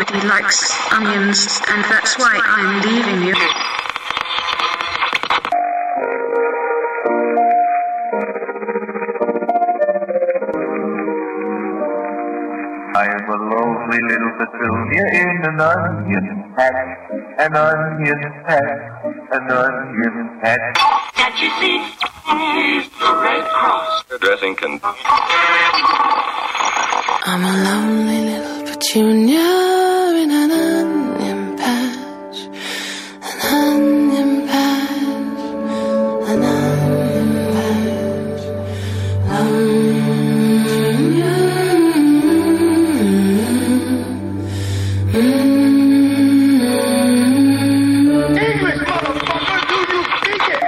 He likes onions, and that's why I'm leaving you. I am a lonely little petunia in an onion patch, an onion patch, an onion patch. Can't you see? The Red Cross. Dressing can. I'm a lonely little petunia in an onion patch, an onion patch, an onion patch, English, motherfucker, do you speak it?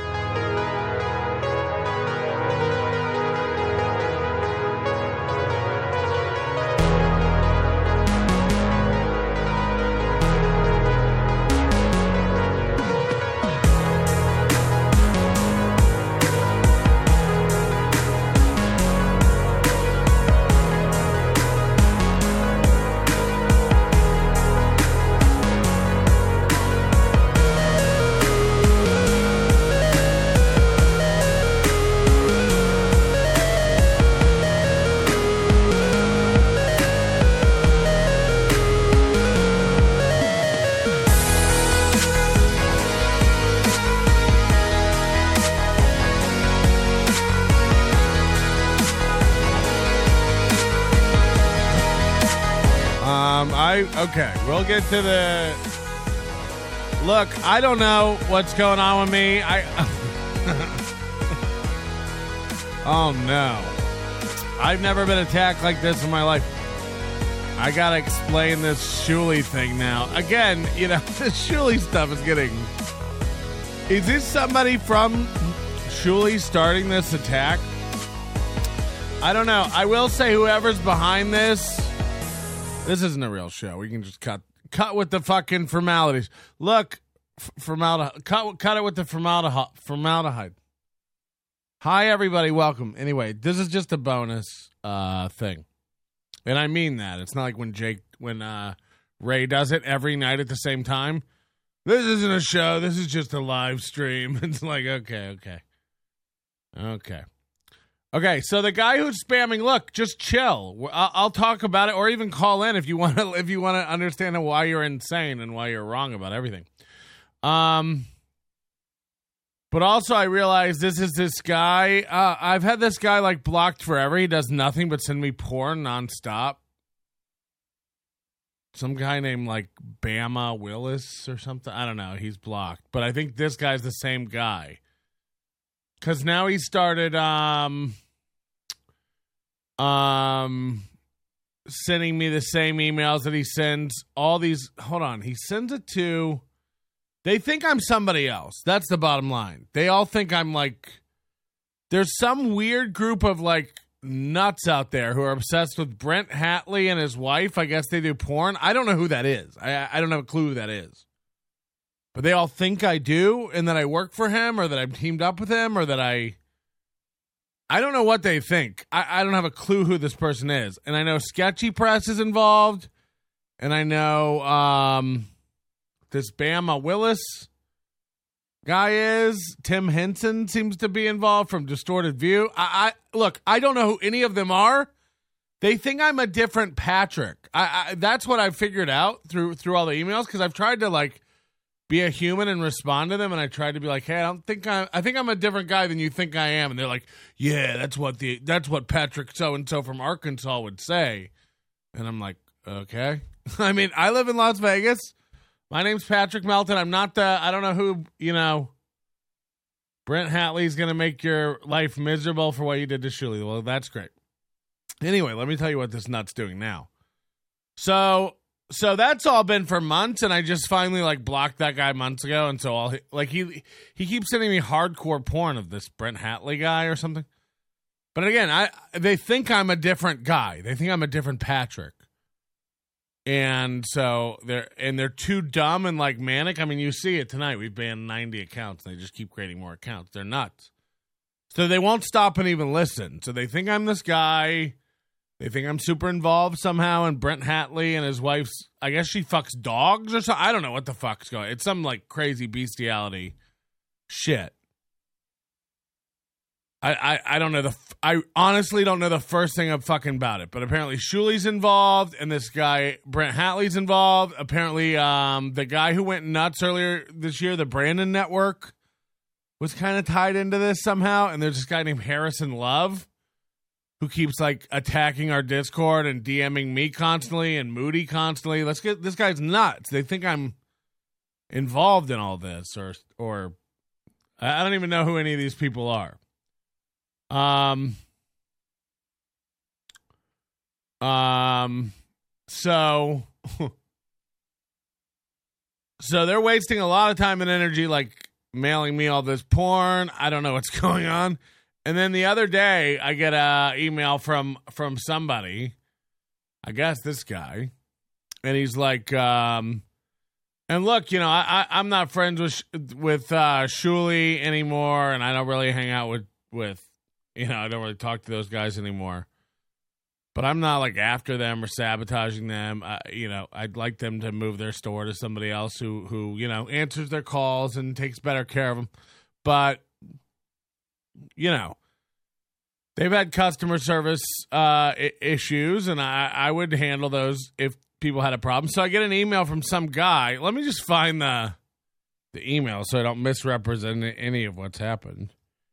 Okay, we'll get to the... Look, I don't know what's going on with me. Oh, no. I've never been attacked like this in my life. I gotta explain this Shuli thing now. Again, you know, this Shuli stuff is getting... Is this somebody from Shuli starting this attack? I don't know. I will say whoever's behind this... This isn't a real show. We can just cut with the fucking formalities. Look, cut it with the formaldehyde. Hi, everybody. Welcome. Anyway, this is just a bonus thing, and I mean that. It's not like when Ray does it every night at the same time. This isn't a show. This is just a live stream. It's like okay. Okay, so the guy who's spamming, look, just chill. I'll talk about it, or even call in if you want to. If you want to understand why you're insane and why you're wrong about everything. But also, I realize this is this guy. I've had this guy like blocked forever. He does nothing but send me porn nonstop. Some guy named like Bama Willis or something. I don't know. He's blocked, but I think this guy's the same guy. Because now he started sending me the same emails that he sends all these. Hold on. He sends it to. They think I'm somebody else. That's the bottom line. They all think I'm like. There's some weird group of like nuts out there who are obsessed with Brent Hatley and his wife. I guess they do porn. I don't know who that is. I don't have a clue who that is. But they all think I do, and that I work for him, or that I've teamed up with him, or that I don't know what they think. I don't have a clue who this person is. And I know Sketchy Press is involved, and I know this Bama Willis guy is. Tim Henson seems to be involved from Distorted View. Look, I don't know who any of them are. They think I'm a different Patrick. That's what I figured out through all the emails, because I've tried to, like, be a human and respond to them, and I tried to be like, hey, I think I'm a different guy than you think I am. And they're like, yeah, that's what Patrick so-and-so from Arkansas would say. And I'm like, okay. I mean, I live in Las Vegas. My name's Patrick Melton. I'm not I don't know who, Brent Hatley's going to make your life miserable for what you did to Shuli. Well, that's great. Anyway, let me tell you what this nut's doing now. So that's all been for months, and I just finally like blocked that guy months ago. And so he keeps sending me hardcore porn of this Brent Hatley guy or something. But again, they think I'm a different guy. They think I'm a different Patrick. And so they're too dumb and like manic. I mean, you see it tonight. We've banned 90 accounts, and they just keep creating more accounts. They're nuts. So they won't stop and even listen. So they think I'm this guy. They think I'm super involved somehow in Brent Hatley and his wife's, I guess she fucks dogs or something. I don't know what the fuck's going on. It's some like crazy bestiality shit. I don't know I honestly don't know the first thing about it, but apparently Shuli's involved and this guy Brent Hatley's involved. Apparently the guy who went nuts earlier this year, the Brandon Network, was kind of tied into this somehow, and there's this guy named Harrison Love who keeps like attacking our Discord and DMing me constantly and Moody constantly. This guy's nuts. They think I'm involved in all this or I don't even know who any of these people are. So they're wasting a lot of time and energy, like mailing me all this porn. I don't know what's going on. And then the other day I get a email from somebody, I guess this guy, and he's like, and look, you know, I'm not friends with Shuli anymore, and I don't really hang out with you know, I don't really talk to those guys anymore. But I'm not like after them or sabotaging them. You know, I'd like them to move their store to somebody else who you know answers their calls and takes better care of them. But you know, they've had customer service issues, and I would handle those if people had a problem. So I get an email from some guy. Let me just find the email so I don't misrepresent any of what's happened.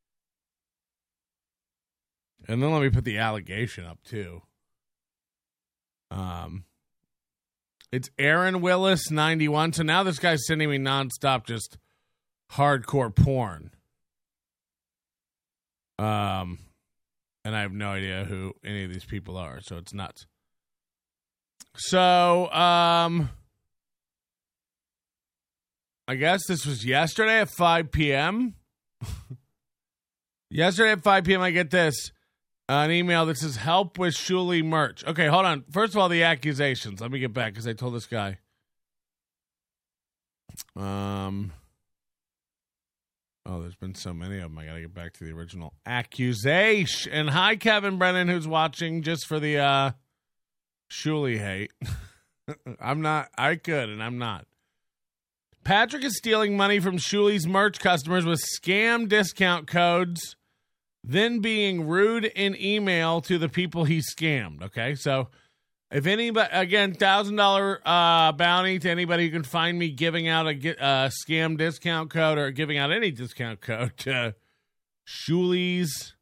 And then let me put the allegation up, too. It's Aaron Willis, 91. So now this guy's sending me nonstop just hardcore porn. And I have no idea who any of these people are, so it's nuts. So, I guess this was yesterday at 5 p.m. Yesterday at 5 p.m. I get this. An email that says, help with Shuli merch. Okay, hold on. First of all, the accusations. Let me get back because I told this guy. Oh, there's been so many of them. I got to get back to the original accusation. And hi, Kevin Brennan, who's watching just for the Shuli hate. I'm not. I could, and I'm not. Patrick is stealing money from Shuli's merch customers with scam discount codes, then being rude in email to the people he scammed. Okay, so if anybody, again, $1,000 bounty to anybody who can find me giving out a scam discount code or giving out any discount code to Shuli's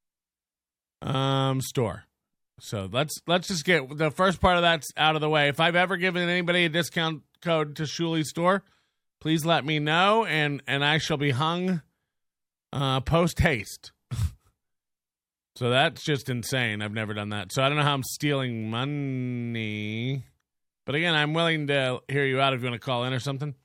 store. So let's just get the first part of that's out of the way. If I've ever given anybody a discount code to Shuli's store, please let me know, and I shall be hung post haste. So that's just insane. I've never done that. So I don't know how I'm stealing money. But again, I'm willing to hear you out if you want to call in or something.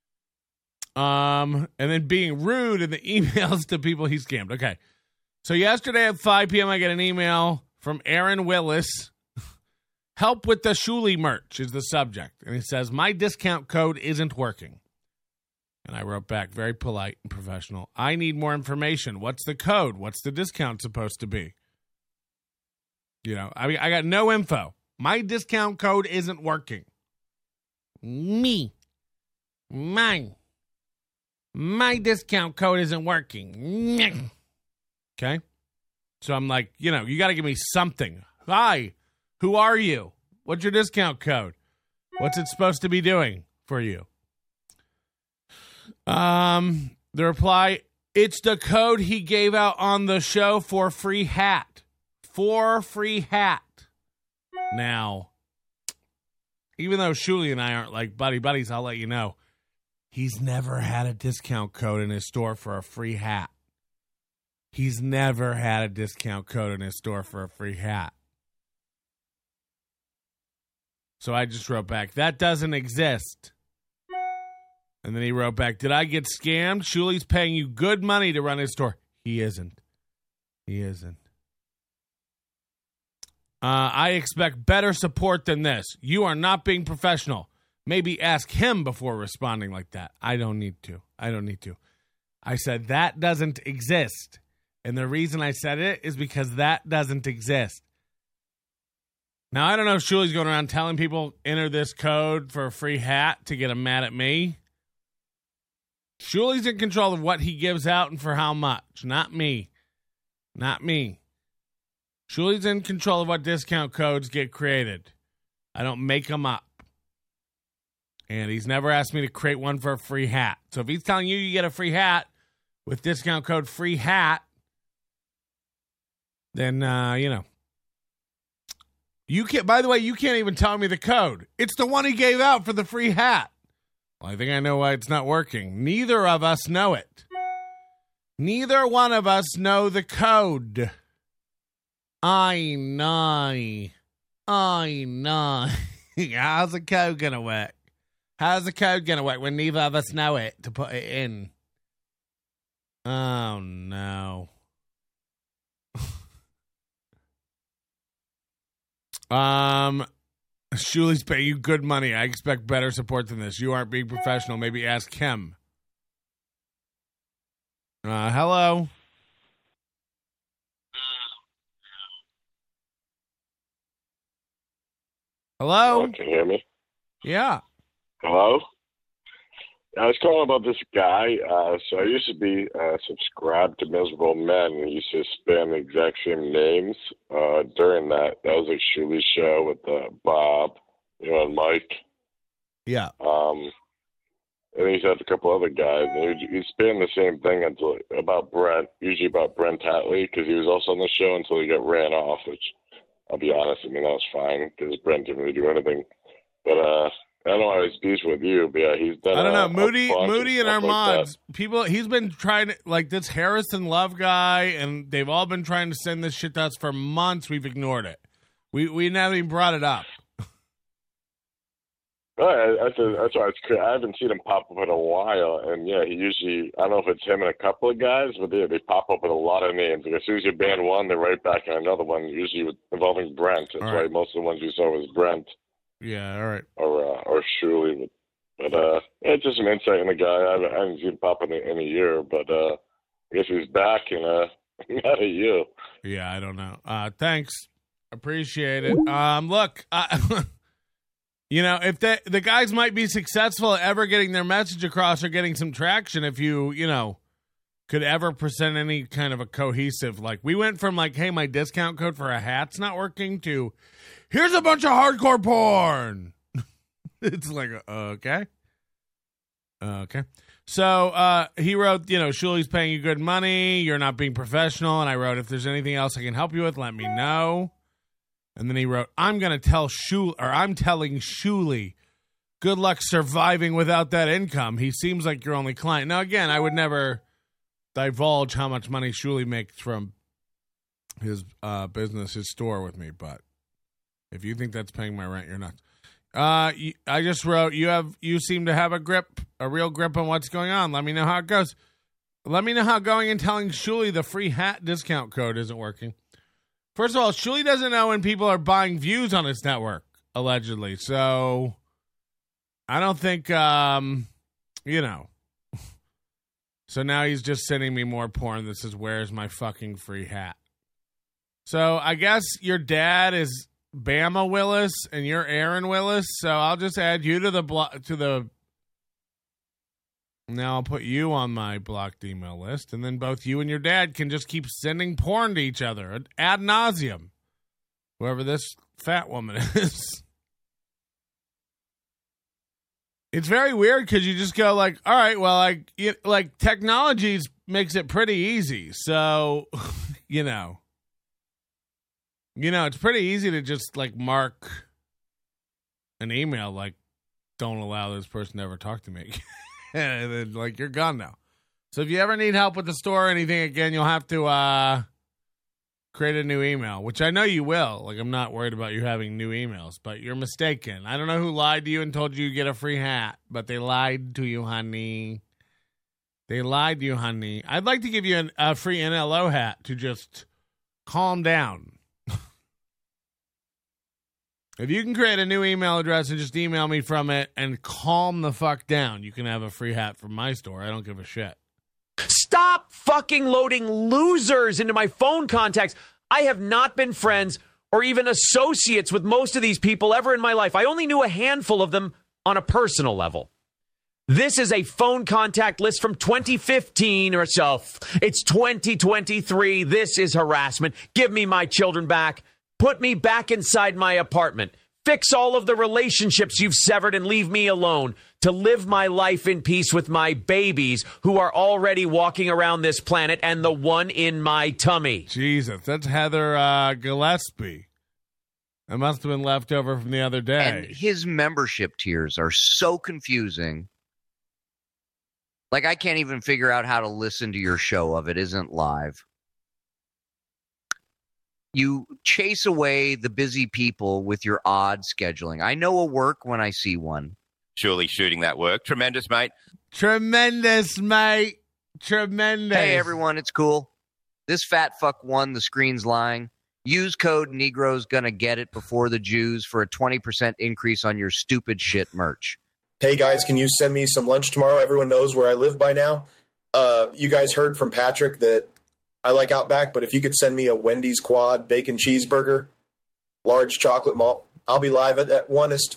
And then being rude in the emails to people he scammed. Okay. So yesterday at 5 p.m., I get an email from Aaron Willis. Help with the Shuli merch is the subject. And he says, my discount code isn't working. And I wrote back, very polite and professional. I need more information. What's the code? What's the discount supposed to be? You know, I mean, I got no info. My discount code isn't working. Mine. My discount code isn't working. Okay? So I'm like, you know, you got to give me something. Hi, who are you? What's your discount code? What's it supposed to be doing for you? The reply, it's the code he gave out on the show for free hat. For free hat. Now, even though Shuli and I aren't like buddies, I'll let you know, he's never had a discount code in his store for a free hat. He's never had a discount code in his store for a free hat. So I just wrote back, that doesn't exist. And then he wrote back, did I get scammed? Shuli's paying you good money to run his store. He isn't. I expect better support than this. You are not being professional. Maybe ask him before responding like that. I don't need to. I said, that doesn't exist. And the reason I said it is because that doesn't exist. Now, I don't know if Shuli's going around telling people, enter this code for a free hat to get them mad at me. Shuli's in control of what he gives out and for how much. Not me. Not me. Shuli's in control of what discount codes get created. I don't make them up. And he's never asked me to create one for a free hat. So if he's telling you you get a free hat with discount code free hat, then, you know. You can't, by the way, you can't even tell me the code. It's the one he gave out for the free hat. Well, I think I know why it's not working. Neither of us know it. Neither one of us know the code. I know. How's the code going to work? How's the code going to work when neither of us know it to put it in? Oh, no. Shuli's paying you good money. I expect better support than this. You aren't being professional. Maybe ask Kim. Hello? Hello? Can you hear me? Yeah. Hello? I was calling about this guy. So I used to be subscribed to Miserable Men and used to spam the exact same names during that. That was like Shuli's show with Bob, and Mike. Yeah. And he's had a couple other guys. And he spammed the same thing until about Brent, usually about Brent Hatley, because he was also on the show until he got ran off, which I'll be honest, I mean, that was fine because Brent didn't really do anything. But I don't know how he's beefed with you, but yeah, he's done. I don't know. Moody and our like mods, people, he's been trying to, like this Harrison Love guy, and they've all been trying to send this shit to us for months. We've ignored it. We never even brought it up. That's why it's crazy. I haven't seen him pop up in a while, and yeah, he usually, I don't know if it's him and a couple of guys, but they pop up with a lot of names. Like as soon as you ban one, they're right back in another one, usually involving Brent. That's right. why most of the ones you saw was Brent. Yeah, all right. Or Shuli. But it's just some insight in the guy. I haven't seen him pop in a year, but I guess he's back, and mad at you. Yeah, I don't know. Thanks. Appreciate it. Look, you know, if the guys might be successful at ever getting their message across or getting some traction if you know, could ever present any kind of a cohesive, like we went from like, hey, my discount code for a hat's not working to here's a bunch of hardcore porn. It's like, okay. Okay. So he wrote, you know, Shuli's paying you good money. You're not being professional. And I wrote, if there's anything else I can help you with, let me know. And then he wrote, I'm telling Shuli, good luck surviving without that income. He seems like your only client. Now, again, I would never divulge how much money Shuli makes from his business, his store with me. But if you think that's paying my rent, you're nuts. I just wrote, you seem to have a real grip on what's going on. Let me know how it goes. Let me know how going and telling Shuli the free hat discount code isn't working. First of all, Shuli doesn't know when people are buying views on his network, allegedly. So I don't think, you know. So now he's just sending me more porn that says, where's my fucking free hat? So I guess your dad is Bama Willis and you're Aaron Willis. So I'll just add you to the now I'll put you on my blocked email list, and then both you and your dad can just keep sending porn to each other ad nauseum. Whoever this fat woman is. It's very weird because you just go like, all right, well, like technology makes it pretty easy. So, you know, it's pretty easy to just like mark an email like, don't allow this person to ever talk to me. And then, like, you're gone now. So if you ever need help with the store or anything, again, you'll have to create a new email, which I know you will. Like, I'm not worried about you having new emails, but you're mistaken. I don't know who lied to you and told you get a free hat, but they lied to you, honey. They lied to you, honey. I'd like to give you a free NLO hat to just calm down. If you can create a new email address and just email me from it and calm the fuck down, you can have a free hat from my store. I don't give a shit. Stop fucking loading losers into my phone contacts. I have not been friends or even associates with most of these people ever in my life. I only knew a handful of them on a personal level. This is a phone contact list from 2015 or so. It's 2023. This is harassment. Give me my children back. Put me back inside my apartment. Fix all of the relationships you've severed and leave me alone to live my life in peace with my babies who are already walking around this planet and the one in my tummy. Jesus, that's Heather Gillespie. That must have been left over from the other day. And his membership tiers are so confusing. Like, I can't even figure out how to listen to your show if it isn't live. You chase away the busy people with your odd scheduling. I know a work when I see one. Surely shooting that work. Tremendous, mate. Tremendous, mate. Tremendous. Hey, everyone, it's cool. This fat fuck won. The screen's lying. Use code Negro's gonna get it before the Jews for a 20% increase on your stupid shit merch. Hey, guys, can you send me some lunch tomorrow? Everyone knows where I live by now. You guys heard from Patrick that I like Outback, but if you could send me a Wendy's quad bacon cheeseburger, large chocolate malt, I'll be live at Onest.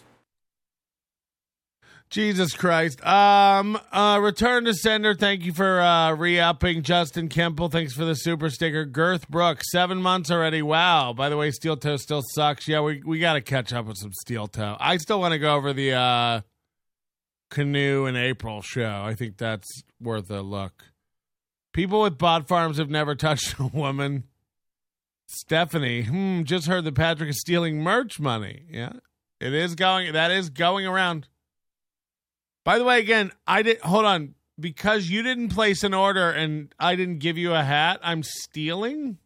Jesus Christ. Return to sender. Thank you for re-upping. Justin Kemple, thanks for the super sticker. Girth Brooks, 7 months already. Wow. By the way, Steel Toe still sucks. Yeah, we got to catch up with some Steel Toe. I still want to go over the Canoe in April show. I think that's worth a look. People with bot farms have never touched a woman. Stephanie, just heard that Patrick is stealing merch money. Yeah, that is going around. By the way, again, hold on, because you didn't place an order and I didn't give you a hat, I'm stealing?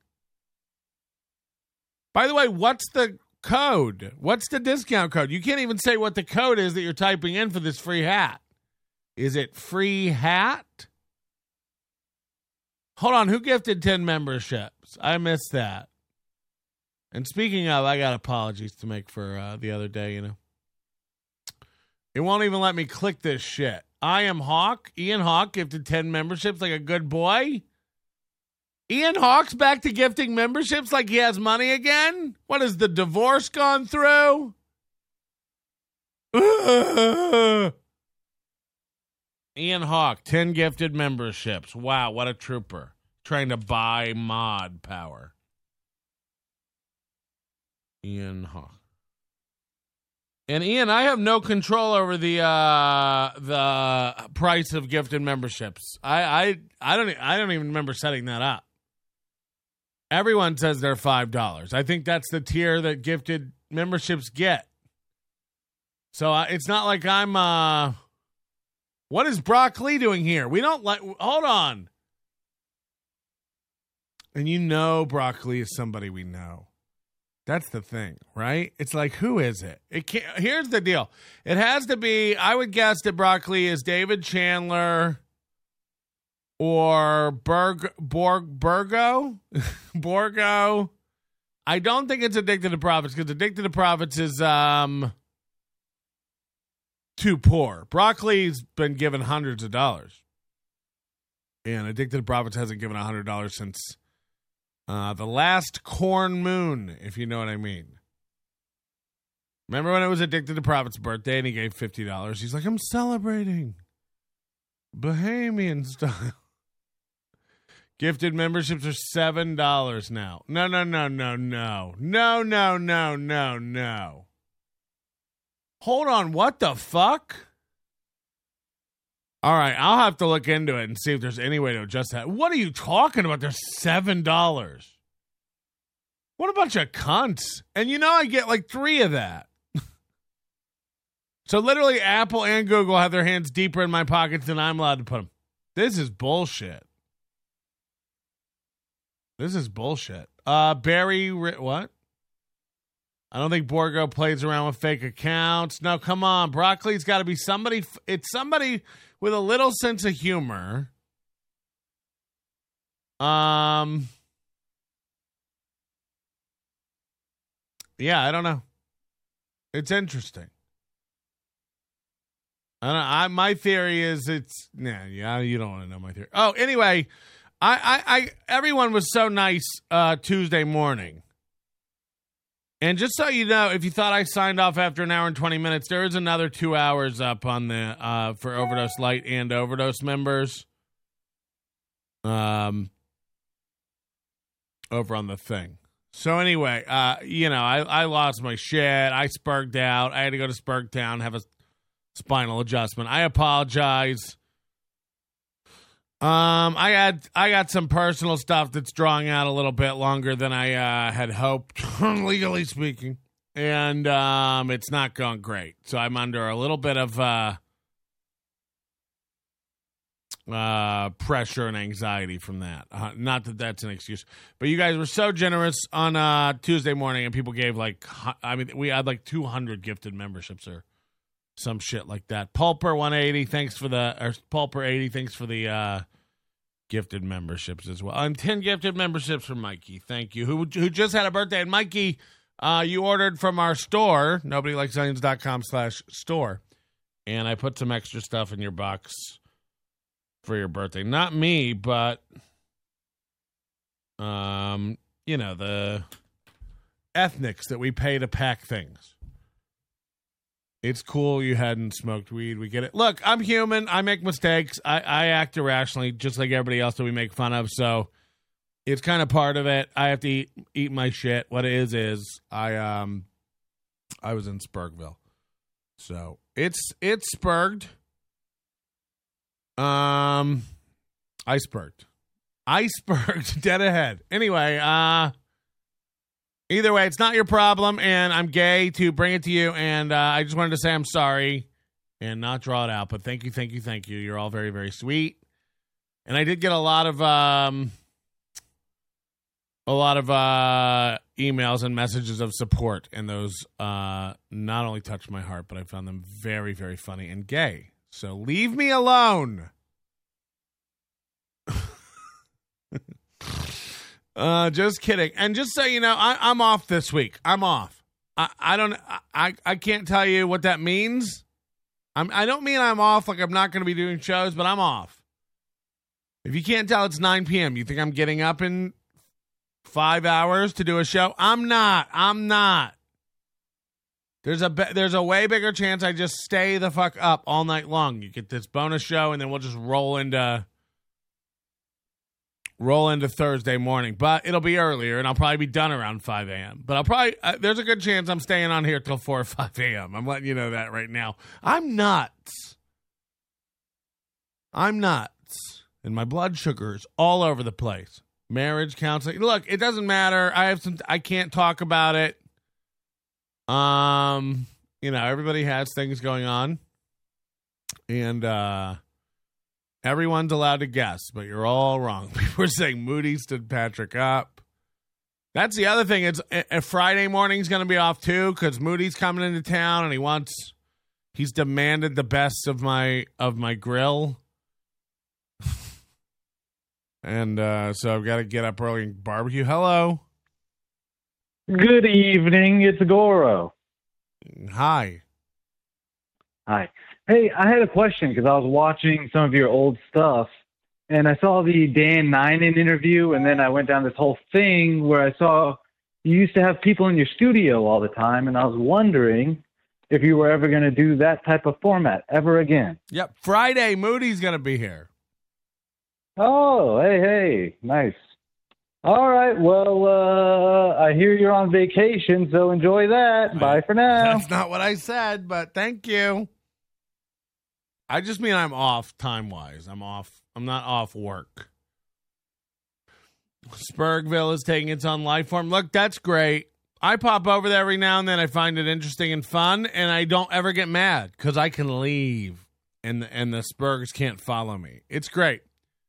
By the way, what's the code? What's the discount code? You can't even say what the code is that you're typing in for this free hat. Is it free hat? Hold on, who gifted 10 memberships? I missed that. And speaking of, I got apologies to make for the other day, you know. It won't even let me click this shit. I am Hawk. Ian Hawk gifted 10 memberships like a good boy. Ian Hawk's back to gifting memberships like he has money again? What, has the divorce gone through? Ian Hawk, 10 gifted memberships. Wow, what a trooper. Trying to buy mod power. Ian Hawk. And Ian, I have no control over the price of gifted memberships. I don't even remember setting that up. Everyone says they're $5. I think that's the tier that gifted memberships get. So it's not like I'm. What is Brock Lee doing here? We don't like. Hold on. And you know, Brock Lee is somebody we know. That's the thing, right? It's like, who is it? It can't. Here's the deal. It has to be. I would guess that Brock Lee is David Chandler or Borgo. Borgo. I don't think it's Addicted to Profits because Addicted to Profits is too poor. Brock Lee's been given hundreds of dollars, and Addicted to Profits hasn't given $100 since the last Corn Moon, if you know what I mean. Remember when it was Addicted to Profits' birthday and he gave $50? He's like, I'm celebrating Bahamian style. Gifted memberships are $7 now. No. Hold on, what the fuck? All right, I'll have to look into it and see if there's any way to adjust that. What are you talking about? There's $7. What a bunch of cunts. And you know I get like 3 of that. So literally Apple and Google have their hands deeper in my pockets than I'm allowed to put them. This is bullshit. Barry, what? I don't think Borgo plays around with fake accounts. No, come on. Broccoli's got to be somebody. It's somebody with a little sense of humor. Yeah, I don't know. It's interesting. My theory is you don't want to know my theory. Oh, anyway, I everyone was so nice Tuesday morning. And just so you know, if you thought I signed off after an hour and 20 minutes, there is another 2 hours up on the for Overdose Light and Overdose members. Over on the thing. So anyway, I lost my shit. I spurged out. I had to go to Spurgtown, have a spinal adjustment. I apologize. I got some personal stuff that's drawing out a little bit longer than I had hoped, legally speaking, and it's not going great. So I'm under a little bit of pressure and anxiety from that. Not that that's an excuse, but you guys were so generous on Tuesday morning, and people gave we had like 200 gifted memberships or some shit like that. Pulper 180, thanks for Pulper 80, thanks for the gifted memberships as well. And 10 gifted memberships from Mikey. Thank you. Who just had a birthday. And Mikey, you ordered from our store, nobodylikesonions.com/store. And I put some extra stuff in your box for your birthday. Not me, but the ethnics that we pay to pack things. It's cool you hadn't smoked weed. We get it. Look, I'm human. I make mistakes. I act irrationally just like everybody else that we make fun of. So it's kind of part of it. I have to eat my shit. What it is I was in Spurgville. So it's spurged. I spurged dead ahead. Anyway, either way, it's not your problem, and I'm gay to bring it to you, and I just wanted to say I'm sorry and not draw it out, but thank you. You're all very, very sweet. And I did get a lot of emails and messages of support, and those not only touched my heart, but I found them very, very funny and gay. So leave me alone. Just kidding. And just so you know, I'm off this week. I'm off. I can't tell you what that means. I don't mean I'm off like I'm not going to be doing shows, but I'm off. If you can't tell, it's 9 p.m. You think I'm getting up in 5 hours to do a show? I'm not. There's a way bigger chance I just stay the fuck up all night long. You get this bonus show, and then we'll just roll into Thursday morning. But it'll be earlier, and I'll probably be done around 5 a.m. But I'll probably there's a good chance I'm staying on here till 4 or 5 a.m. I'm letting you know that right now. I'm nuts. And my blood sugar is all over the place. Marriage counseling. Look, it doesn't matter. I can't talk about it. Everybody has things going on, and everyone's allowed to guess, but you're all wrong. People are saying Moody stood Patrick up. That's the other thing. It's a Friday morning's going to be off too, because Moody's coming into town, and he's demanded the best of my grill. And so I've got to get up early and barbecue. Hello. Good evening. It's Goro. Hi. Hey, I had a question because I was watching some of your old stuff, and I saw the Dan Ninen interview, and then I went down this whole thing where I saw you used to have people in your studio all the time, and I was wondering if you were ever going to do that type of format ever again. Yep. Friday, Moody's going to be here. Oh, hey, nice. All right, well, I hear you're on vacation, so enjoy that. Bye for now. That's not what I said, but thank you. I just mean I'm off time-wise. I'm not off work. Spurgville is taking its own life form. Look, that's great. I pop over there every now and then. I find it interesting and fun, and I don't ever get mad because I can leave, and the Spurgs can't follow me. It's great.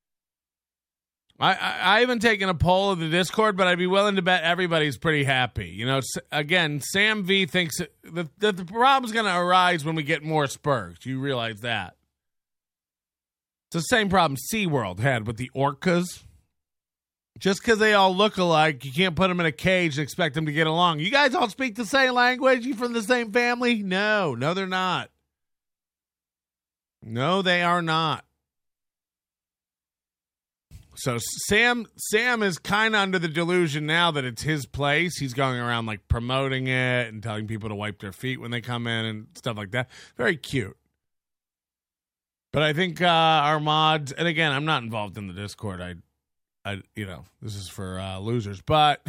I haven't taken a poll of the Discord, but I'd be willing to bet everybody's pretty happy. Again, Sam V thinks that the problem's going to arise when we get more Spurgs. You realize that. It's the same problem SeaWorld had with the orcas. Just because they all look alike, you can't put them in a cage and expect them to get along. You guys all speak the same language? You from the same family? No, they're not. No, they are not. So Sam is kind of under the delusion now that it's his place. He's going around like promoting it and telling people to wipe their feet when they come in and stuff like that. Very cute. But I think our mods, and again, I'm not involved in the Discord. I this is for losers, but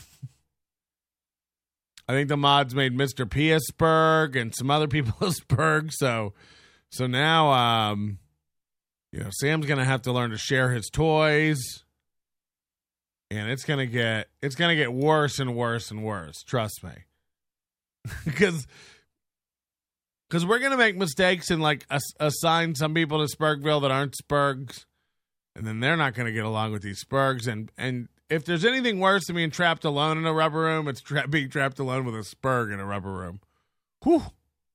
I think the mods made Mr. P a Spurg and some other people a Spurg. So now, Sam's gonna have to learn to share his toys, and it's gonna get worse and worse and worse. Trust me, because we're gonna make mistakes and like assign some people to Spurgville that aren't Spurgs, and then they're not gonna get along with these Spurgs. And if there's anything worse than being trapped alone in a rubber room, it's being trapped alone with a Spurg in a rubber room. Whew.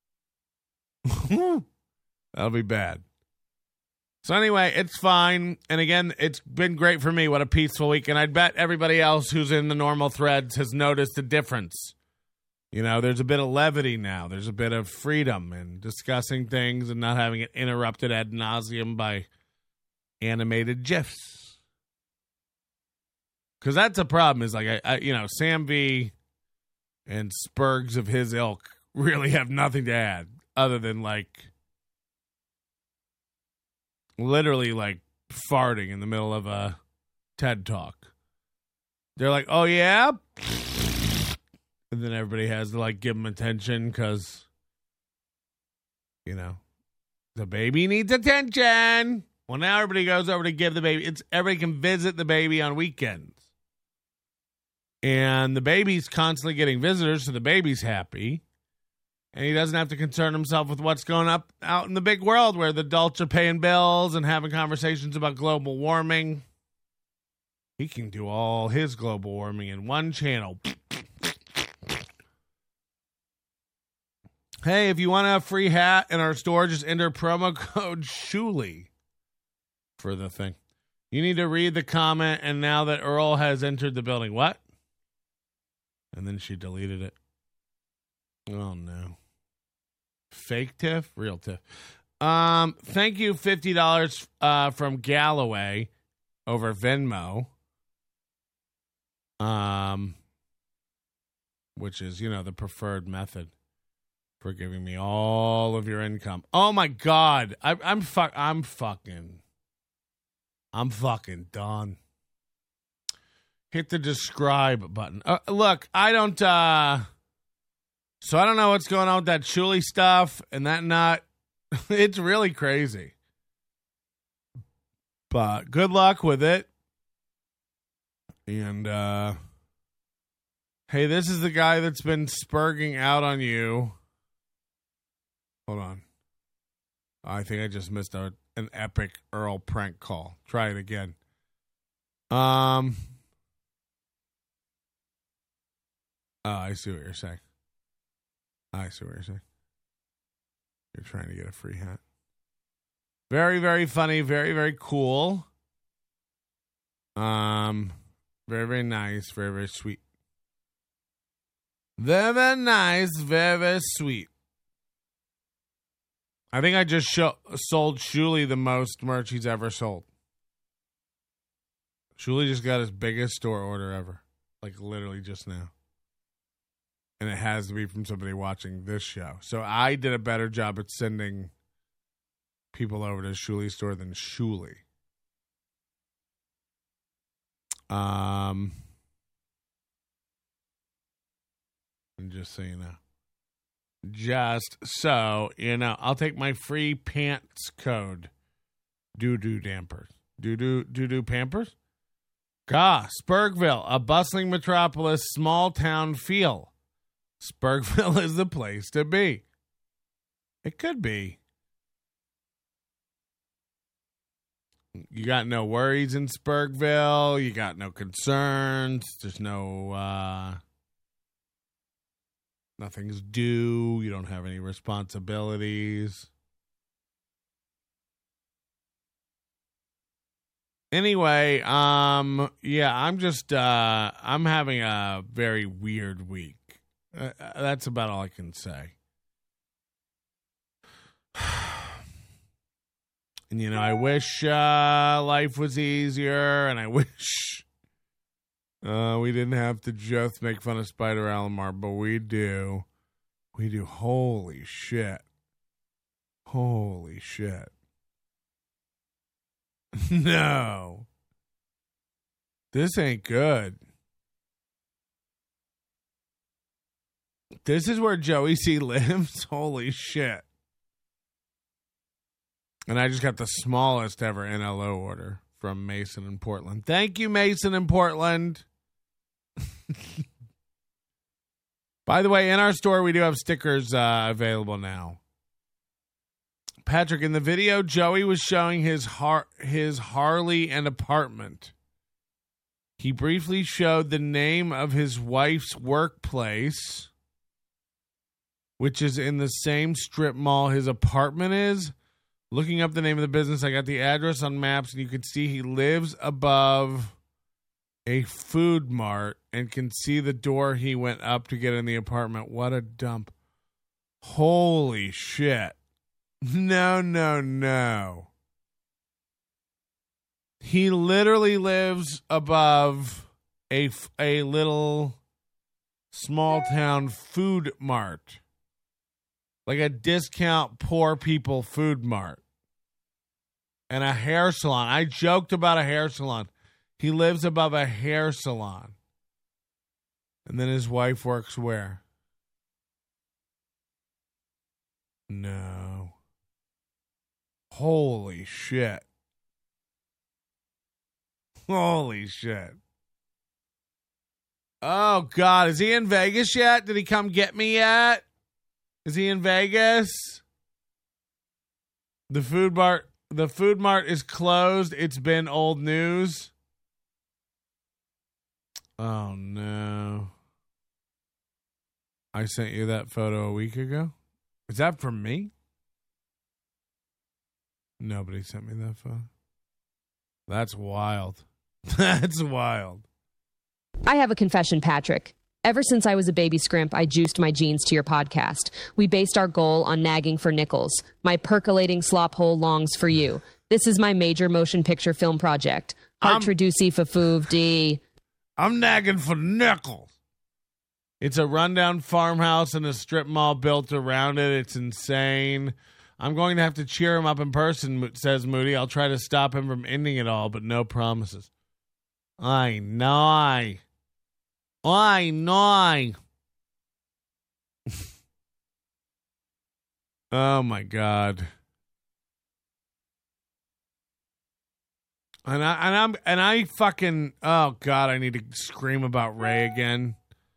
That'll be bad. So anyway, it's fine. And again, it's been great for me. What a peaceful week. And I bet everybody else who's in the normal threads has noticed a difference. There's a bit of levity now. There's a bit of freedom in discussing things and not having it interrupted ad nauseum by animated GIFs. Because that's a problem. Is like, Sam V and Spurgs of his ilk really have nothing to add other than like literally like farting in the middle of a TED Talk. They're like, oh yeah? And then everybody has to like give them attention because, the baby needs attention. Well, now everybody goes over to give the baby. Everybody can visit the baby on weekends. And the baby's constantly getting visitors, so the baby's happy. And he doesn't have to concern himself with what's going up out in the big world where the adults are paying bills and having conversations about global warming. He can do all his global warming in one channel. Hey, if you want a free hat in our store, just enter promo code SHULEY for the thing. You need to read the comment, and now that Earl has entered the building. What? And then she deleted it. Oh, no. Fake Tiff? Real Tiff. Thank you, $50 from Galloway over Venmo. Which is, the preferred method for giving me all of your income. Oh, my God. I'm fucking done. Hit the describe button. Look, I don't, so I don't know what's going on with that Shuli stuff and that nut. It's really crazy. But good luck with it. And, hey, this is the guy that's been spurging out on you. Hold on. I think I just missed an epic Earl prank call. Try it again. Oh, I see what you're saying. You're trying to get a free hat. Very, very funny. Very, very cool. Very, very nice. Very, very sweet. Very, very nice. Very, very sweet. I think I just sold Shuli the most merch he's ever sold. Shuli just got his biggest store order ever. Like, literally just now. And it has to be from somebody watching this show. So I did a better job at sending people over to Shuli's store than Shuli. And just so you know. Just so you know, I'll take my free pants code. Doo-doo dampers. Doo-doo Pampers? Spurgville, a bustling metropolis, small town feel. Spurgville is the place to be. It could be. You got no worries in Spurgville. You got no concerns. There's no, nothing's due. You don't have any responsibilities. Anyway, yeah, I'm just, I'm having a very weird week. That's about all I can say. And, you know, I wish life was easier, and I wish we didn't have to just make fun of Spider Alomar, but we do. We do. Holy shit. Holy shit. No. This ain't good. This is where Joey C lives? Holy shit. And I just got the smallest ever NLO order from Mason in Portland. Thank you, Mason in Portland. By the way, in our store, we do have stickers available now. Patrick, in the video, Joey was showing his Harley and apartment. He briefly showed the name of his wife's workplace, which is in the same strip mall his apartment is. Looking up the name of the business, I got the address on maps, and you can see he lives above a food mart and can see the door he went up to get in the apartment. What a dump. Holy shit. No, no, no. He literally lives above a little small town food mart. Like a discount poor people food mart. And a hair salon. I joked about a hair salon. He lives above a hair salon. And then his wife works where? No. Holy shit. Holy shit. Oh, God. Is he in Vegas yet? Did he come get me yet? Is he in Vegas? The food mart is closed. It's been old news. Oh, no. I sent you that photo a week ago. Is that from me? Nobody sent me that photo. That's wild. That's wild. I have a confession, Patrick. Ever since I was a baby scrimp, I juiced my genes to your podcast. We based our goal on nagging for nickels. My percolating slop hole longs for you. This is my major motion picture film project. Heart-traducey fafoov d. I'm nagging for nickels. It's a rundown farmhouse and a strip mall built around it. It's insane. I'm going to have to cheer him up in person, says Moody. I'll try to stop him from ending it all, but no promises. I know. I know. Oh my God. And I fucking, oh God, I need to scream about Ray again.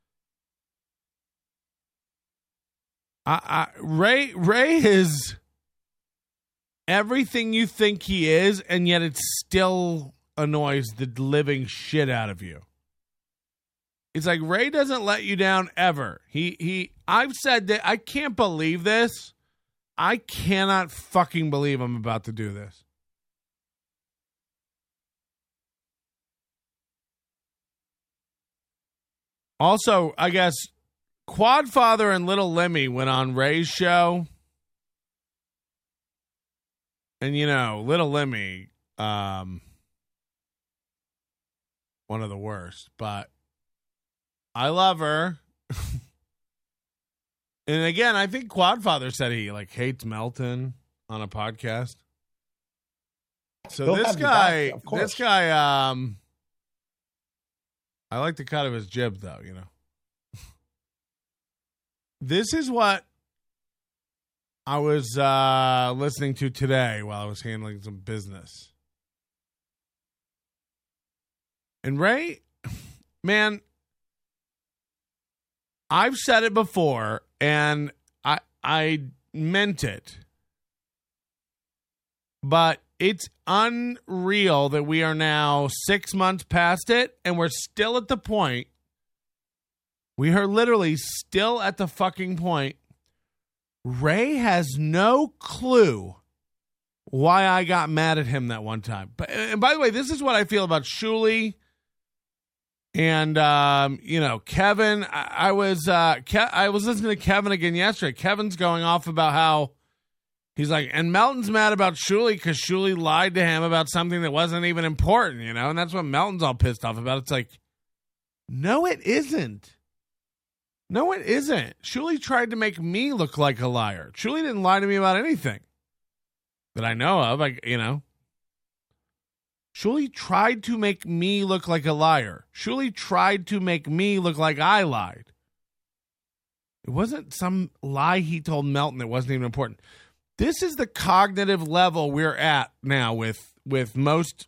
Ray is everything you think he is, and yet it still annoys the living shit out of you. It's like Ray doesn't let you down ever. I've said that I can't believe this. I cannot fucking believe I'm about to do this. Also, I guess Quadfather and Little Lemmy went on Ray's show. And, you know, Little Lemmy, one of the worst, but I love her. And again, I think Quadfather said he like hates Melton on a podcast. So They'll this have you guy, back, of course. I like the cut of his jib though, you know. This is what I was listening to today while I was handling some business. And Ray, man, I've said it before, and I meant it. But it's unreal that we are now 6 months past it, and we're still at the point. We are literally still at the fucking point. Ray has no clue why I got mad at him that one time. And by the way, this is what I feel about Shuli. And, you know, Kevin, I was listening to Kevin again yesterday. Kevin's going off about how He's like, and Melton's mad about Shuli because Shuli lied to him about something that wasn't even important, you know? And that's what Melton's all pissed off about. It's like, no, it isn't. No, it isn't. Shuli tried to make me look like a liar. Shuli didn't lie to me about anything that I know of. Shuli tried to make me look like a liar. Shuli tried to make me look like I lied. It wasn't some lie he told Melton that wasn't even important. This is the cognitive level we're at now with most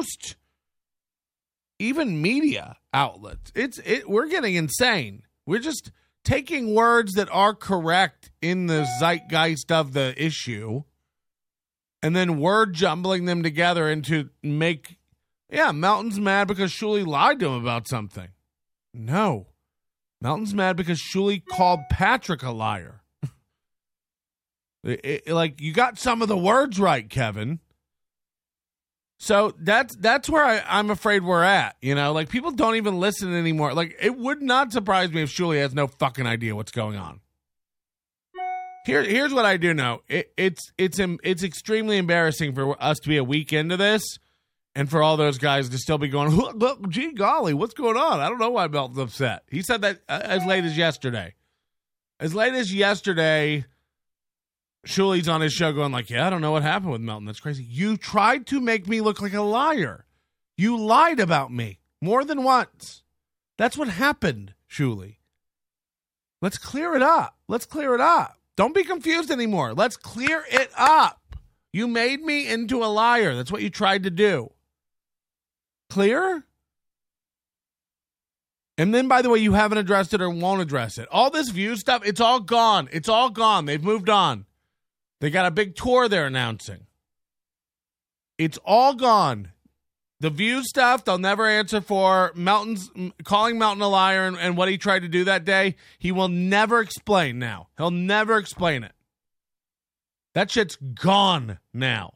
even media outlets. We're getting insane. We're just taking words that are correct in the zeitgeist of the issue and then word jumbling them together into make, Melton's mad because Shuli lied to him about something. No. Melton's mad because Shuli called Patrick a liar. You got some of the words right, Kevin. So that's where I'm afraid we're at. You know, like people don't even listen anymore. Like it would not surprise me if Shuli has no fucking idea what's going on. Here's what I do know. It's extremely embarrassing for us to be a week into this, and for all those guys to still be going, look, gee golly, what's going on? I don't know why Melton's upset. He said that as late as yesterday. As late as yesterday, Shuli's on his show going like, I don't know what happened with Melton. That's crazy. You tried to make me look like a liar. You lied about me more than once. That's what happened, Shuli. Let's clear it up. Don't be confused anymore. Let's clear it up. You made me into a liar. That's what you tried to do. Clear? And then, by the way, you haven't addressed it or won't address it. All this View stuff, it's all gone. It's all gone. They've moved on. They got a big tour they're announcing. It's all gone. The View stuff, they'll never answer for. Melton's calling Melton a liar and what he tried to do that day, he will never explain now. He'll never explain it. That shit's gone now.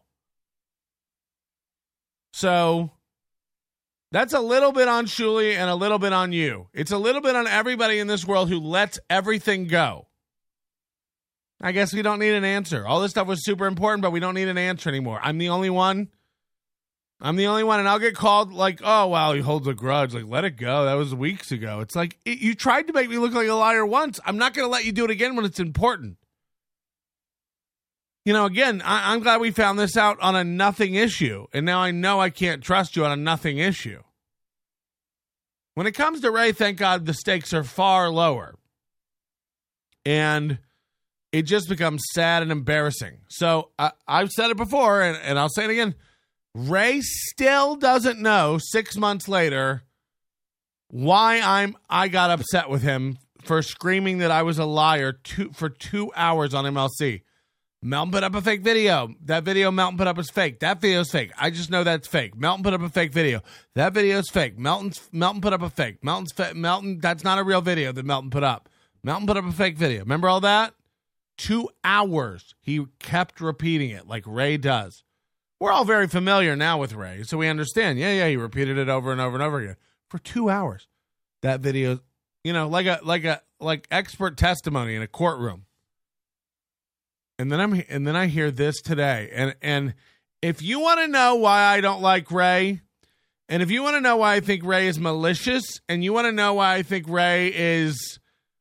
So that's a little bit on Shuli and a little bit on you. It's a little bit on everybody in this world who lets everything go. I guess we don't need an answer. All this stuff was super important, but we don't need an answer anymore. I'm the only one, and I'll get called like, oh, wow, he holds a grudge. Like, let it go. That was weeks ago. It's like, you tried to make me look like a liar once. I'm not going to let you do it again when it's important. You know, again, I'm glad we found this out on a nothing issue, and now I know I can't trust you on a nothing issue. When it comes to Ray, thank God the stakes are far lower. And it just becomes sad and embarrassing. So I've said it before, and I'll say it again. Ray still doesn't know 6 months later why I got upset with him for screaming that I was a liar for 2 hours on MLC. Melton put up a fake video. That video Melton put up is fake. That video is fake. I just know that's fake. Melton put up a fake video. That video is fake. Melton put up a fake. Melton, that's not a real video that Melton put up. Melton put up a fake video. Remember all that? 2 hours. He kept repeating it like Ray does. We're all very familiar now with Ray, so we understand. Yeah, he repeated it over and over and over again for 2 hours. That video, you know, like expert testimony in a courtroom. And then I hear this today. And if you want to know why I don't like Ray, and if you want to know why I think Ray is malicious, and you want to know why I think Ray is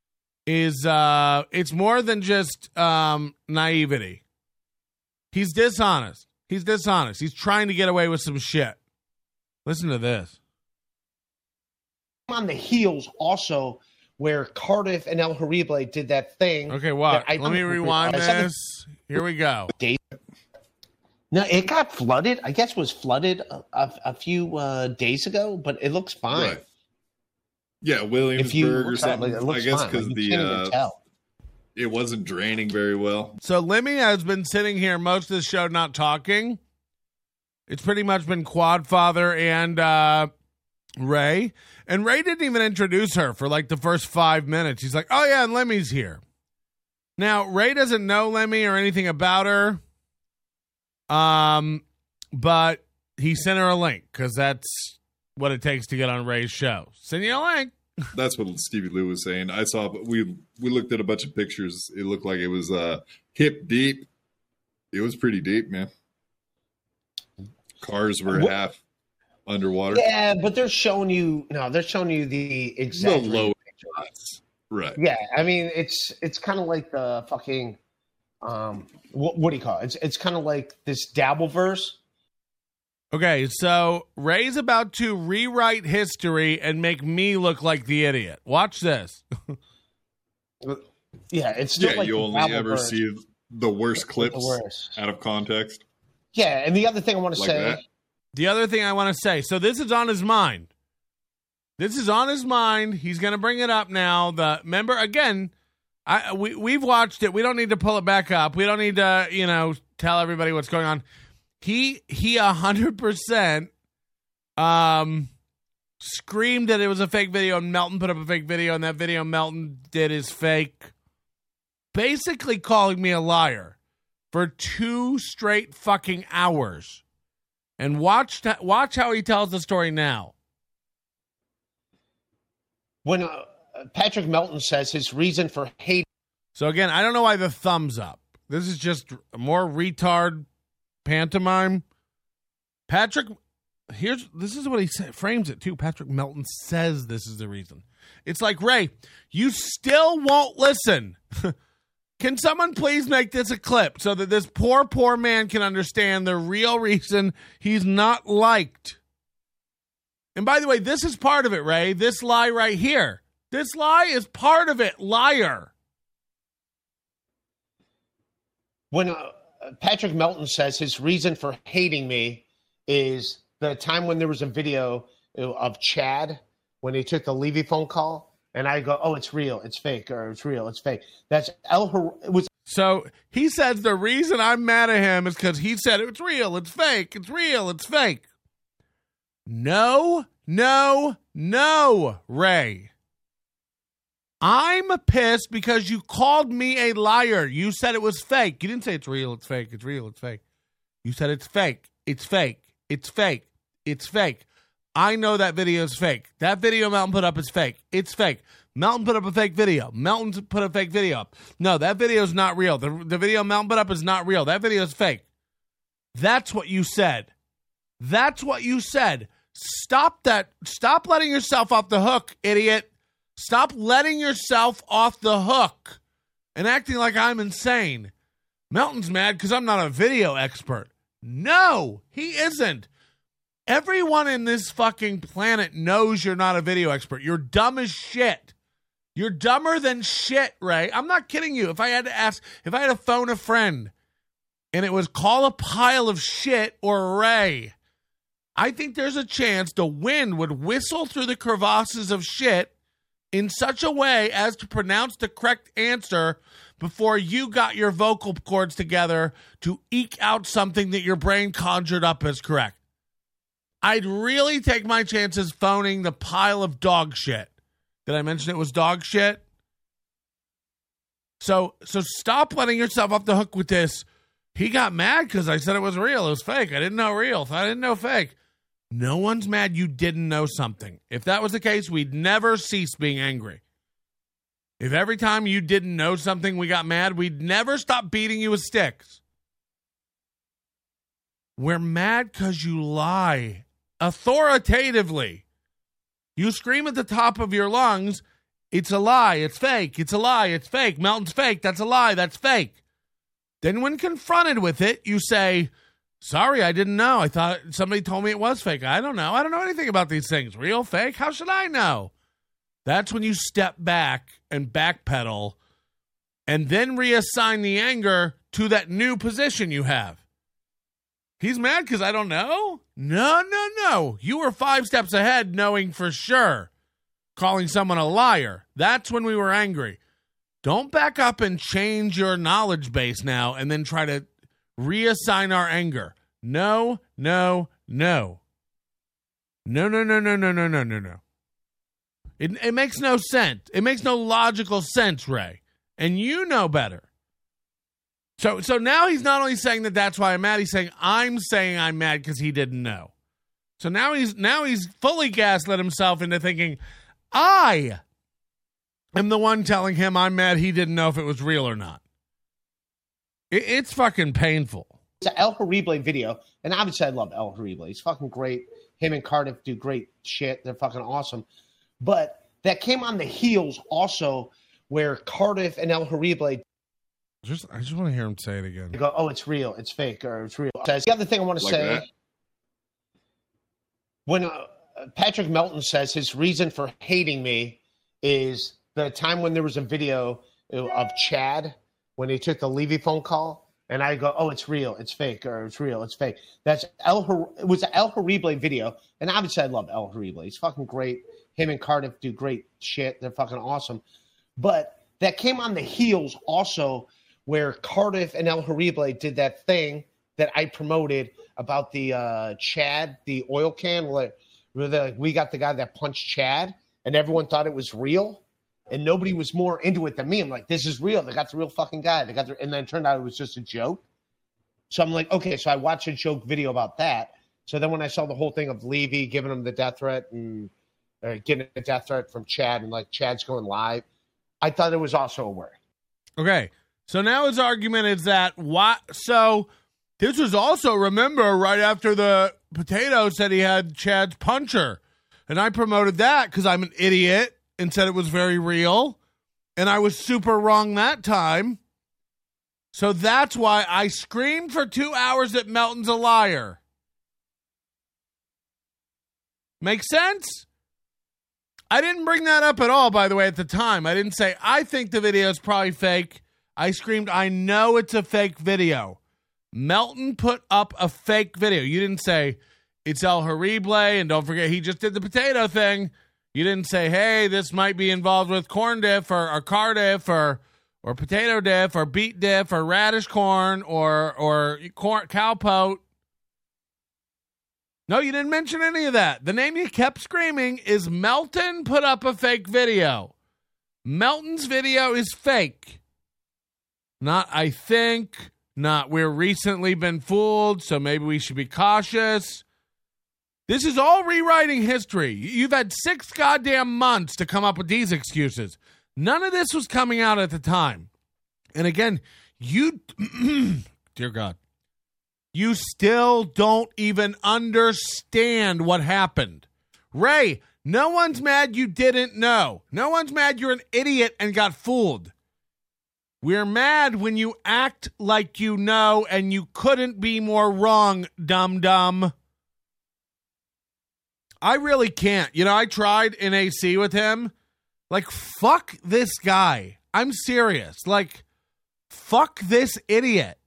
it's more than just naivety. He's dishonest. He's trying to get away with some shit. Listen to this. On the heels also where Cardiff and El Horrible did that thing. Okay, what? Let me rewind this. Here we go. No, it got flooded. I guess it was flooded a few days ago, but it looks fine. Right. Yeah, Williamsburg or something. I guess because it wasn't draining very well. So Lemmy has been sitting here most of the show not talking. It's pretty much been Quadfather and Ray. And Ray didn't even introduce her for like the first 5 minutes. He's like, oh yeah, and Lemmy's here. Now, Ray doesn't know Lemmy or anything about her. But he sent her a link because that's what it takes to get on Ray's show. Send you a link. That's what Stevie Lou was saying. I saw, we looked at a bunch of pictures. It looked like it was hip deep. It was pretty deep, man. Cars were half underwater. Yeah, but they're showing you the exact low shots. Right. Yeah, I mean it's kind of like the fucking what do you call it? It's kind of like this Dabbleverse. Okay, so Ray's about to rewrite history and make me look like the idiot. Watch this. Yeah, it's still like you only ever see the worst clips out of context. Yeah, and the other thing I want to say. That. The other thing I want to say. So this is on his mind. This is on his mind. He's going to bring it up now. Remember, again, we've watched it. We don't need to pull it back up. We don't need to, tell everybody what's going on. He 100% screamed that it was a fake video, and Melton put up a fake video, and that video Melton did is fake. Basically calling me a liar for 2 straight fucking hours. And watch how he tells the story now. When Patrick Melton says his reason for hate. So again, I don't know why the thumbs up. This is just more retard pantomime. This is what he frames it too. Patrick Melton says this is the reason. It's like, Ray, you still won't listen. Can someone please make this a clip so that this poor man can understand the real reason he's not liked? And by the way, this is part of it, Ray. This lie right here. This lie is part of it. Liar. When Patrick Melton says his reason for hating me is the time when there was a video of Chad when he took the Levy phone call. And I go, oh, it's real, it's fake, or it's real, it's fake. That's it was. So he says the reason I'm mad at him is because he said it's real, it's fake, it's real, it's fake. No, Ray. I'm pissed because you called me a liar. You said it was fake. You didn't say it's real, it's fake, it's real, it's fake. You said it's fake, it's fake, it's fake, it's fake. I know that video is fake. That video Melton put up is fake. It's fake. Melton put up a fake video. Melton put a fake video up. No, that video is not real. The video Melton put up is not real. That video is fake. That's what you said. That's what you said. Stop that. Stop letting yourself off the hook, idiot. Stop letting yourself off the hook and acting like I'm insane. Melton's mad because I'm not a video expert. No, he isn't. Everyone in this fucking planet knows you're not a video expert. You're dumb as shit. You're dumber than shit, Ray. I'm not kidding you. If I had to phone a friend and it was call a pile of shit or Ray, I think there's a chance the wind would whistle through the crevasses of shit in such a way as to pronounce the correct answer before you got your vocal cords together to eke out something that your brain conjured up as correct. I'd really take my chances phoning the pile of dog shit. Did I mention it was dog shit? So stop letting yourself off the hook with this. He got mad because I said it was real. It was fake. I didn't know real. I didn't know fake. No one's mad you didn't know something. If that was the case, we'd never cease being angry. If every time you didn't know something we got mad, we'd never stop beating you with sticks. We're mad because you lie. Authoritatively. You scream at the top of your lungs, it's a lie, it's fake, it's a lie, it's fake, Melton's fake, that's a lie, that's fake. Then when confronted with it, you say, sorry, I didn't know. I thought somebody told me it was fake. I don't know. I don't know anything about these things. Real, fake, how should I know? That's when you step back and backpedal and then reassign the anger to that new position you have. He's mad because I don't know? No. You were 5 steps ahead knowing for sure. Calling someone a liar. That's when we were angry. Don't back up and change your knowledge base now and then try to reassign our anger. No. It makes no sense. It makes no logical sense, Ray. And you know better. So now he's not only saying that that's why I'm mad, he's saying I'm mad because he didn't know. So now he's fully gaslit himself into thinking I am the one telling him I'm mad he didn't know if it was real or not. It's fucking painful. It's an El Horrible video, and obviously I love El Horrible. He's fucking great. Him and Cardiff do great shit. They're fucking awesome. But that came on the heels also where Cardiff and El Horrible I just want to hear him say it again. They go, oh, it's real, it's fake, or it's real. The other thing I want to say, that? when Patrick Melton says his reason for hating me is the time when there was a video of Chad when he took the Levy phone call. And I go, oh, it's real, it's fake, or it's real, it's fake. It was an El Horrible video, and obviously I love El Horrible. He's fucking great. Him and Cardiff do great shit. They're fucking awesome. But that came on the heels also where Cardiff and El Horrible did that thing that I promoted about the Chad, the oil can, where we got the guy that punched Chad, and everyone thought it was real. And nobody was more into it than me. I'm like, this is real. They got the real fucking guy. And then it turned out it was just a joke. So I'm like, okay, so I watched a joke video about that. So then when I saw the whole thing of Levy giving him the death threat and getting a death threat from Chad and like Chad's going live, I thought it was also a word. Okay. So now his argument is that so this was also, remember, right after the Potato said he had Chad's puncher. And I promoted that because I'm an idiot. And said it was very real. And I was super wrong that time. So that's why I screamed for 2 hours that Melton's a liar. Make sense? I didn't bring that up at all, by the way, at the time. I didn't say, I think the video is probably fake. I screamed, I know it's a fake video. Melton put up a fake video. You didn't say, it's El Horrible, and don't forget, he just did the potato thing. You didn't say, hey, this might be involved with corn diff or Cardiff or potato diff or beet diff or radish corn or cowpote. No, you didn't mention any of that. The name you kept screaming is Melton put up a fake video. Melton's video is fake. Not I think, not we're recently been fooled, so maybe we should be cautious. This is all rewriting history. You've had 6 goddamn months to come up with these excuses. None of this was coming out at the time. And again, dear God, you still don't even understand what happened. Ray, no one's mad you didn't know. No one's mad you're an idiot and got fooled. We're mad when you act like you know and you couldn't be more wrong, dum-dum. I really can't. You know, I tried in AC with him. Like, fuck this guy. I'm serious. Like, fuck this idiot.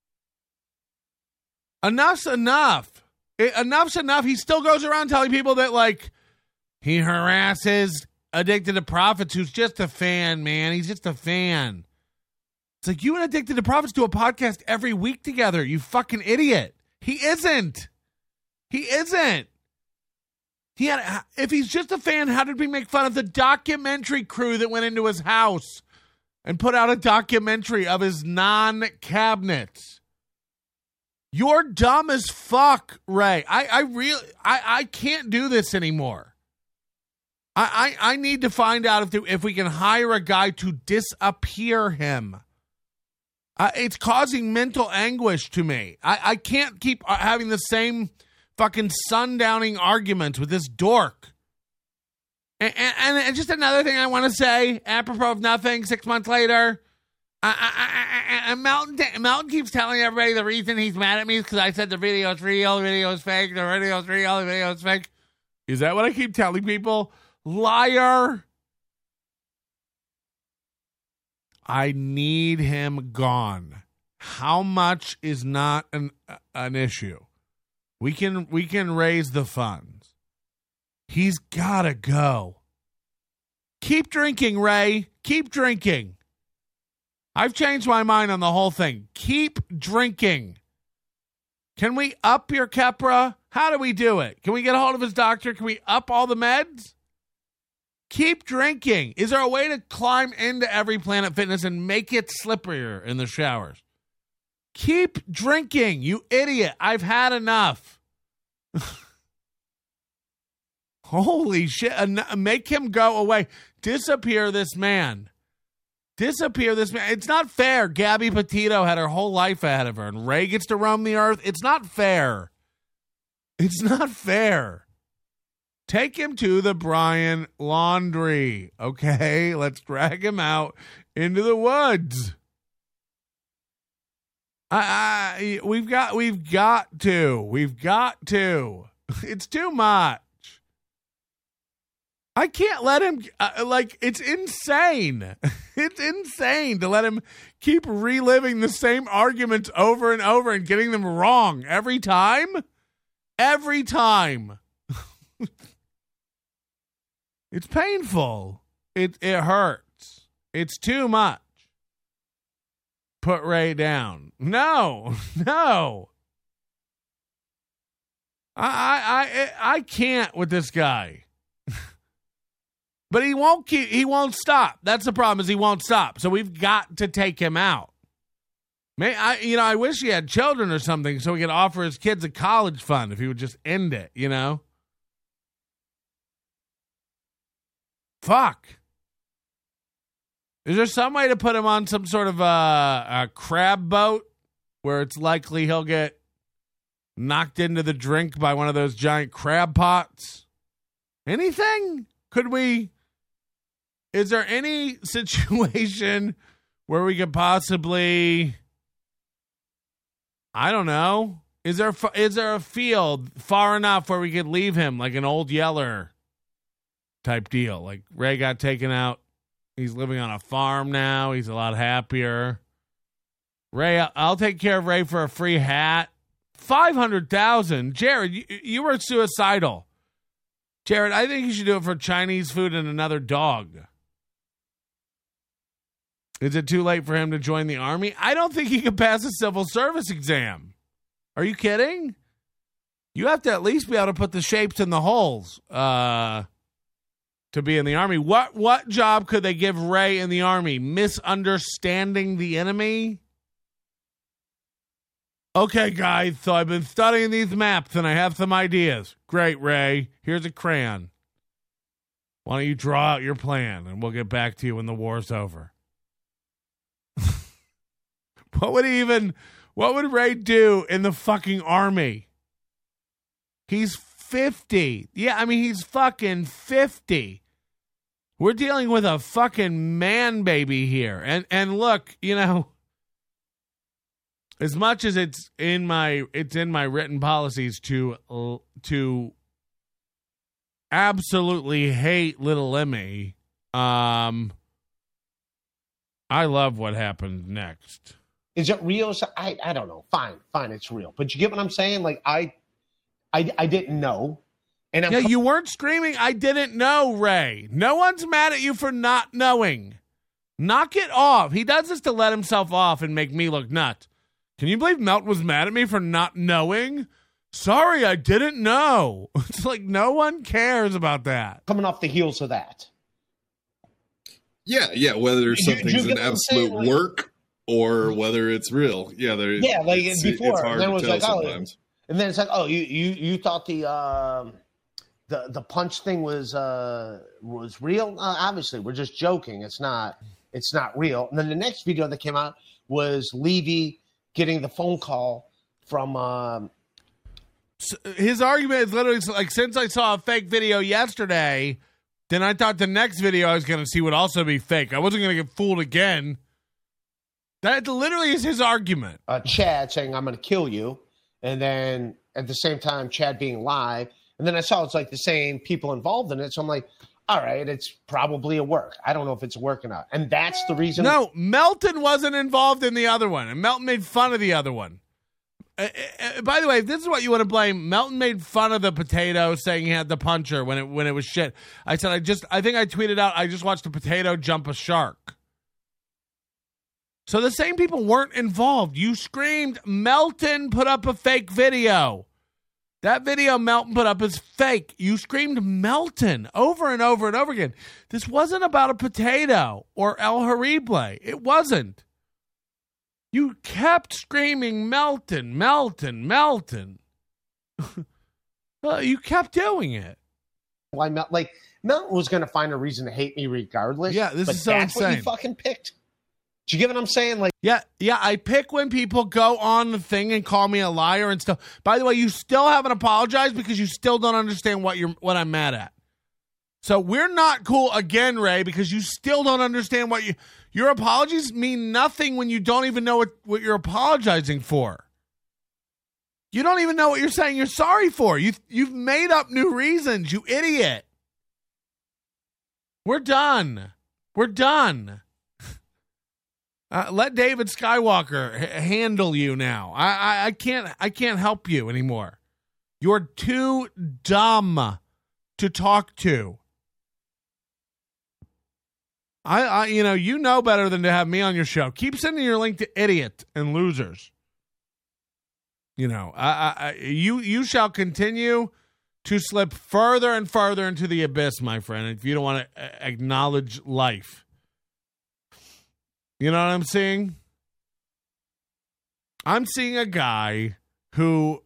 Enough's enough. Enough's enough. He still goes around telling people that, like, he harasses Addicted to Profits, who's just a fan, man. He's just a fan. It's like, you and Addicted to Profits do a podcast every week together, you fucking idiot. He isn't. He isn't. If he's just a fan, how did we make fun of the documentary crew that went into his house and put out a documentary of his non-cabinets? You're dumb as fuck, Ray. I can't do this anymore. I need to find out if we can hire a guy to disappear him. It's causing mental anguish to me. I can't keep having the same fucking sundowning arguments with this dork. And just another thing I want to say, apropos of nothing, 6 months later, Melton keeps telling everybody the reason he's mad at me is because I said the video is real, the video is fake, the video is real, the video is fake. Is that what I keep telling people? Liar. I need him gone. How much is not an issue? We can raise the funds. He's got to go. Keep drinking, Ray. Keep drinking. I've changed my mind on the whole thing. Keep drinking. Can we up your Keppra? How do we do it? Can we get a hold of his doctor? Can we up all the meds? Keep drinking. Is there a way to climb into every Planet Fitness and make it slipperier in the showers? Keep drinking, you idiot. I've had enough. Holy shit. Make him go away. Disappear this man. disappear this man. It's not fair. Gabby Petito had her whole life ahead of her, and Ray gets to roam the earth. It's not fair. It's not fair. Take him to the Brian Laundry, okay? Let's drag him out into the woods. We've got to. It's too much. I can't let him, it's insane. It's insane to let him keep reliving the same arguments over and over and getting them wrong every time. Every time. It's painful. It hurts. It's too much. Put Ray down. No. I can't with this guy. But he won't stop. That's the problem, is he won't stop. So we've got to take him out. I wish he had children or something so he could offer his kids a college fund if he would just end it, Fuck. Is there some way to put him on some sort of a crab boat where it's likely he'll get knocked into the drink by one of those giant crab pots? Anything? Is there any situation where we could possibly, I don't know, is there a field far enough where we could leave him like an Old Yeller type deal? Like Ray got taken out. He's living on a farm now. He's a lot happier. Ray, I'll take care of Ray for a free hat. $500,000. Jared, you were suicidal. Jared, I think you should do it for Chinese food and another dog. Is it too late for him to join the Army? I don't think he could pass a civil service exam. Are you kidding? You have to at least be able to put the shapes in the holes to be in the Army. What job could they give Ray in the Army? Misunderstanding the enemy? Okay, guys, so I've been studying these maps and I have some ideas. Great, Ray. Here's a crayon. Why don't you draw out your plan and we'll get back to you when the war's over. What would Ray do in the fucking Army? He's 50. Yeah, I mean, he's fucking 50. We're dealing with a fucking man baby here. And look, as much as it's in my written policies to absolutely hate little Emmy, I love what happened next. Is it real? I don't know. Fine, it's real. But you get what I'm saying? Like I didn't know. And you weren't screaming, I didn't know, Ray. No one's mad at you for not knowing. Knock it off. He does this to let himself off and make me look nuts. Can you believe Melt was mad at me for not knowing? Sorry, I didn't know. It's like no one cares about that. Coming off the heels of that. Yeah, whether something's an absolute work or whether it's real. Yeah, like before. It's hard to tell sometimes. And then it's like, oh, you thought the punch thing was real? Obviously, we're just joking. It's not real. And then the next video that came out was Levy getting the phone call from. His argument is literally like, since I saw a fake video yesterday, then I thought the next video I was going to see would also be fake. I wasn't going to get fooled again. That literally is his argument. Chad saying, I'm going to kill you. And then at the same time, Chad being live. And then I saw it's like the same people involved in it. So I'm like, all right, it's probably a work. I don't know if it's working out. And that's the reason. No, Melton wasn't involved in the other one. And Melton made fun of the other one. By the way, if this is what you want to blame, Melton made fun of the potato saying he had the puncher when it was shit. I said, I think I tweeted out, I just watched a potato jump a shark. So the same people weren't involved. You screamed, Melton put up a fake video. That video Melton put up is fake. You screamed Melton over and over and over again. This wasn't about a potato or El Horrible. It wasn't. You kept screaming Melton, Melton, Melton. You kept doing it. Why, Melton was going to find a reason to hate me regardless. Yeah, this is so that's insane. What he fucking picked. Do you get what I'm saying? Like, yeah, I pick when people go on the thing and call me a liar and stuff. By the way, you still haven't apologized because you still don't understand what I'm mad at. So we're not cool again, Ray, because you still don't understand your apologies mean nothing when you don't even know what you're apologizing for. You don't even know what you're saying you're sorry for. You've made up new reasons, you idiot. We're done. We're done. Let David Skywalker handle you now. I can't help you anymore. You're too dumb to talk to. You know better than to have me on your show. Keep sending your link to idiot and losers. You shall continue to slip further and further into the abyss, my friend, if you don't want to acknowledge life. You know what I'm seeing? I'm seeing a guy who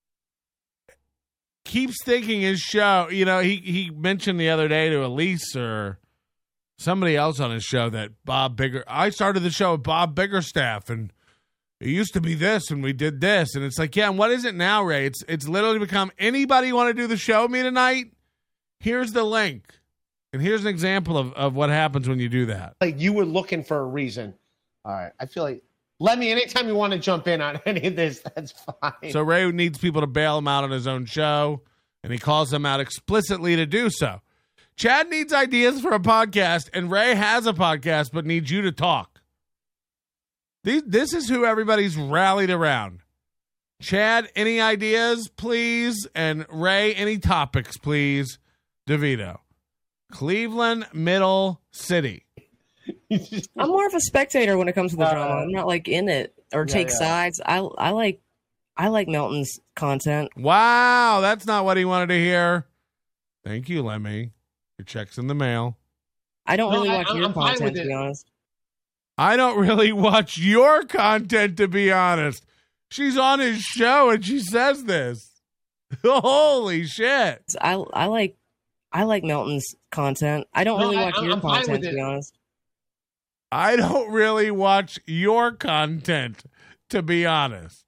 keeps thinking his show, he mentioned the other day to Elise or somebody else on his show that I started the show with Bob Biggerstaff, and it used to be this, and we did this. And it's like, yeah, and what is it now, Ray? It's literally become, anybody want to do the show with me tonight? Here's the link. And here's an example of what happens when you do that. Like, you were looking for a reason. All right. I feel like, Lemmy, anytime you want to jump in on any of this, that's fine. So Ray needs people to bail him out on his own show, and he calls them out explicitly to do so. Chad needs ideas for a podcast, and Ray has a podcast but needs you to talk. This is who everybody's rallied around. Chad, any ideas, please? And Ray, any topics, please? DeVito. Cleveland, Middle City. I'm more of a spectator when it comes to the drama. I'm not like in it or take sides. I like Melton's content. Wow, that's not what he wanted to hear. Thank you, Lemmy. Your check's in the mail. I don't really watch your content, to be honest. I don't really watch your content, to be honest. She's on his show and she says this. Holy shit. I like Melton's content. I don't really watch your content, to be honest. I don't really watch your content, to be honest.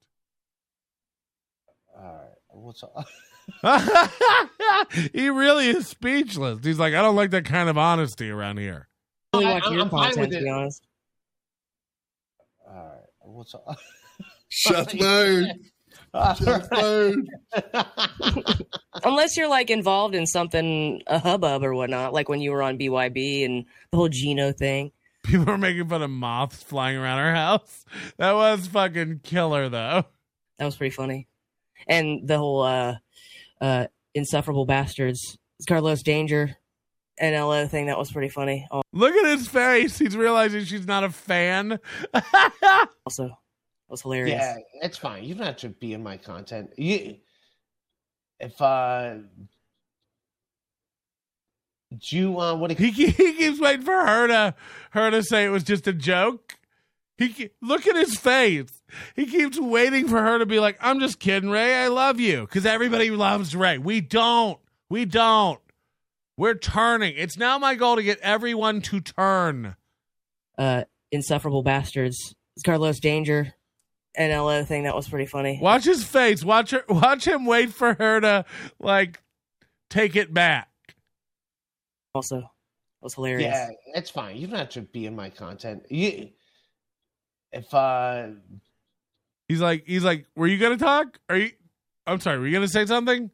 All right. What's up? He really is speechless. He's like, I don't like that kind of honesty around here. I don't really watch your content, to be honest. All right. What's up? Shots fired. Shots fired. Unless you're like involved in something, a hubbub or whatnot, like when you were on BYB and the whole Geno thing. People were making fun of moths flying around our house. That was fucking killer, though. That was pretty funny. And the whole insufferable bastards, Carlos Danger, and LO thing, that was pretty funny. Oh. Look at his face. He's realizing she's not a fan. Also, it was hilarious. Yeah, it's fine. You don't have to be in my content. He keeps waiting for her to say it was just a joke. Look at his face. He keeps waiting for her to be like, I'm just kidding, Ray. I love you. Because everybody loves Ray. We don't. We're turning. It's now my goal to get everyone to turn. Insufferable bastards, Carlos Danger, and LO thing, that was pretty funny. Watch his face. Watch him wait for her to like take it back. Also, it was hilarious. Yeah, it's fine. You don't have to be in my content. He's like, were you gonna talk? I'm sorry, were you gonna say something?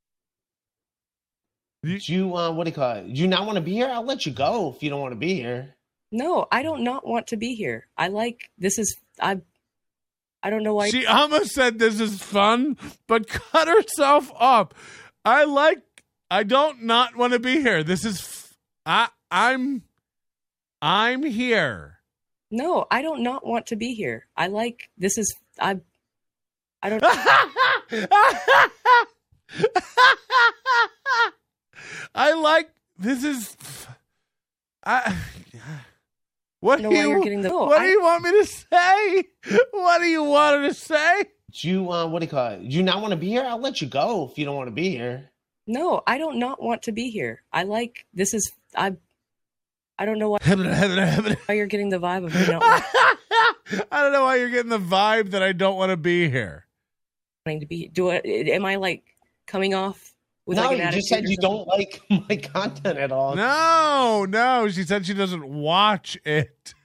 Do you what do you call it? Do you not want to be here? I'll let you go if you don't want to be here. No, I don't not want to be here. I don't know why. She almost said this is fun, but cut herself off. I don't not want to be here. This is I'm here. No, I don't not want to be here. I don't. I like this is. What do you want me to say? What do you want her to say? Do you what do you call it? Do you not want to be here? I'll let you go if you don't want to be here. No, I don't not want to be here. I don't I don't know why you're getting the vibe of me not I don't know why you're getting the vibe that I don't want to be here. wanting to be. Am I like coming off with no, like an you attitude? just said you don't like my content at all. No. She said she doesn't watch it.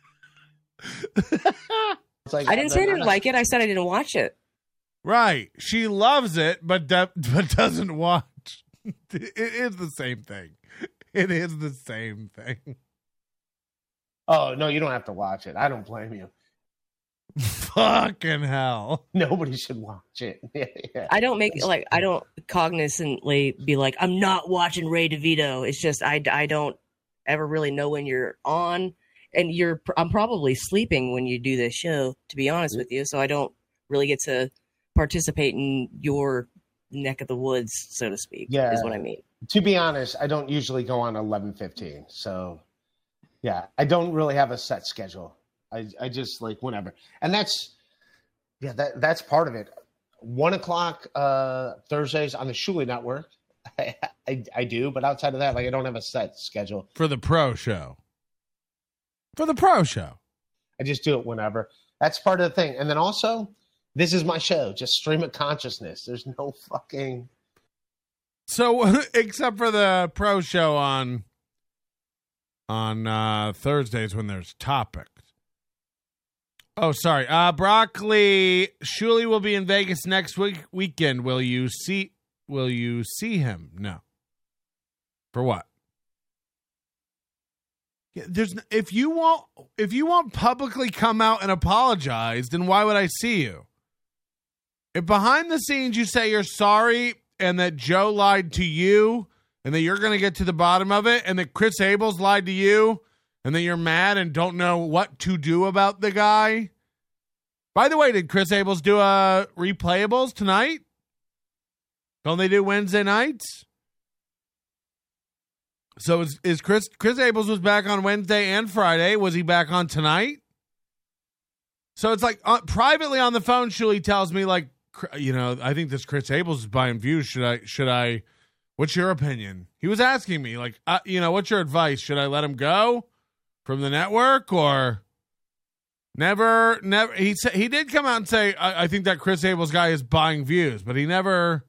I didn't say I didn't like it. I said I didn't watch it. Right. She loves it, but doesn't watch. It is the same thing. It is the same thing. Oh, no, you don't have to watch it. I don't blame you. Fucking hell. Nobody should watch it. Yeah. I don't cognizantly be like, I'm not watching Ray DeVito. It's just I don't ever really know when you're on. And I'm probably sleeping when you do this show, to be honest with you. So I don't really get to participate in your neck of the woods, so to speak. Yeah, is what I mean. To be honest, I don't usually go on 11:15. So, yeah, I don't really have a set schedule. I just like whenever, and that's part of it. 1:00 Thursdays on the Shuli Network. I do, but outside of that, like I don't have a set schedule for the pro show. For the pro show, I just do it whenever. That's part of the thing, and then also, this is my show. Just stream of consciousness. There's no fucking. So, except for the pro show on Thursdays when there's topics. Oh, sorry. Broccoli. Shuli will be in Vegas next weekend. Will you see him? No. For what? If you won't publicly come out and apologize, then why would I see you? If behind the scenes you say you're sorry and that Joe lied to you and that you're going to get to the bottom of it and that Chris Abels lied to you and that you're mad and don't know what to do about the guy. By the way, did Chris Abels do replayables tonight? Don't they do Wednesday nights? So is Chris Abels was back on Wednesday and Friday. Was he back on tonight? So it's like privately on the phone, Shuli tells me like, I think this Chris Abels is buying views. Should I, what's your opinion? He was asking me like, what's your advice? Should I let him go from the network or never? He said he did come out and say, I think that Chris Abels guy is buying views, but he never,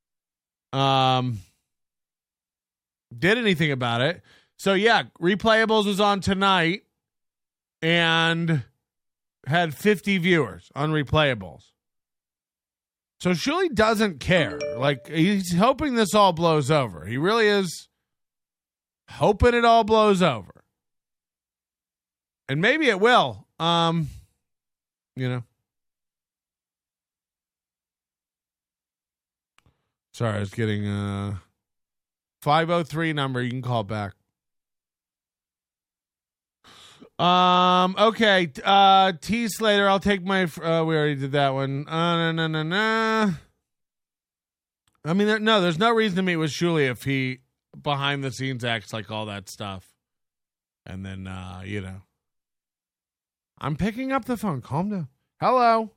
did anything about it. So yeah, Replayables was on tonight and had 50 viewers on Replayables. So Shuli doesn't care. Like he's hoping this all blows over. He really is hoping it all blows over. And maybe it will. Sorry, I was getting 503 number. You can call back. Okay. T Slater, I'll take my. We already did that one. No. I mean, there's no reason to meet with Shuli if he behind the scenes acts like all that stuff. And then, I'm picking up the phone. Calm down. Hello.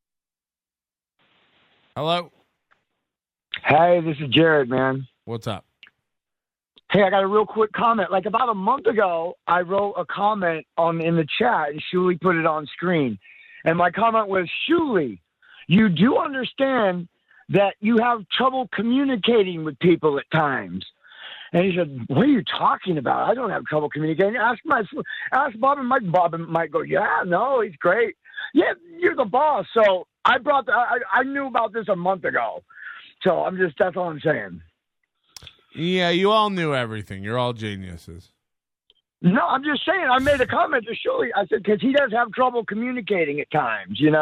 Hey, this is Jared, man. What's up? Hey, I got a real quick comment. Like about a month ago, I wrote a comment in the chat, and Shuli put it on screen. And my comment was, Shuli, you do understand that you have trouble communicating with people at times. And he said, what are you talking about? I don't have trouble communicating. Ask Bob and Mike. Bob and Mike go, yeah, no, he's great. Yeah, you're the boss. So I knew about this a month ago. So that's all I'm saying. Yeah, you all knew everything. You're all geniuses. No, I'm just saying. I made a comment to Shuli. I said, because he does have trouble communicating at times, And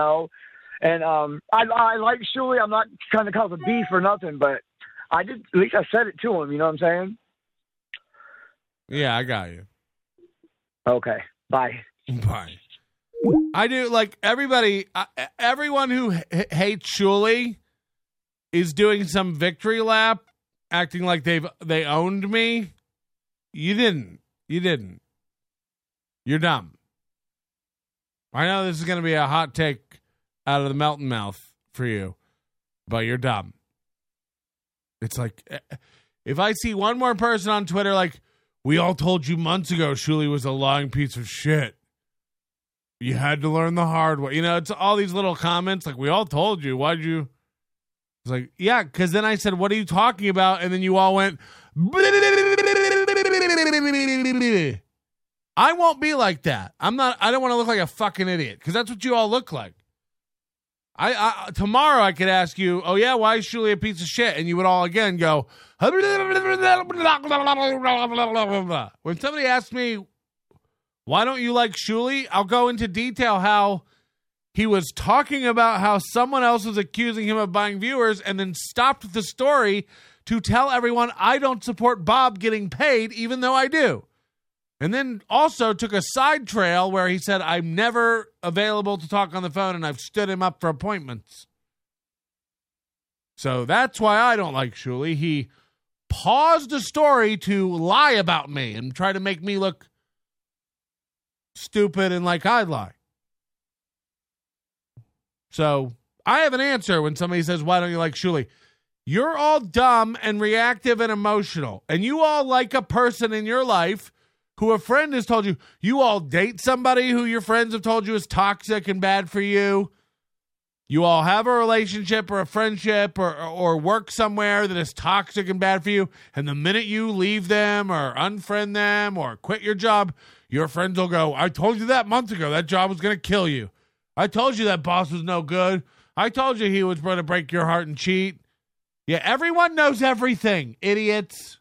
I like Shuli. I'm not trying to cause a beef or nothing, but I did. At least I said it to him. You know what I'm saying? Yeah, I got you. Okay. Bye. Bye. I do like everybody. Everyone who hates Shuli is doing some victory lap. Acting like they owned me. You didn't. You're dumb. I know this is going to be a hot take out of the Melton mouth for you, but you're dumb. It's like if I see one more person on Twitter like, We all told you months ago Shuli was a lying piece of shit. You had to learn the hard way. You know, it's all these little comments like, we all told you. Why'd you? It's like, yeah, because then I said, what are you talking about? And then you all went, I won't be like that. I don't want to look like a fucking idiot because that's what you all look like. Tomorrow I could ask you, oh yeah, why is Shuli a piece of shit? And you would all again go, when somebody asks me, why don't you like Shuli? I'll go into detail how he was talking about how someone else was accusing him of buying viewers and then stopped the story to tell everyone I don't support Bob getting paid, even though I do. And then also took a side trail where he said, I'm never available to talk on the phone and I've stood him up for appointments. So that's why I don't like Shuli. He paused the story to lie about me and try to make me look stupid and like I lie. So I have an answer when somebody says, why don't you like Shuli? You're all dumb and reactive and emotional. And you all like a person in your life who a friend has told you. You all date somebody who your friends have told you is toxic and bad for you. You all have a relationship or a friendship or work somewhere that is toxic and bad for you. And the minute you leave them or unfriend them or quit your job, your friends will go, I told you that months ago. That job was going to kill you. I told you that boss was no good. I told you he was going to break your heart and cheat. Yeah, everyone knows everything, idiots.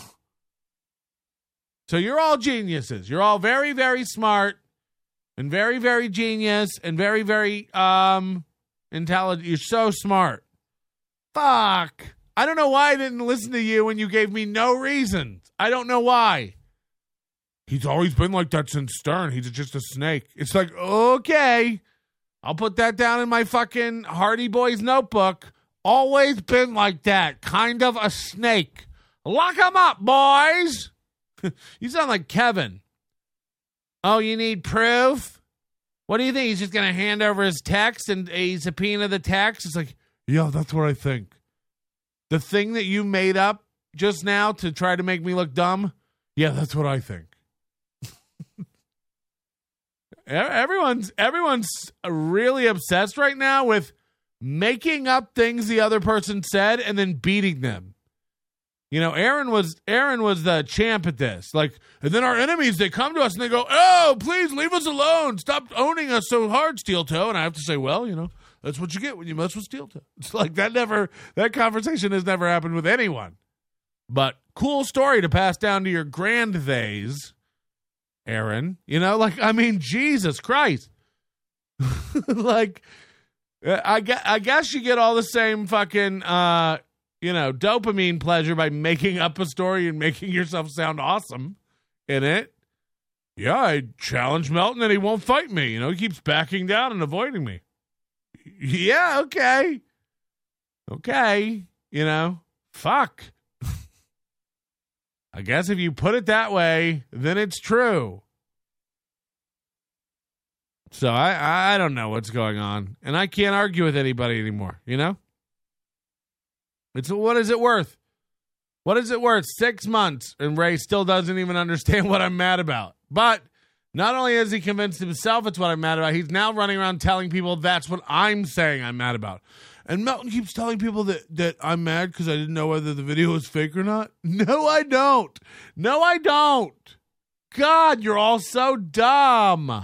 So you're all geniuses. You're all very, very smart and very, very genius and very, very intelligent. You're so smart. Fuck. I don't know why I didn't listen to you when you gave me no reasons. I don't know why. He's always been like that since Stern. He's just a snake. It's like, okay, I'll put that down in my fucking Hardy Boys notebook. Always been like that. Kind of a snake. Lock him up, boys. You sound like Kevin. Oh, you need proof? What do you think? He's just going to hand over his text and a subpoena the text? It's like, yeah, that's what I think. The thing that you made up just now to try to make me look dumb? Yeah, that's what I think. Everyone's really obsessed right now with making up things the other person said and then beating them. You know, Aaron was the champ at this. Like, and then our enemies, they come to us and they go, oh, please leave us alone. Stop owning us so hard, Steel Toe. And I have to say, well, you know, that's what you get when you mess with Steel Toe. It's like that conversation has never happened with anyone. But cool story to pass down to your grand-theys, Aaron. You know, like, I mean, Jesus Christ. Like, I guess you get all the same fucking, dopamine pleasure by making up a story and making yourself sound awesome in it. Yeah, I challenged Melton and he won't fight me. You know, he keeps backing down and avoiding me. Yeah, okay. Okay. You know, fuck. I guess if you put it that way, then it's true. So I don't know what's going on. And I can't argue with anybody anymore, you know? What is it worth? What is it worth? 6 months, and Ray still doesn't even understand what I'm mad about. But not only has he convinced himself it's what I'm mad about, he's now running around telling people that's what I'm saying I'm mad about. And Melton keeps telling people that I'm mad because I didn't know whether the video was fake or not. No, I don't. No, I don't. God, you're all so dumb.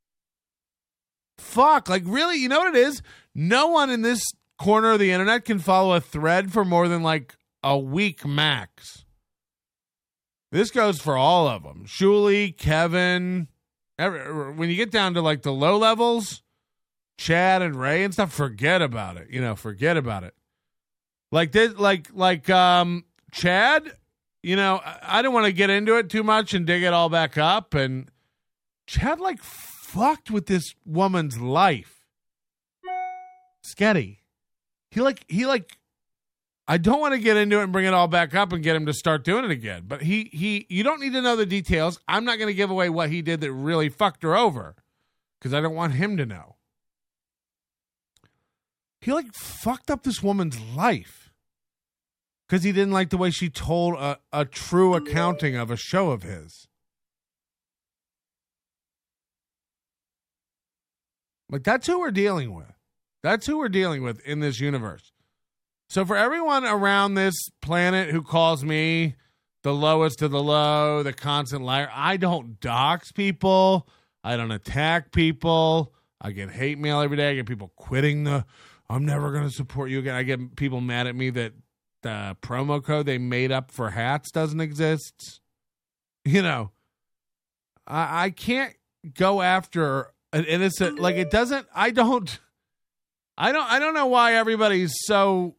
Fuck, like really, you know what it is? No one in this corner of the internet can follow a thread for more than like a week max. This goes for all of them. Shuli, Kevin, when you get down to like the low levels, Chad and Ray and stuff, forget about it. You know, forget about it. Like this, Chad, you know, I don't want to get into it too much and dig it all back up. And Chad like fucked with this woman's life. Sketty. He I don't want to get into it and bring it all back up and get him to start doing it again. But you don't need to know the details. I'm not going to give away what he did that really fucked her over because I don't want him to know. He like fucked up this woman's life. because he didn't like the way she told a true accounting of a show of his. Like, that's who we're dealing with. That's who we're dealing with in this universe. So for everyone around this planet who calls me the lowest of the low, the constant liar, I don't dox people. I don't attack people. I get hate mail every day. I get people quitting I'm never going to support you again. I get people mad at me that the promo code they made up for hats doesn't exist. You know, I can't go after an innocent, like it doesn't, I don't know why everybody's so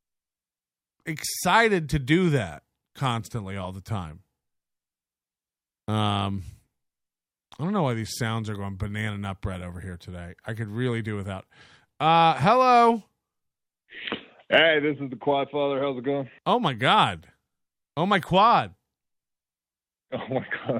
excited to do that constantly all the time. I don't know why these sounds are going banana nut bread over here today. I could really do without. Hello. Hey, this is the Quad Father. How's it going? Oh my God. Oh my quad. Oh my God.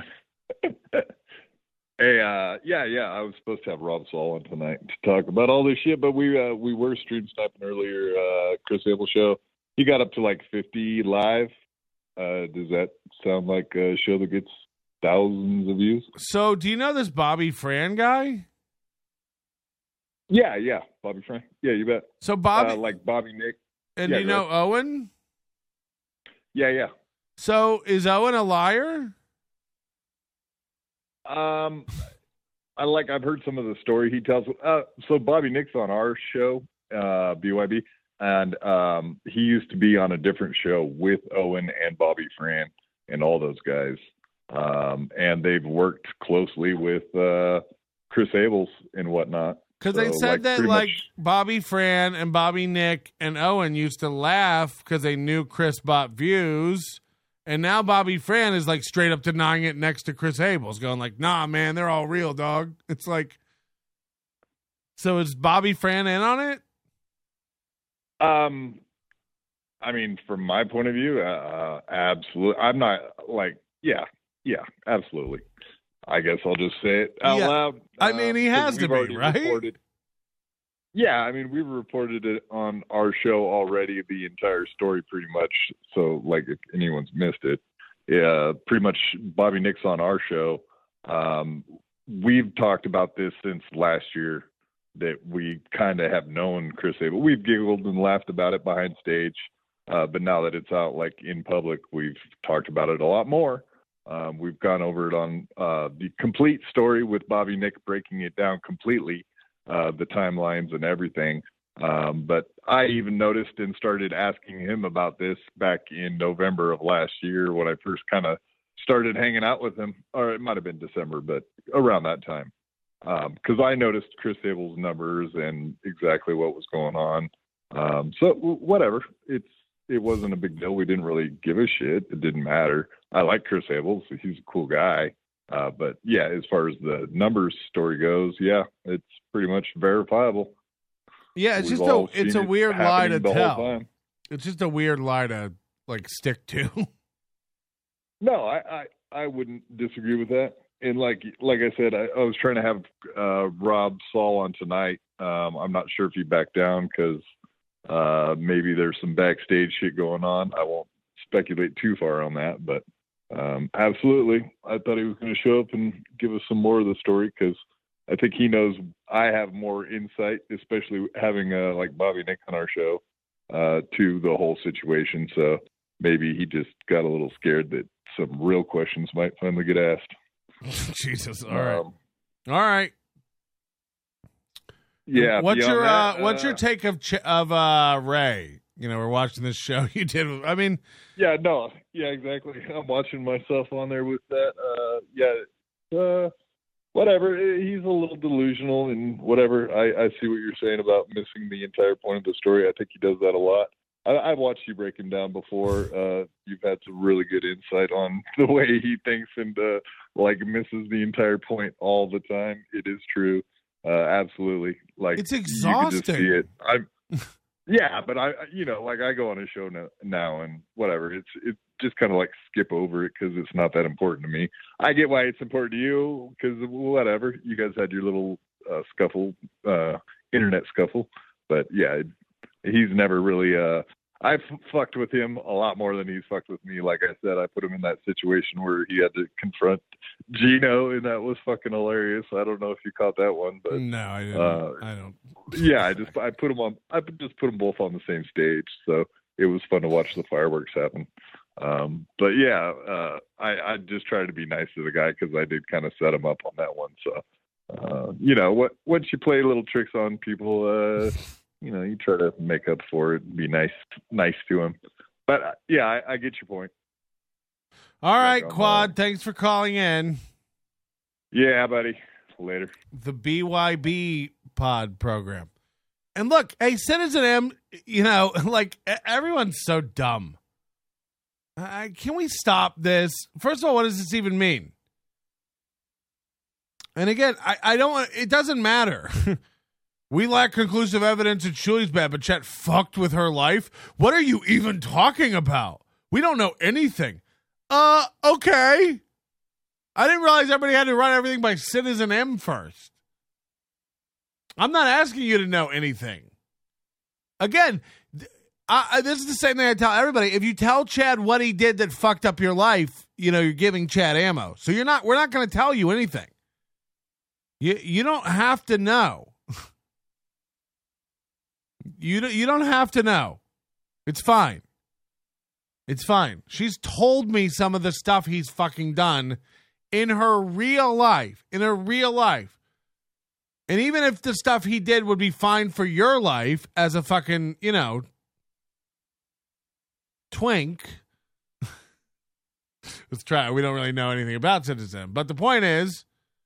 Hey, yeah. I was supposed to have Rob Saul on tonight to talk about all this shit, but we were stream sniping earlier. Chris Abel show. He got up to like 50 live. Does that sound like a show that gets thousands of views? So, do you know this Bobby Fran guy? Yeah, Bobby Fran. Yeah, you bet. So Bobby, like Bobby Nick, and you know Owen. Yeah. So is Owen a liar? I've heard some of the story he tells. So Bobby Nick's on our show, BYB, and he used to be on a different show with Owen and Bobby Fran and all those guys. And they've worked closely with Chris Abels and whatnot. Because they said that Bobby Fran and Bobby Nick and Owen used to laugh because they knew Chris bought views. And now Bobby Fran is like straight up denying it next to Chris Abels, going like, nah, man, they're all real, dog. It's like, so is Bobby Fran in on it? I mean, from my point of view, absolutely. I'm not like, yeah, absolutely. I guess I'll just say it out loud. I mean, he has to be, right? Yeah, I mean, we've reported it on our show already, the entire story pretty much. So, like, if anyone's missed it, pretty much Bobby Nick's on our show. We've talked about this since last year, that we kind of have known Chris Abel. We've giggled and laughed about it behind stage. But now that it's out, like, in public, we've talked about it a lot more. We've gone over it on the complete story with Bobby Nick breaking it down completely, the timelines and everything. But I even noticed and started asking him about this back in November of last year when I first kind of started hanging out with him, or it might have been December, but around that time. Because I noticed Chris Abel's numbers and exactly what was going on. So whatever, it wasn't a big deal. We didn't really give a shit. It didn't matter. I like Chris Abel, so he's a cool guy. But yeah, as far as the numbers story goes, yeah, it's pretty much verifiable. Yeah, it's just a weird lie to tell. It's just a weird lie to like stick to. No, I wouldn't disagree with that. And like I said, I was trying to have Rob Saul on tonight. I'm not sure if he backed down because maybe there's some backstage shit going on. I won't speculate too far on that, but absolutely, I thought he was going to show up and give us some more of the story because I think he knows I have more insight, especially having like Bobby Nick on our show to the whole situation. So maybe he just got a little scared that some real questions might finally get asked. Jesus, all right. Yeah. What's your take of Ray? You know, we're watching this show you did. I mean, yeah, exactly. I'm watching myself on there with that. Whatever. He's a little delusional and whatever. I see what you're saying about missing the entire point of the story. I think he does that a lot. I've watched you break him down before. You've had some really good insight on the way he thinks and like misses the entire point all the time. It is true. Absolutely. Like it's exhausting. You can just see it. Yeah, but I go on a show now and whatever. It's just kind of like skip over it because it's not that important to me. I get why it's important to you because whatever. You guys had your little scuffle, internet scuffle, but yeah, he's never really fucked with him a lot more than he's fucked with me. Like I said, I put him in that situation where he had to confront Gino, and that was fucking hilarious. I don't know if you caught that one, but no, I didn't. I don't. Yeah, I just put them both on the same stage, so it was fun to watch the fireworks happen. But yeah, I just tried to be nice to the guy because I did kind of set him up on that one. So, once you play little tricks on people, you try to make up for it and be nice to him. But yeah, I get your point. All right, Quad. Thanks for calling in. Yeah, buddy. Later. The BYB pod program. And look, hey, Citizen M, everyone's so dumb. Can we stop this? First of all, what does this even mean? And again, I don't want, it doesn't matter. We lack conclusive evidence that Shuli's bad, but Chet fucked with her life? What are you even talking about? We don't know anything. Okay. I didn't realize everybody had to run everything by Citizen M first. I'm not asking you to know anything. Again, this is the same thing I tell everybody. If you tell Chad what he did that fucked up your life, you're giving Chad ammo. So we're not going to tell you anything. You don't have to know. You don't have to know. It's fine. It's fine. She's told me some of the stuff he's fucking done in her real life. In her real life. And even if the stuff he did would be fine for your life as a fucking, twink. Let's try. We don't really know anything about Citizen. But the point is,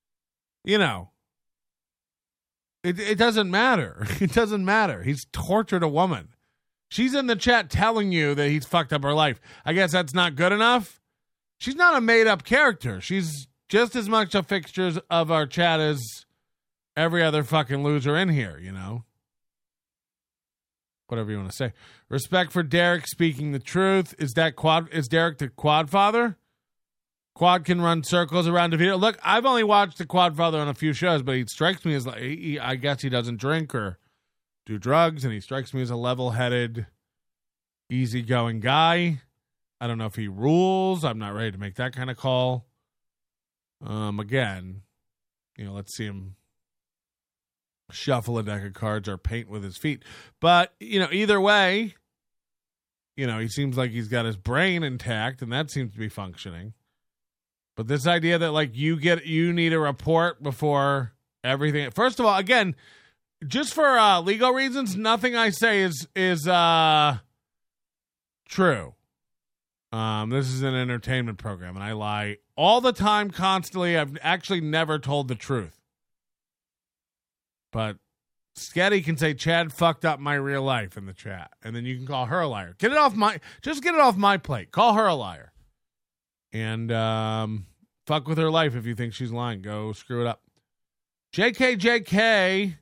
it doesn't matter. It doesn't matter. He's tortured a woman. She's in the chat telling you that he's fucked up her life. I guess that's not good enough. She's not a made-up character. She's just as much a fixture of our chat as every other fucking loser in here, Whatever you want to say. Respect for Derek speaking the truth. Is Derek the Quad Father? Quad can run circles around DeVito. Look, I've only watched the Quad Father on a few shows, but he strikes me as like, I guess he doesn't drink or do drugs, and he strikes me as a level-headed, easygoing guy. I don't know if he rules. I'm not ready to make that kind of call. Again, let's see him shuffle a deck of cards or paint with his feet. But, either way, he seems like he's got his brain intact, and that seems to be functioning. But this idea that, you need a report before everything. First of all, again, just for legal reasons, nothing I say is true. This is an entertainment program, and I lie all the time, constantly. I've actually never told the truth. But Sketty can say, Chad fucked up my real life in the chat, and then you can call her a liar. Get it off my plate. Call her a liar. And fuck with her life if you think she's lying. Go screw it up. JK.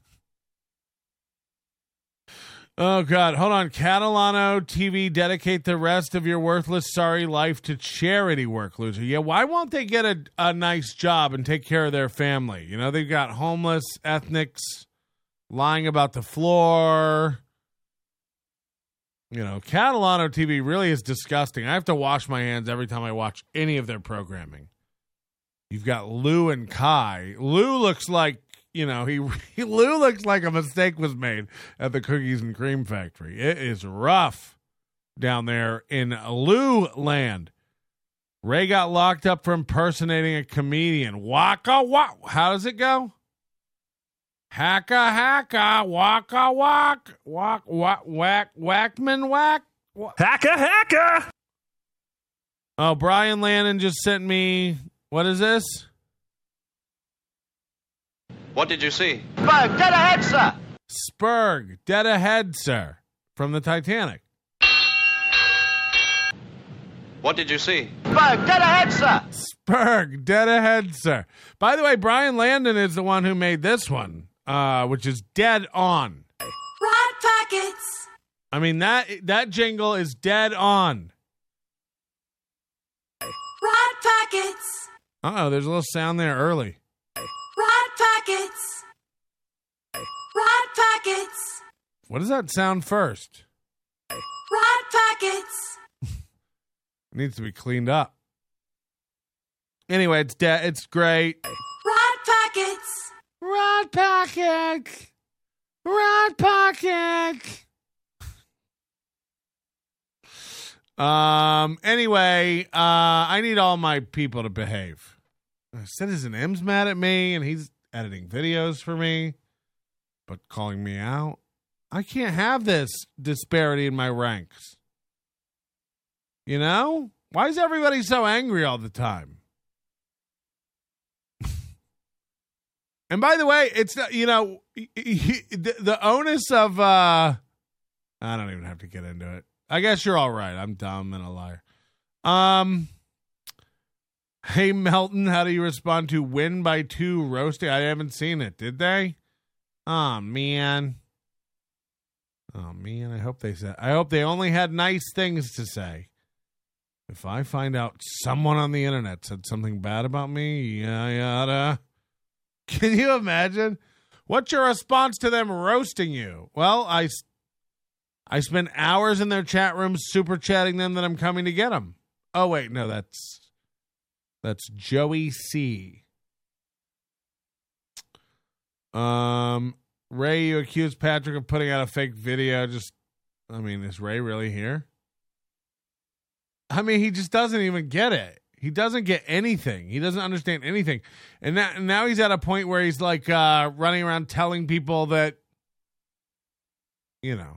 Oh, God. Hold on. Catalano TV, dedicate the rest of your worthless, sorry life to charity work, loser. Yeah, why won't they get a nice job and take care of their family? They've got homeless ethnics lying about the floor. Catalano TV really is disgusting. I have to wash my hands every time I watch any of their programming. You've got Lou and Kai. Lou looks like, Lou looks like a mistake was made at the cookies and cream factory. It is rough down there in Lou land. Ray got locked up for impersonating a comedian. Waka waka. How does it go? Hacka hacka, waka wak, wak wak whack, whackman whack. Hacka hacka. Oh, Brian Landon just sent me. What is this? What did you see? Spurg, dead ahead, sir. Spurg, dead ahead, sir. From the Titanic. What did you see? Spurg, dead ahead, sir. Spurg, dead ahead, sir. By the way, Brian Landon is the one who made this one, which is dead on. Right pockets. I mean, that jingle is dead on. Right pockets. Uh-oh, there's a little sound there early. Right pockets. Right pockets. What does that sound first? Pockets. It needs to be cleaned up. Anyway, it's great. Rod Pockets. Rod Pocket. Rod Pocket. Anyway, I need all my people to behave. Citizen M's mad at me, and he's editing videos for me, but calling me out. I can't have this disparity in my ranks. You know? Why is everybody so angry all the time? And by the way, it's, you know, the onus of, I don't even have to get into it. I guess you're all right. I'm dumb and a liar. Hey, Melton, how do you respond to Win by 2 roasting? I haven't seen it. Did they? Oh, man. Oh, man. I hope they only had nice things to say. If I find out someone on the internet said something bad about me, yada. Can you imagine? What's your response to them roasting you? Well, I spent hours in their chat rooms super chatting them that I'm coming to get them. Oh, wait, no, that's Joey C. Ray, you accused Patrick of putting out a fake video. Is Ray really here? I mean, he just doesn't even get it. He doesn't get anything. He doesn't understand anything. And now he's at a point where he's like running around telling people that, you know.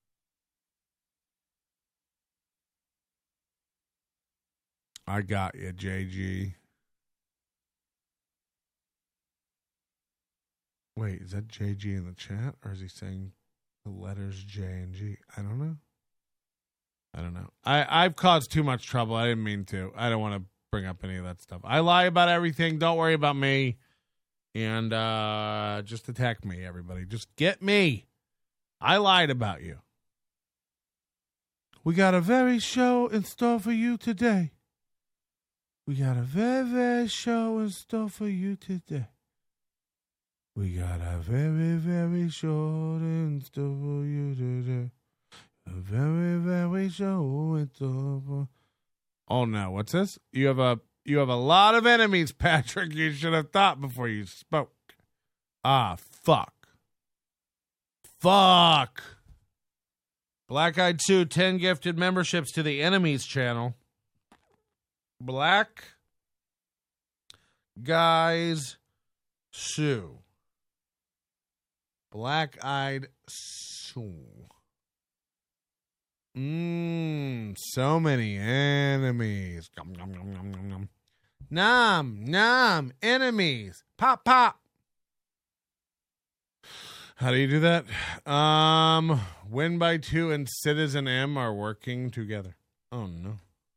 I got you, JG. Wait, is that JG in the chat? Or is he saying the letters J and G? I don't know. I've caused too much trouble. I didn't mean to. I don't want to bring up any of that stuff. I lie about everything. Don't worry about me. And just attack me, everybody. Just get me. I lied about you. We got a very show in store for you today. We got a very, very show in store for you today. We got a very, very show in store for you today. A very, very show in store for... Oh no, what's this? You have a lot of enemies, Patrick. You should have thought before you spoke. Ah, fuck. Fuck. Black Eyed Sue, 10 gifted memberships to the enemies channel. Black Guys Sue. Black Eyed Sue. So many enemies. Nom, enemies. Pop, pop. How do you do that? Win by 2 and Citizen M are working together. Oh, no.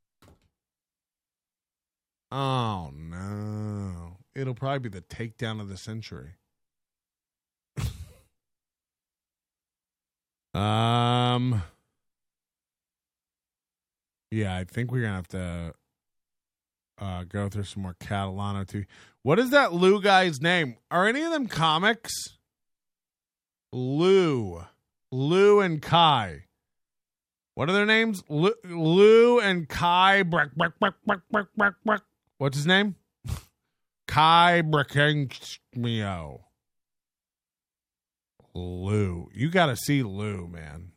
Oh, no. It'll probably be the takedown of the century. Yeah, I think we're going to have to go through some more Catalano too. What is that Lou guy's name? Are any of them comics? Lou and Kai. What are their names? Lou and Kai. What's his name? Kai Breckenmio. Lou. You got to see Lou, man.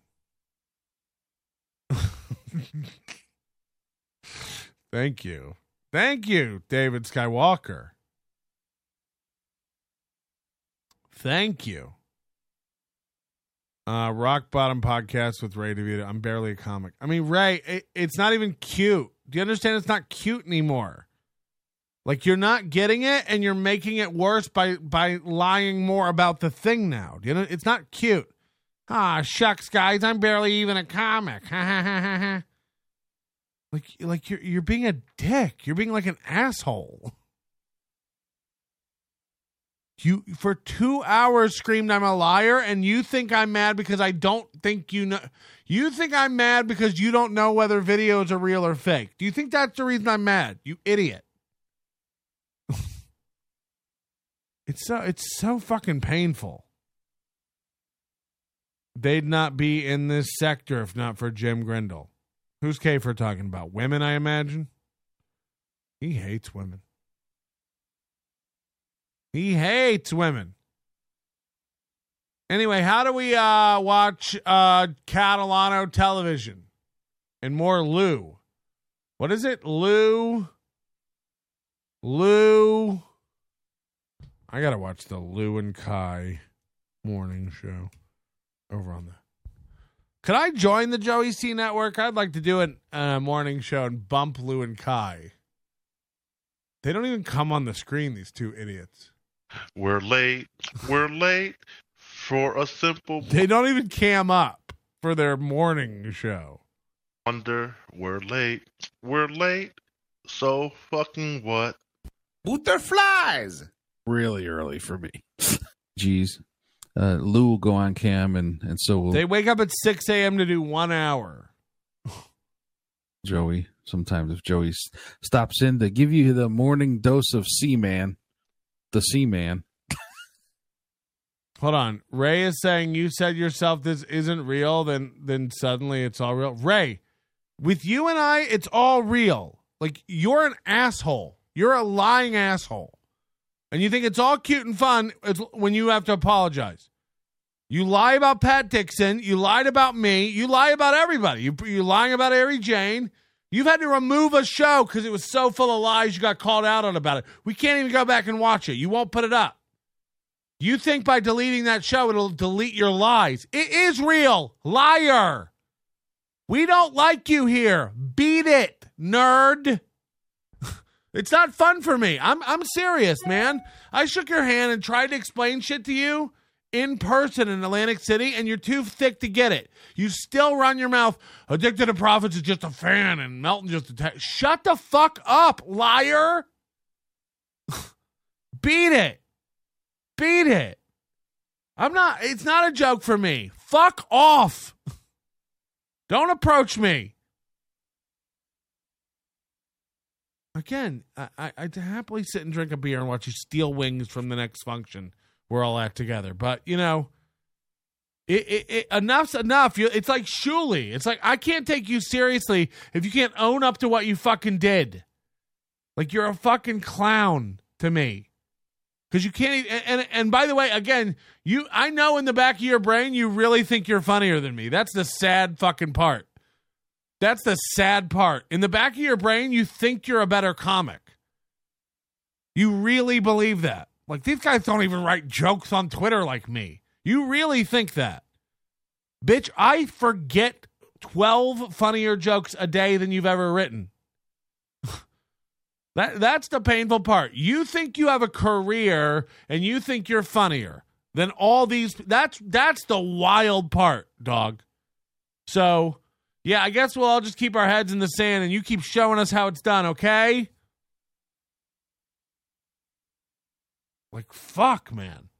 Thank you, David Skywalker. Thank you. Rock Bottom Podcast with Ray DeVito. I'm barely a comic. I mean, Ray, it's not even cute. Do you understand? It's not cute anymore. Like, you're not getting it, and you're making it worse by lying more about the thing now. You know, it's not cute. Ah, shucks, guys, I'm barely even a comic. Ha ha ha ha ha. Like you're being a dick. You're being like an asshole. You for 2 hours screamed I'm a liar, and you think I'm mad because I don't think you know. You think I'm mad because you don't know whether videos are real or fake. Do you think that's the reason I'm mad? You idiot. It's so fucking painful. they'd not be in this sector if not for Jim Grindle. Who's Kafer talking about? Women, I imagine? He hates women. He hates women. Anyway, how do we watch Catalano television? And more Lou. What is it? Lou. I got to watch the Lou and Kai morning show over on the... Could I join the Joey C Network? I'd like to do a morning show and bump Lou and Kai. They don't even come on the screen, these two idiots. We're late for a simple... They don't even cam up for their morning show. Wonder, we're late, so fucking what? Boot their flies! Really early for me. Jeez. Lou will go on cam, and so will... They wake up at 6 a.m. to do 1 hour. Joey. Sometimes if Joey stops in to give you the morning dose of Seaman, the Seaman. Hold on. Ray is saying you said yourself this isn't real, then suddenly it's all real. Ray, with you and I, it's all real. Like, you're an asshole. You're a lying asshole. And you think it's all cute and fun when you have to apologize. You lie about Pat Dixon. You lied about me. You lie about everybody. You're lying about Ari Jane. You've had to remove a show because it was so full of lies you got called out on about it. We can't even go back and watch it. You won't put it up. You think by deleting that show it'll delete your lies. It is real. Liar. We don't like you here. Beat it, nerd. It's not fun for me. I'm serious, man. I shook your hand and tried to explain shit to you in person in Atlantic City, and you're too thick to get it. You still run your mouth. Addicted to Profits is just a fan, and Melton just a shut the fuck up, liar. Beat it. Beat it. It's not a joke for me. Fuck off. Don't approach me. Again, I'd happily sit and drink a beer and watch you steal wings from the next function we're all at together. But, you know, enough's enough. It's like Shuley. It's like, I can't take you seriously if you can't own up to what you fucking did. Like, you're a fucking clown to me. Because you can't and by the way, again, I know in the back of your brain you really think you're funnier than me. That's the sad fucking part. That's the sad part. In the back of your brain, you think you're a better comic. You really believe that. Like, these guys don't even write jokes on Twitter like me. You really think that. Bitch, I forget 12 funnier jokes a day than you've ever written. That's the painful part. You think you have a career and you think you're funnier than all these. That's the wild part, dog. So, yeah, I guess we'll all just keep our heads in the sand and you keep showing us how it's done, okay? Like, fuck, man.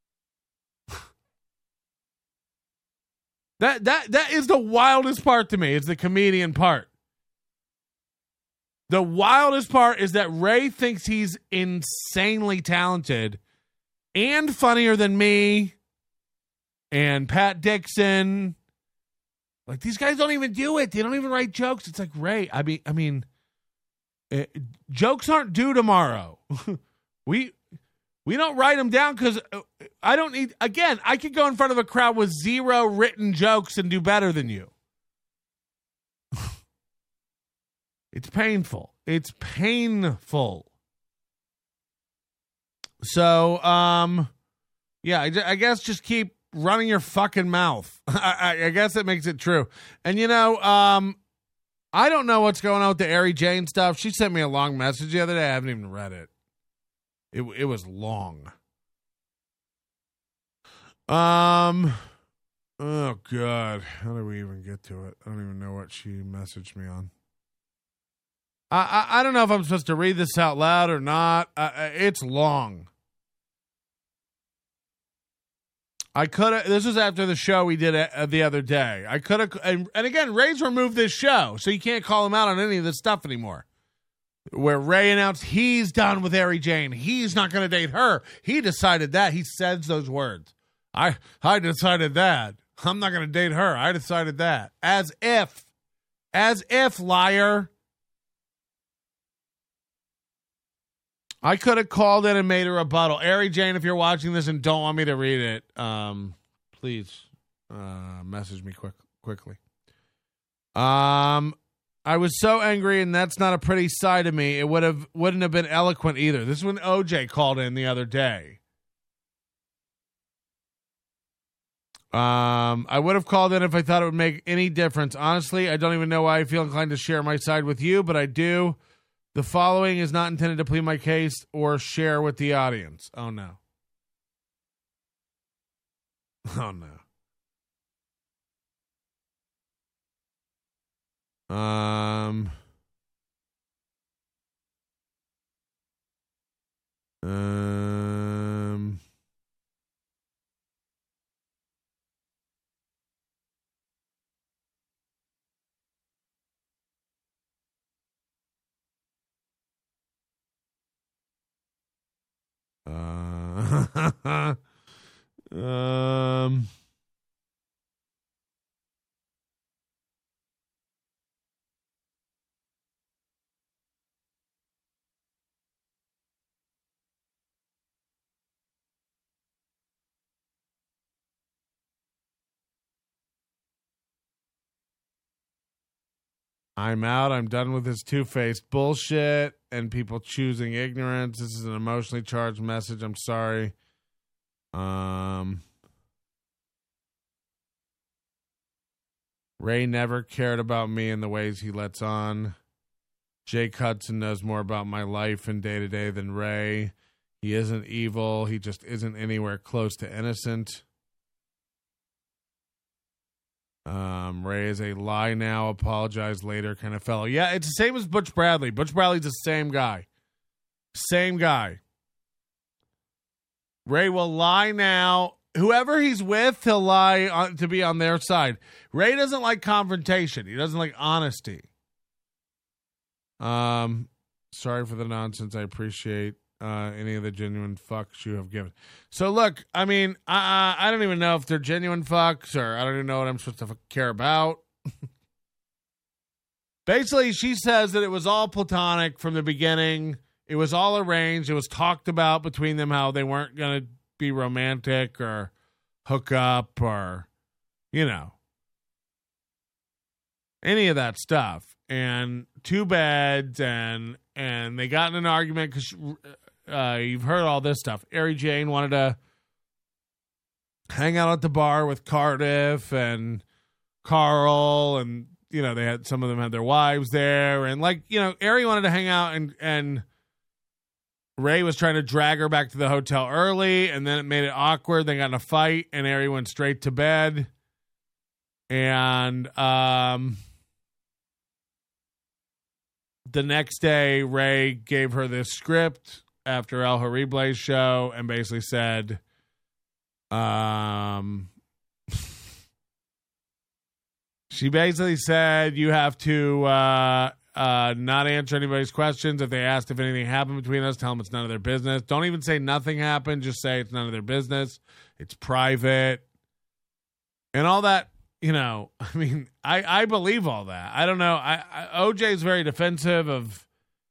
That is the wildest part to me. It's the comedian part. The wildest part is that Ray thinks he's insanely talented and funnier than me and Pat Dixon. Like, these guys don't even do it. They don't even write jokes. It's like, Ray, I mean, jokes aren't due tomorrow. We don't write them down because I don't need, again, I could go in front of a crowd with 0 written jokes and do better than you. It's painful. It's painful. So, yeah, I guess just keep running your fucking mouth. I guess it makes it true. And, you know, I don't know what's going on with the Ari Jane stuff. She sent me a long message the other day. I haven't even read it. It was long. Oh, God. How did we even get to it? I don't even know what she messaged me on. I don't know if I'm supposed to read this out loud or not. It's long. I could have. This was after the show we did the other day. I could have. And again, Ray's removed this show, so you can't call him out on any of this stuff anymore. Where Ray announced he's done with Ari Jane. He's not going to date her. He decided that. He says those words. I decided that. I'm not going to date her. I decided that. As if, liar. I could have called in and made a rebuttal. Ari Jane, if you're watching this and don't want me to read it, please message me quickly. I was so angry, and that's not a pretty side of me. It wouldn't have been eloquent either. This is when OJ called in the other day. I would have called in if I thought it would make any difference. Honestly, I don't even know why I feel inclined to share my side with you, but I do. The following is not intended to plead my case or share with the audience. Oh, no. Oh, no. I'm out. I'm done with this two-faced bullshit and people choosing ignorance. This is an emotionally charged message. I'm sorry. Ray never cared about me in the ways he lets on. Jake Hudson knows more about my life and day-to-day than Ray. He isn't evil. He just isn't anywhere close to innocent. Ray is a lie now, apologize later kind of fellow. Yeah, it's the same as Butch Bradley. Butch Bradley's the same guy. Same guy. Ray will lie now. Whoever he's with, he'll lie to be on their side. Ray doesn't like confrontation. He doesn't like honesty. Sorry for the nonsense. I appreciate any of the genuine fucks you have given. So look, I mean, I don't even know if they're genuine fucks, or I don't even know what I'm supposed to care about. Basically, she says that it was all platonic from the beginning. It was all arranged. It was talked about between them how they weren't going to be romantic or hook up or, you know, any of that stuff. And two beds, and they got in an argument because you've heard all this stuff. Ari Jane wanted to hang out at the bar with Cardiff and Carl, and you know, they had, some of them had their wives there, and like, you know, Ari wanted to hang out, and Ray was trying to drag her back to the hotel early, and then it made it awkward. They got in a fight, and Ari went straight to bed, and the next day, Ray gave her this script after El Horrible's show and basically said, she basically said, you have to not answer anybody's questions. If they asked if anything happened between us, tell them it's none of their business. Don't even say nothing happened. Just say it's none of their business. It's private. And all that. You know, I mean, I believe all that. I don't know. OJ is very defensive of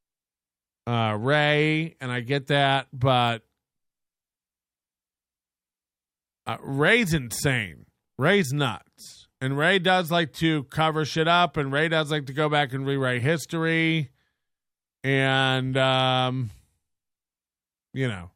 Ray, and I get that, but Ray's insane. Ray's nuts. And Ray does like to cover shit up, and Ray does like to go back and rewrite history. And, you know.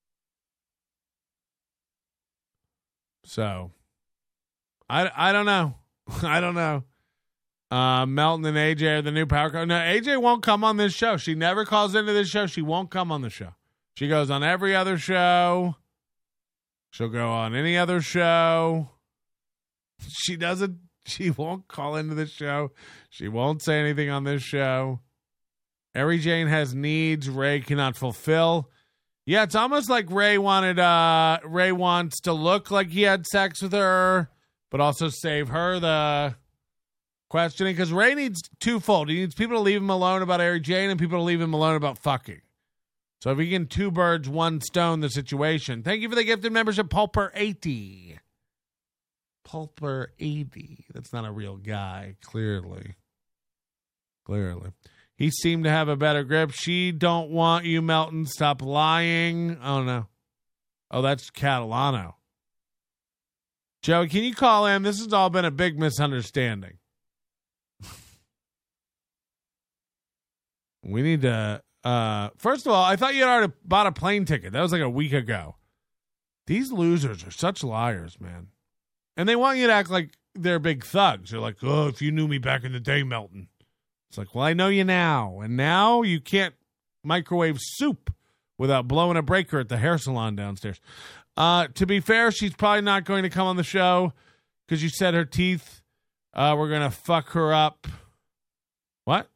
So I don't know. I don't know. Melton and AJ are the new power couple. No, AJ won't come on this show. She never calls into this show. She won't come on the show. She goes on every other show. She'll go on any other show. She won't call into this show. She won't say anything on this show. Ari Jane has needs Ray cannot fulfill. Yeah, it's almost like Ray wants to look like he had sex with her, but also save her the questioning, because Ray needs twofold. He needs people to leave him alone about Ari Jane and people to leave him alone about fucking. So if he can two birds, one stone the situation. Thank you for the gifted membership, Pulper80. Pulper 80. That's not a real guy, clearly. He seemed to have a better grip. She don't want you, Melton. Stop lying. Oh, no. Oh, that's Catalano. Joey, can you call in? This has all been a big misunderstanding. We need to... first of all, I thought you had already bought a plane ticket. That was like a week ago. These losers are such liars, man. And they want you to act like they're big thugs. They're like, oh, if you knew me back in the day, Melton. It's like, well, I know you now. And now you can't microwave soup without blowing a breaker at the hair salon downstairs. To be fair, she's probably not going to come on the show because you said her teeth were going to fuck her up. What?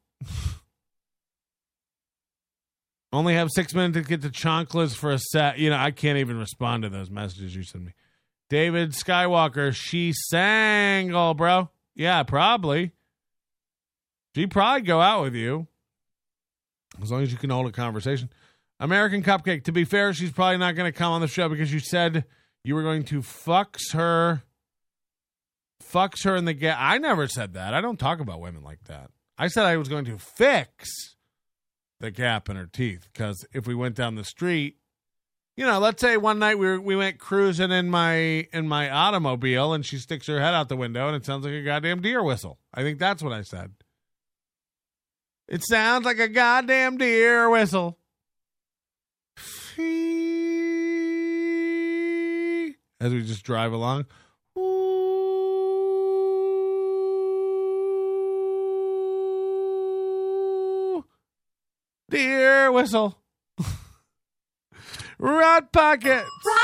Only have 6 minutes to get to Chonklers for a set. You know, I can't even respond to those messages you send me. David Skywalker, she single, bro. Yeah, probably. She'd probably go out with you. As long as you can hold a conversation. American Cupcake, to be fair, she's probably not going to come on the show because you said you were going to fucks her in the gap. I never said that. I don't talk about women like that. I said I was going to fix the gap in her teeth because if we went down the street, you know, let's say one night we went cruising in my automobile and she sticks her head out the window and it sounds like a goddamn deer whistle. I think that's what I said. It sounds like a goddamn deer whistle. As we just drive along. Deer whistle. Rod Pockets.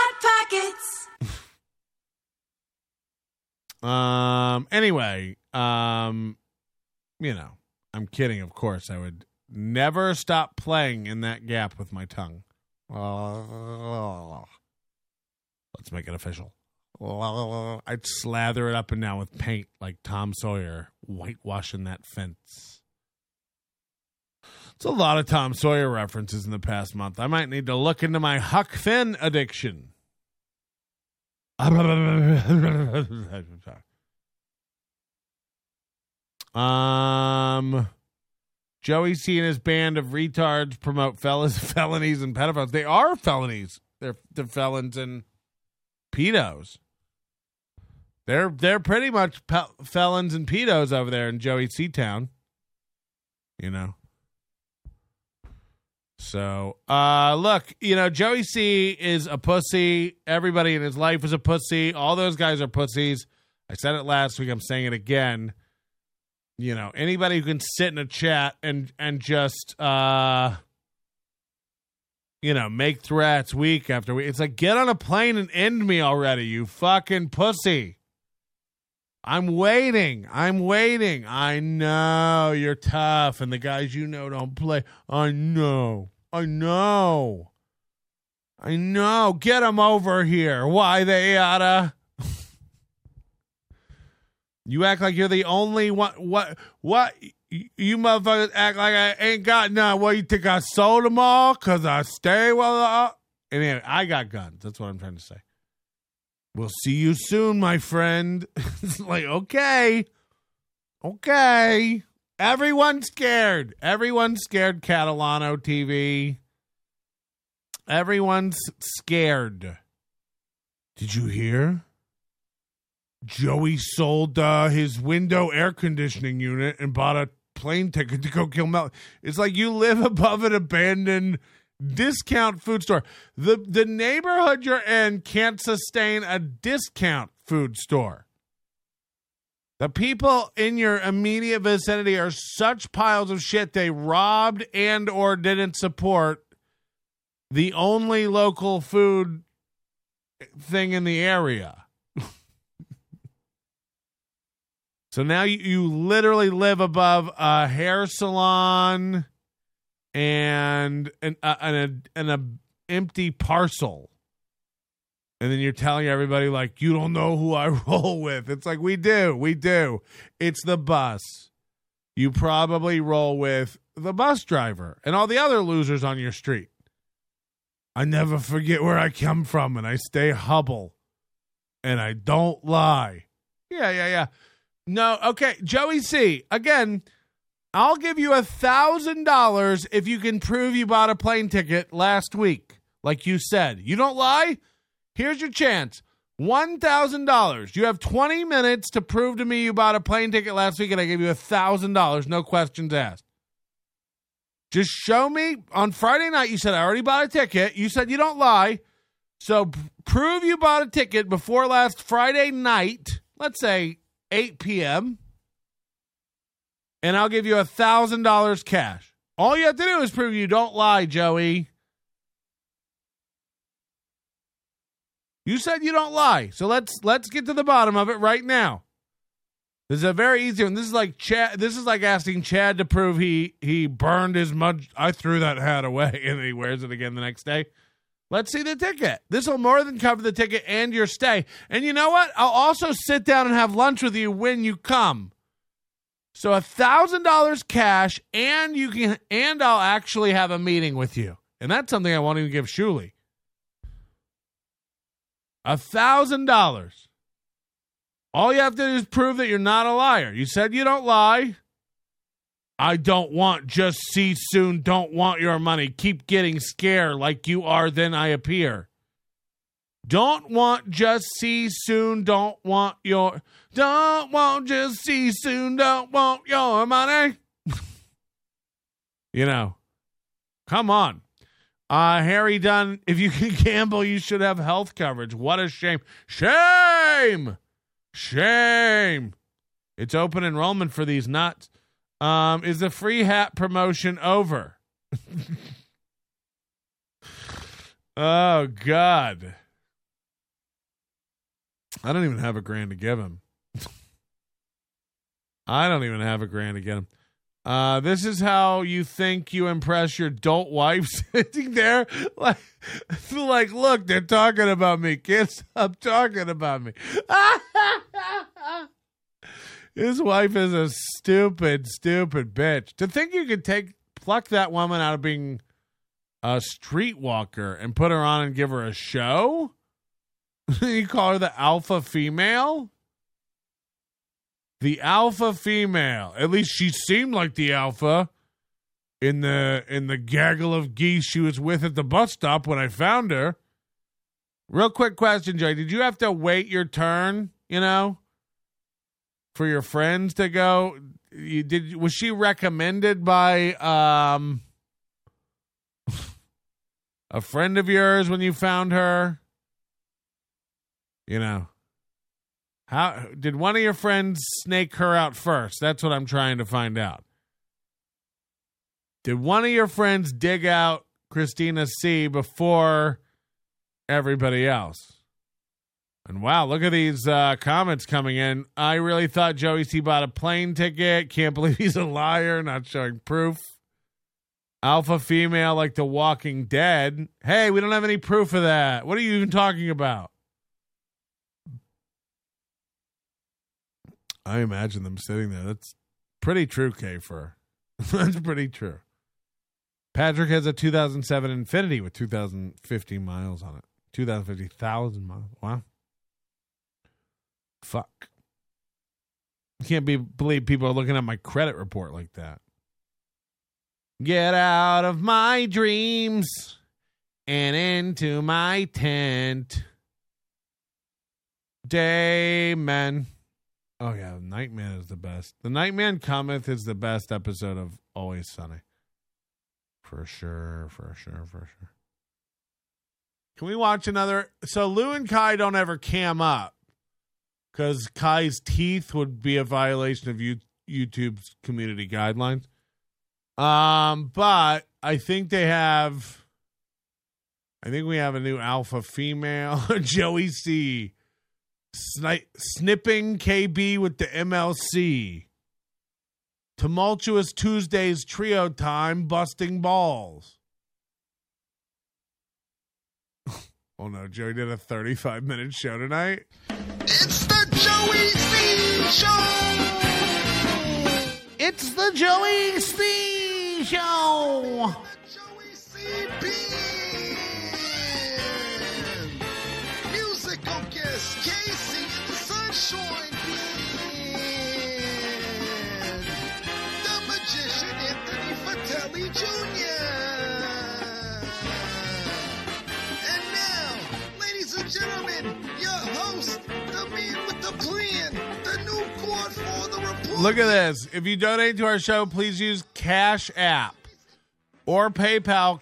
Anyway, you know, I'm kidding, of course. I would never stop playing in that gap with my tongue. Let's make it official. I'd slather it up and down with paint like Tom Sawyer, whitewashing that fence. It's a lot of Tom Sawyer references in the past month. I might need to look into my Huck Finn addiction. Joey C and his band of retards promote felonies and pedophiles. They are felonies. They're felons and pedos. They're pretty much felons and pedos over there in Joey C Town. You know. So, look, you know, Joey C is a pussy. Everybody in his life is a pussy. All those guys are pussies. I said it last week. I'm saying it again. You know, anybody who can sit in a chat and just, you know, make threats week after week. It's like, get on a plane and end me already, you fucking pussy. I'm waiting. I know you're tough and the guys you know don't play. I know. Get them over here. Why they oughta. You act like you're the only one. What? You motherfuckers act like I ain't got none. What, you think I sold them all? Because I stay well. Anyway, I got guns. That's what I'm trying to say. We'll see you soon, my friend. It's like, okay. Everyone's scared. Catalano TV. Everyone's scared. Did you hear? Joey sold his window air conditioning unit and bought a plane ticket to go kill Mel. It's like you live above an abandoned discount food store. The neighborhood you're in can't sustain a discount food store. The people in your immediate vicinity are such piles of shit they robbed and or didn't support the only local food thing in the area. So now you literally live above a hair salon and an empty parcel. And then you're telling everybody, like, you don't know who I roll with. It's like, we do. It's the bus. You probably roll with the bus driver and all the other losers on your street. I never forget where I come from, and I stay humble, and I don't lie. Yeah. No, okay, Joey C. Again, I'll give you $1,000 if you can prove you bought a plane ticket last week, like you said. You don't lie? Here's your chance. $1,000. You have 20 minutes to prove to me you bought a plane ticket last week, and I give you $1,000. No questions asked. Just show me. On Friday night, you said, I already bought a ticket. You said you don't lie. So prove you bought a ticket before last Friday night, let's say 8 p.m., and I'll give you $1,000 cash. All you have to do is prove you don't lie, Joey. You said you don't lie, so let's get to the bottom of it right now. This is a very easy one. This is like Chad. This is like asking Chad to prove he burned his mud. I threw that hat away, and he wears it again the next day. Let's see the ticket. This will more than cover the ticket and your stay. And you know what? I'll also sit down and have lunch with you when you come. So $1,000 cash, and I'll actually have a meeting with you. And that's something I won't even give Shuli. $1,000. All you have to do is prove that you're not a liar. You said you don't lie. I don't want, just see soon, don't want your money. Keep getting scared like you are, then I appear. Don't want, just see soon, don't want, just see soon, don't want your money. You know, come on. Harry Dunn, if you can gamble, you should have health coverage. What a shame. Shame! It's open enrollment for these nuts. Is the free hat promotion over? Oh, God. I don't even have $1,000 to give him. This is how you think you impress your dolt wife, sitting there like, look, they're talking about me. Can't stop talking about me. His wife is a stupid bitch. To think you could pluck that woman out of being a streetwalker and put her on and give her a show? You call her the alpha female? The alpha female. At least she seemed like the alpha in the gaggle of geese she was with at the bus stop when I found her. Real quick question, Jay. Did you have to wait your turn, for your friends to go? Was she recommended by a friend of yours when you found her? How did one of your friends snake her out first? That's what I'm trying to find out. Did one of your friends dig out Christina C before everybody else? And wow, look at these comments coming in. I really thought Joey C bought a plane ticket. Can't believe he's a liar, not showing proof. Alpha female like The Walking Dead. Hey, we don't have any proof of that. What are you even talking about? I imagine them sitting there. That's pretty true, K-Fur. That's pretty true. Patrick has a 2007 Infiniti with 2,050 miles on it. 2,050,000 miles. Wow. Fuck. I can't believe people are looking at my credit report like that. Get out of my dreams and into my tent. Dayman. Oh, yeah. Nightman is the best. The Nightman Cometh is the best episode of Always Sunny. For sure. Can we watch another? So Lou and Kai don't ever cam up because Kai's teeth would be a violation of YouTube's community guidelines. But I think we have a new alpha female. Joey C. Snipping KB with the MLC. Tumultuous Tuesdays trio time, busting balls. Oh no, Joey did a 35-minute show tonight. It's the Joey C Show! It's the Joey C Show! Joey C Musical guest Casey in the Sunshine Band. Look at this. If you donate to our show, please use Cash App or PayPal,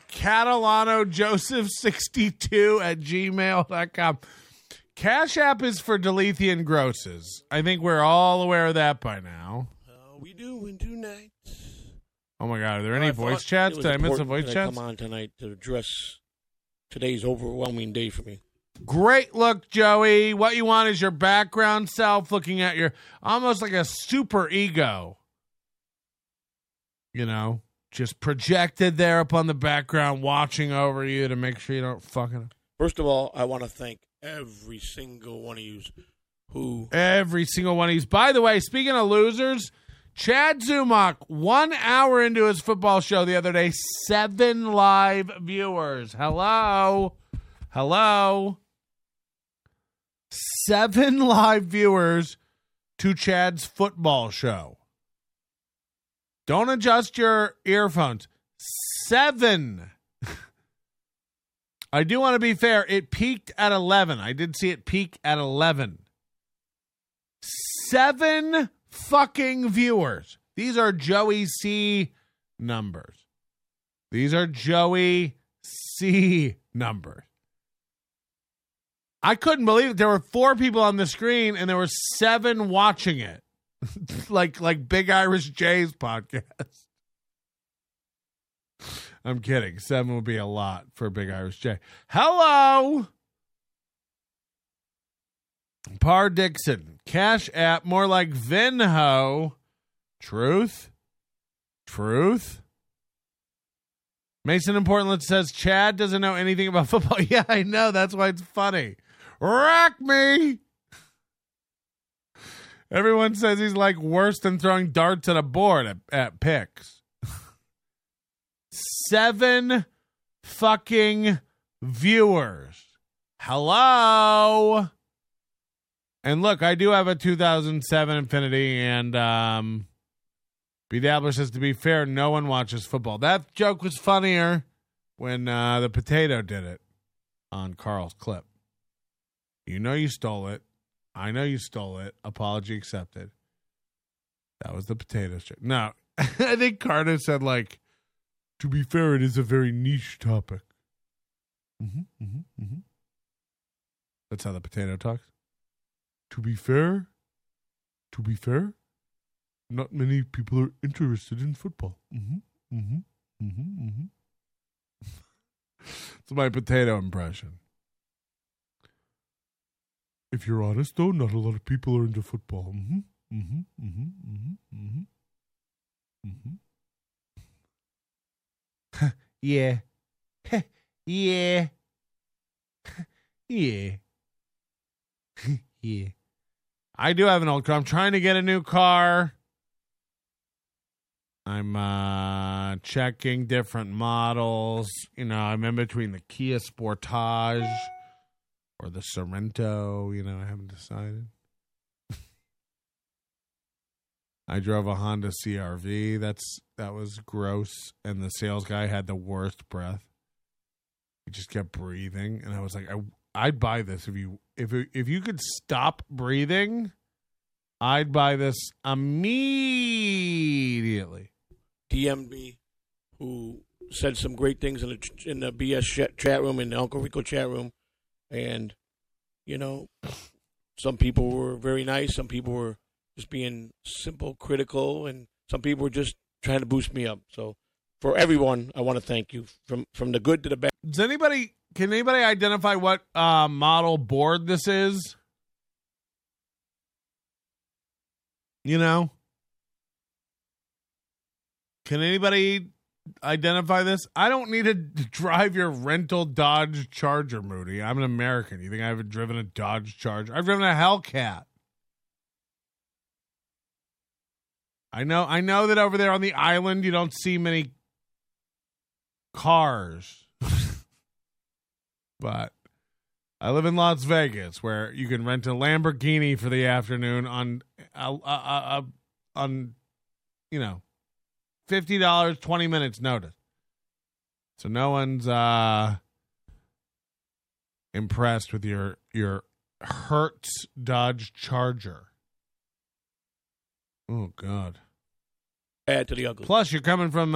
CatalanoJoseph62@gmail.com. Cash App is for Delethian grosses. I think we're all aware of that by now. We doing tonight? Oh my God! Are there any voice chats? Did I miss a voice chat? Come on tonight to address today's overwhelming day for me. Great look, Joey. What you want is your background self looking at your almost like a super ego. You know, just projected there up on the background, watching over you to make sure you don't fucking. First of all, I want to thank every single one of you By the way, speaking of losers, Chad Zumach, 1 hour into his football show the other day, 7 live viewers. Hello. 7 live viewers to Chad's football show. Don't adjust your earphones. 7. I do want to be fair. It peaked at 11. I did see it peak at 11. 7 fucking viewers. These are Joey C numbers. I couldn't believe it. There were 4 people on the screen and there were 7 watching it. like Big Irish J's podcast. I'm kidding. 7 would be a lot for Big Irish J. Hello. Par Dixon. Cash App. More like Venho. Truth. Mason in Portland says Chad doesn't know anything about football. Yeah, I know. That's why it's funny. Rack me. Everyone says he's like worse than throwing darts at a board at picks. 7 fucking viewers. Hello. And look, I do have a 2007 Infiniti, and B-Dabler says, to be fair, no one watches football. That joke was funnier when the potato did it on Carl's clip. You know you stole it. I know you stole it. Apology accepted. That was the potato joke. No, I think Carter said, like, to be fair, it is a very niche topic. That's how the potato talks. To be fair, not many people are interested in football. It's my potato impression. If you're honest, though, not a lot of people are into football. Yeah. Yeah. Yeah. Yeah. I do have an old car. I'm trying to get a new car. I'm checking different models. You know, I'm in between the Kia Sportage or the Sorento. You know, I haven't decided. I drove a Honda CR-V. That was gross. And the sales guy had the worst breath. He just kept breathing. And I was like, I'd buy this if you could stop breathing. I'd buy this immediately. DM'd me, who said some great things in the BS chat room, in the Uncle Rico chat room, and you know, some people were very nice, some people were just being simple, critical, and some people were just trying to boost me up. So, for everyone, I want to thank you from the good to the bad. Can anybody identify what model board this is? You know? Can anybody identify this? I don't need to drive your rental Dodge Charger, Moody. I'm an American. You think I haven't driven a Dodge Charger? I've driven a Hellcat. I know that over there on the island you don't see many cars. But I live in Las Vegas, where you can rent a Lamborghini for the afternoon on you know, $50, 20 minutes notice. So no one's impressed with your Hertz Dodge Charger. Oh God. Add to the ugly. Plus, you're coming from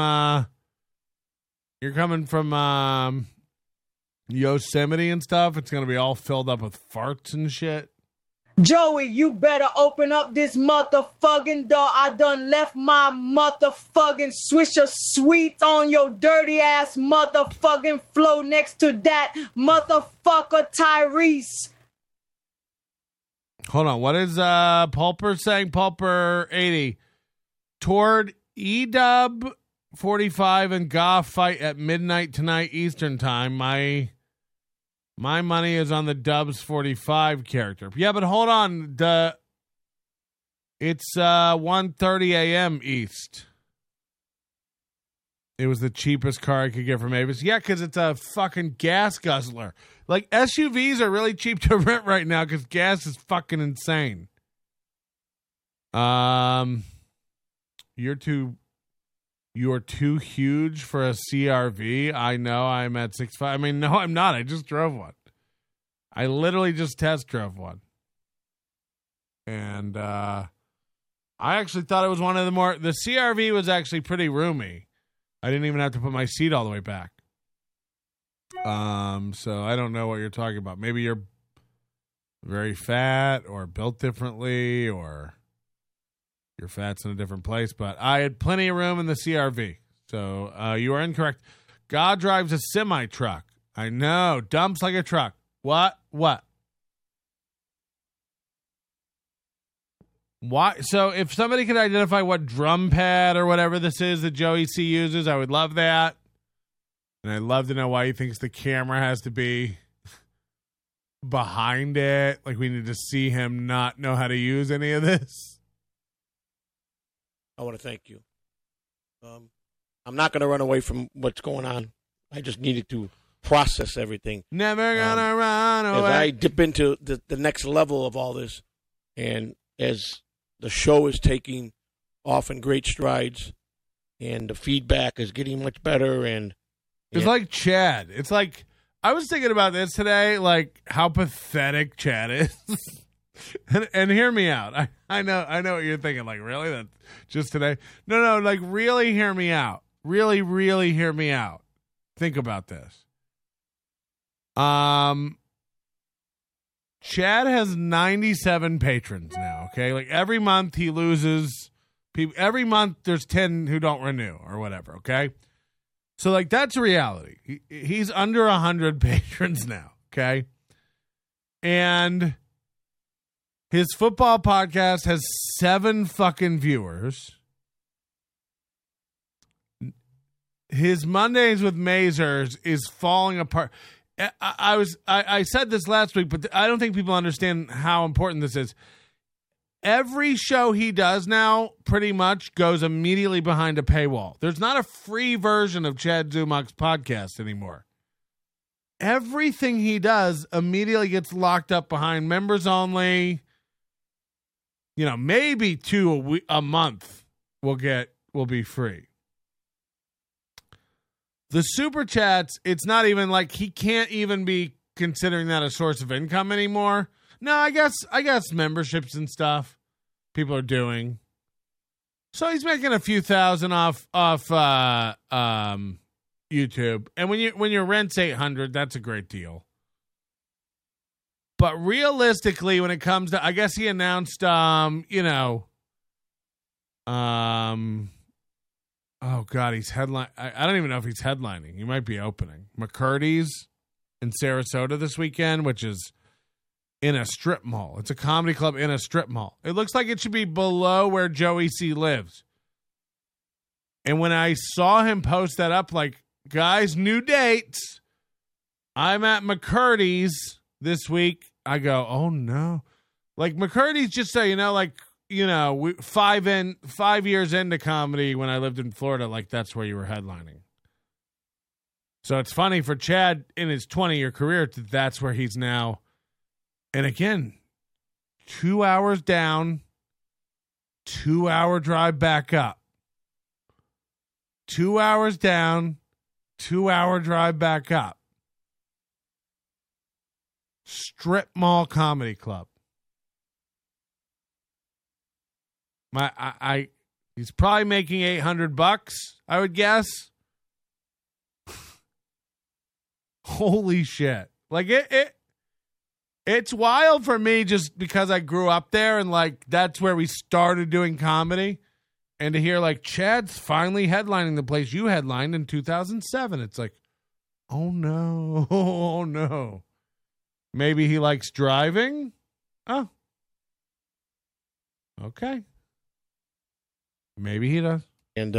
Yosemite and stuff. It's gonna be all filled up with farts and shit. Joey, you better open up this motherfucking door. I done left my motherfucking Swisher Sweets on your dirty ass motherfucking floor next to that motherfucker Tyrese. Hold on. What is Pulper saying? Pulper 80. Toward EW 45 and Goff fight at midnight tonight Eastern time. My money is on the Dubs 45 character. Yeah, but hold on. It's 1:30 a.m. East. It was the cheapest car I could get from Avis. Yeah, because it's a fucking gas guzzler. Like, SUVs are really cheap to rent right now because gas is fucking insane. You're too huge for a CRV. I know, I'm at 6'5". I mean, no, I'm not. I just drove one. I literally just test drove one. And I actually thought it was one of the more... The CRV was actually pretty roomy. I didn't even have to put my seat all the way back. So I don't know what you're talking about. Maybe you're very fat or built differently or your fat's in a different place. But I had plenty of room in the CRV. So you are incorrect. God drives a semi-truck. I know. Dumps like a truck. What? Why? So if somebody could identify what drum pad or whatever this is that Joey C uses, I would love that. And I'd love to know why he thinks the camera has to be behind it. Like we need to see him not know how to use any of this. I want to thank you. I'm not going to run away from what's going on. I just needed to process everything. Never gonna run away. As I dip into the next level of all this, and as the show is taking off in great strides, and the feedback is getting much better, and it's like Chad. It's like I was thinking about this today, like how pathetic Chad is. and hear me out. I know what you're thinking. Like, really? That just today? No. Like, really, hear me out. Really, really hear me out. Think about this. Chad has 97 patrons now. Okay, like every month he loses people. Every month there's 10 who don't renew or whatever. Okay, so like that's a reality. He's under 100 patrons now. Okay, and his football podcast has 7 fucking viewers. His Mondays with Mazers is falling apart. I said this last week, but I don't think people understand how important this is. Every show he does now pretty much goes immediately behind a paywall. There's not a free version of Chad Zumach's podcast anymore. Everything he does immediately gets locked up behind members only. You know, maybe 2 a month will be free. The super chats, it's not even like he can't even be considering that a source of income anymore. No, I guess memberships and stuff people are doing. So he's making a few thousand off YouTube. And when your rent's $800, that's a great deal. But realistically, when it comes to, I guess he announced, oh, God, he's headlining. I don't even know if he's headlining. He might be opening. McCurdy's in Sarasota this weekend, which is in a strip mall. It's a comedy club in a strip mall. It looks like it should be below where Joey C lives. And when I saw him post that up, like, guys, new dates. I'm at McCurdy's this week. I go, oh, no. Like, McCurdy's, just so you know, like, 5 years into comedy when I lived in Florida, like that's where you were headlining. So it's funny for Chad in his 20-year career, that's where he's now. And again, 2 hours down, 2 hour drive back up. 2 hours down, 2 hour drive back up. Strip Mall Comedy Club. He's probably making $800, I would guess. Holy shit. Like it's wild for me just because I grew up there and like that's where we started doing comedy. And to hear like Chad's finally headlining the place you headlined in 2007. It's like, oh no. Oh no. Maybe he likes driving? Oh. Okay. Maybe he does. And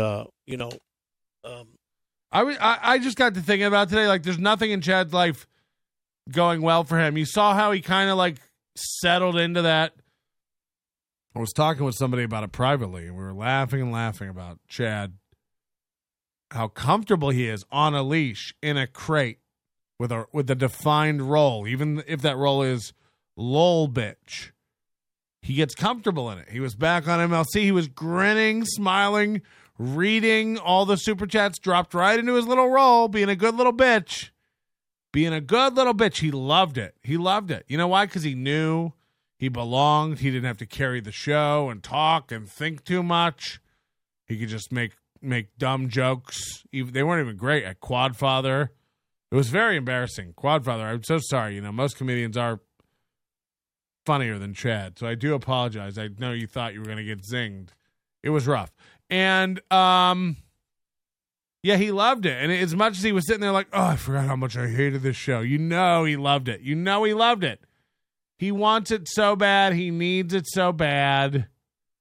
I just got to thinking about today, like there's nothing in Chad's life going well for him. You saw how he kind of like settled into that. I was talking with somebody about it privately, and we were laughing about Chad, how comfortable he is on a leash in a crate with a defined role, even if that role is lol bitch. He gets comfortable in it. He was back on MLC. He was grinning, smiling, reading all the super chats, dropped right into his little role, being a good little bitch. Being a good little bitch. He loved it. He loved it. You know why? Because he knew he belonged. He didn't have to carry the show and talk and think too much. He could just make dumb jokes. They weren't even great at Quadfather. It was very embarrassing. Quadfather, I'm so sorry. Most comedians are funnier than Chad, so I do apologize. I know you thought you were going to get zinged. It was rough. And, yeah, he loved it. And as much as he was sitting there like, oh, I forgot how much I hated this show. He loved it. He loved it. He wants it so bad. He needs it so bad.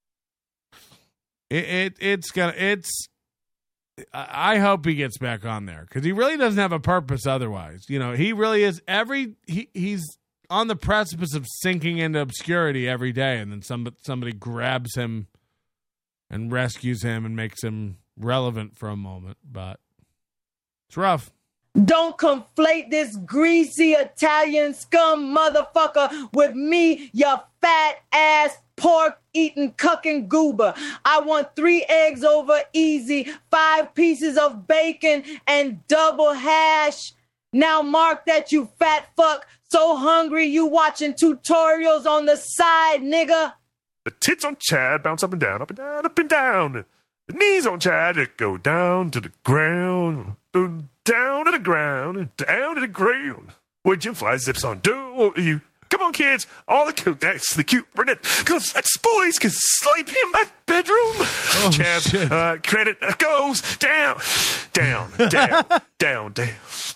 I hope he gets back on there because he really doesn't have a purpose otherwise. He really is he's on the precipice of sinking into obscurity every day, and then somebody grabs him and rescues him and makes him relevant for a moment, but it's rough. Don't conflate this greasy Italian scum motherfucker with me, you fat ass pork eating cucking goober. I want 3 eggs over easy, 5 pieces of bacon, and double hash. Now mark that, you fat fuck. So hungry you watching tutorials on the side, nigga. The tits on Chad bounce up and down, up and down, up and down. The knees on Chad go down to the ground, down to the ground, down to the ground. Where Jim Fly zips on, do you? Come on, kids, all the cute, that's the cute brunette, because that's boys can sleep in my bedroom. Oh, Chad, credit goes down, down, down, down, down,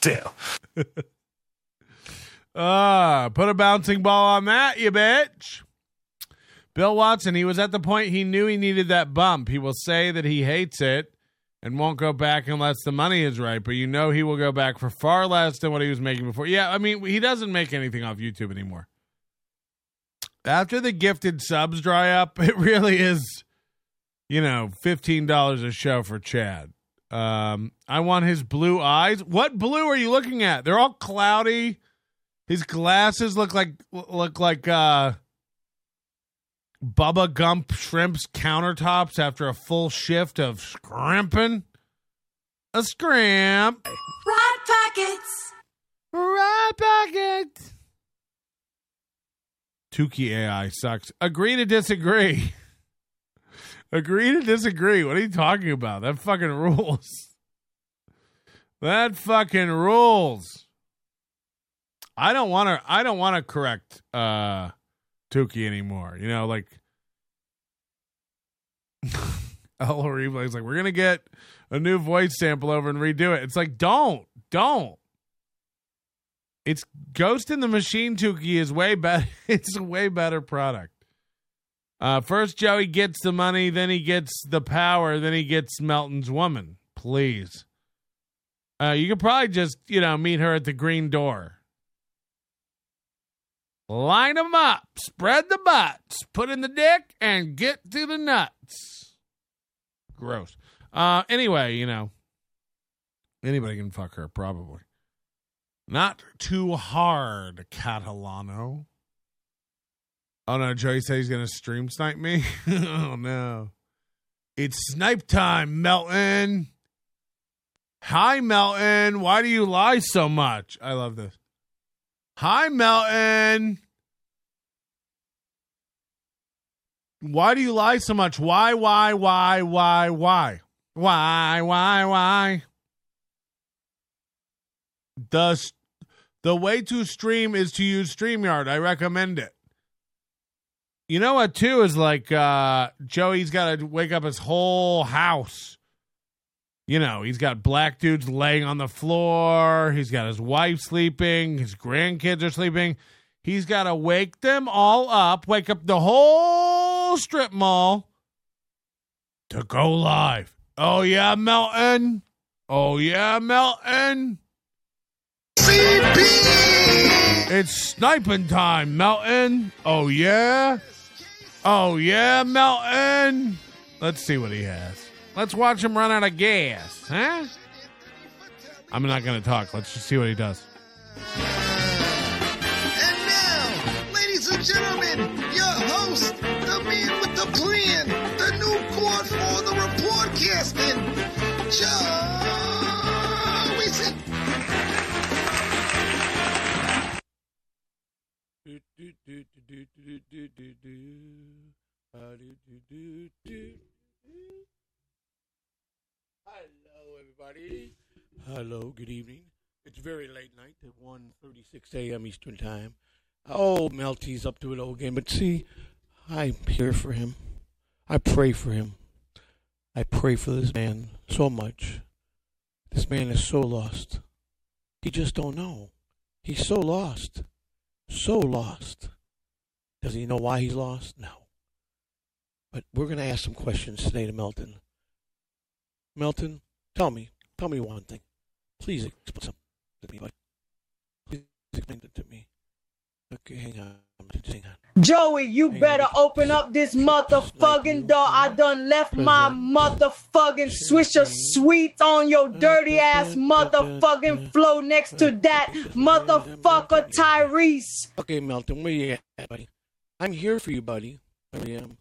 down. Put a bouncing ball on that, you bitch. Bill Watson, he was at the point he knew he needed that bump. He will say that he hates it and won't go back unless the money is right, but he will go back for far less than what he was making before. Yeah, I mean, he doesn't make anything off YouTube anymore. After the gifted subs dry up, it really is, $15 a show for Chad. I want his blue eyes. What blue are you looking at? They're all cloudy. His glasses look like Bubba Gump Shrimp's countertops after a full shift of scrimping. A scrimp. Rod Pockets. Rod Pockets. Tukey AI sucks. Agree to disagree. Agree to disagree. What are you talking about? That fucking rules. That fucking rules. I don't want to correct Tukey anymore. El Horrible is like, we're gonna get a new voice sample over and redo it. It's like, don't. It's Ghost in the Machine. Tukey is way better. It's a way better product. First Joey gets the money, then he gets the power, then he gets Melton's woman. Please. You could probably just meet her at the green door. Line them up, spread the butts, put in the dick, and get to the nuts. Gross. Anyway, anybody can fuck her, probably. Not too hard, Catalano. Oh, no, Joey said he's going to stream snipe me? Oh, no. It's snipe time, Melton. Hi, Melton. Why do you lie so much? I love this. Hi, Melton. Why do you lie so much? Why? The way to stream is to use StreamYard. I recommend it. You know what, too, is like Joey's got to wake up his whole house. You know, he's got black dudes laying on the floor. He's got his wife sleeping. His grandkids are sleeping. He's got to wake them all up, wake up the whole strip mall to go live. Oh, yeah, Melton. Oh, yeah, Melton. CP! It's sniping time, Melton. Oh, yeah? Oh, yeah, Melton. Let's see what he has. Let's watch him run out of gas, huh? I'm not going to talk. Let's just see what he does. And now, ladies and gentlemen, your host, the man with the plan, the new court for the reportcasting, Joey Z. Hello, everybody. Hello, good evening. It's very late night at 1:36 a.m. Eastern Time. Oh, Melty's up to it all again. But see, I'm here for him. I pray for him. I pray for this man so much. This man is so lost. He just don't know. He's so lost. So lost. Does he know why he's lost? No. But we're going to ask some questions today to Melton. Melton, tell me one thing. Please explain something to me. Please explain it to me. Okay, hang on. Joey, you better open up this motherfucking door. I done left my motherfucking Swisher Sweets on your dirty ass motherfucking flow next to that motherfucker Tyrese. Okay, Melton, where you at, buddy? I'm here for you, buddy. I really am.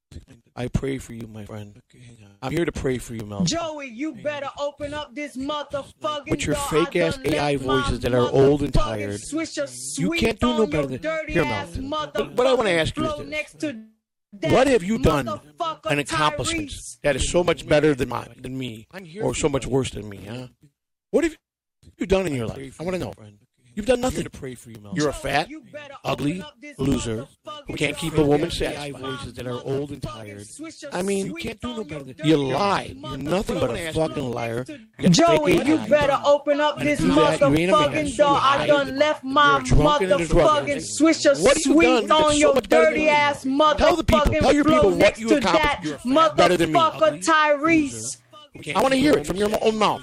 I pray for you, my friend. Okay, hang on. I'm here to pray for you, Melton. Joey, you better open up this motherfucking with your fake ass AI voices that are old and tired. You can't do no better than here, Melton. What I want to ask you is this. What have you done an accomplishment that is so much better than me, or so much worse than me, huh? What have you done in your life? I want to know. You've done nothing to pray for you, Melton. You're a fat, ugly loser who can't keep a woman satisfied. Voices that are old and tired. I mean, you can't do no better than you lie. You're nothing but a fucking liar. Joey, you better open up this motherfucking door. I done left my motherfucking Swisher Sweets on your dirty ass motherfucking flow next to that motherfucker Tyrese. I want to hear it from your own mouth.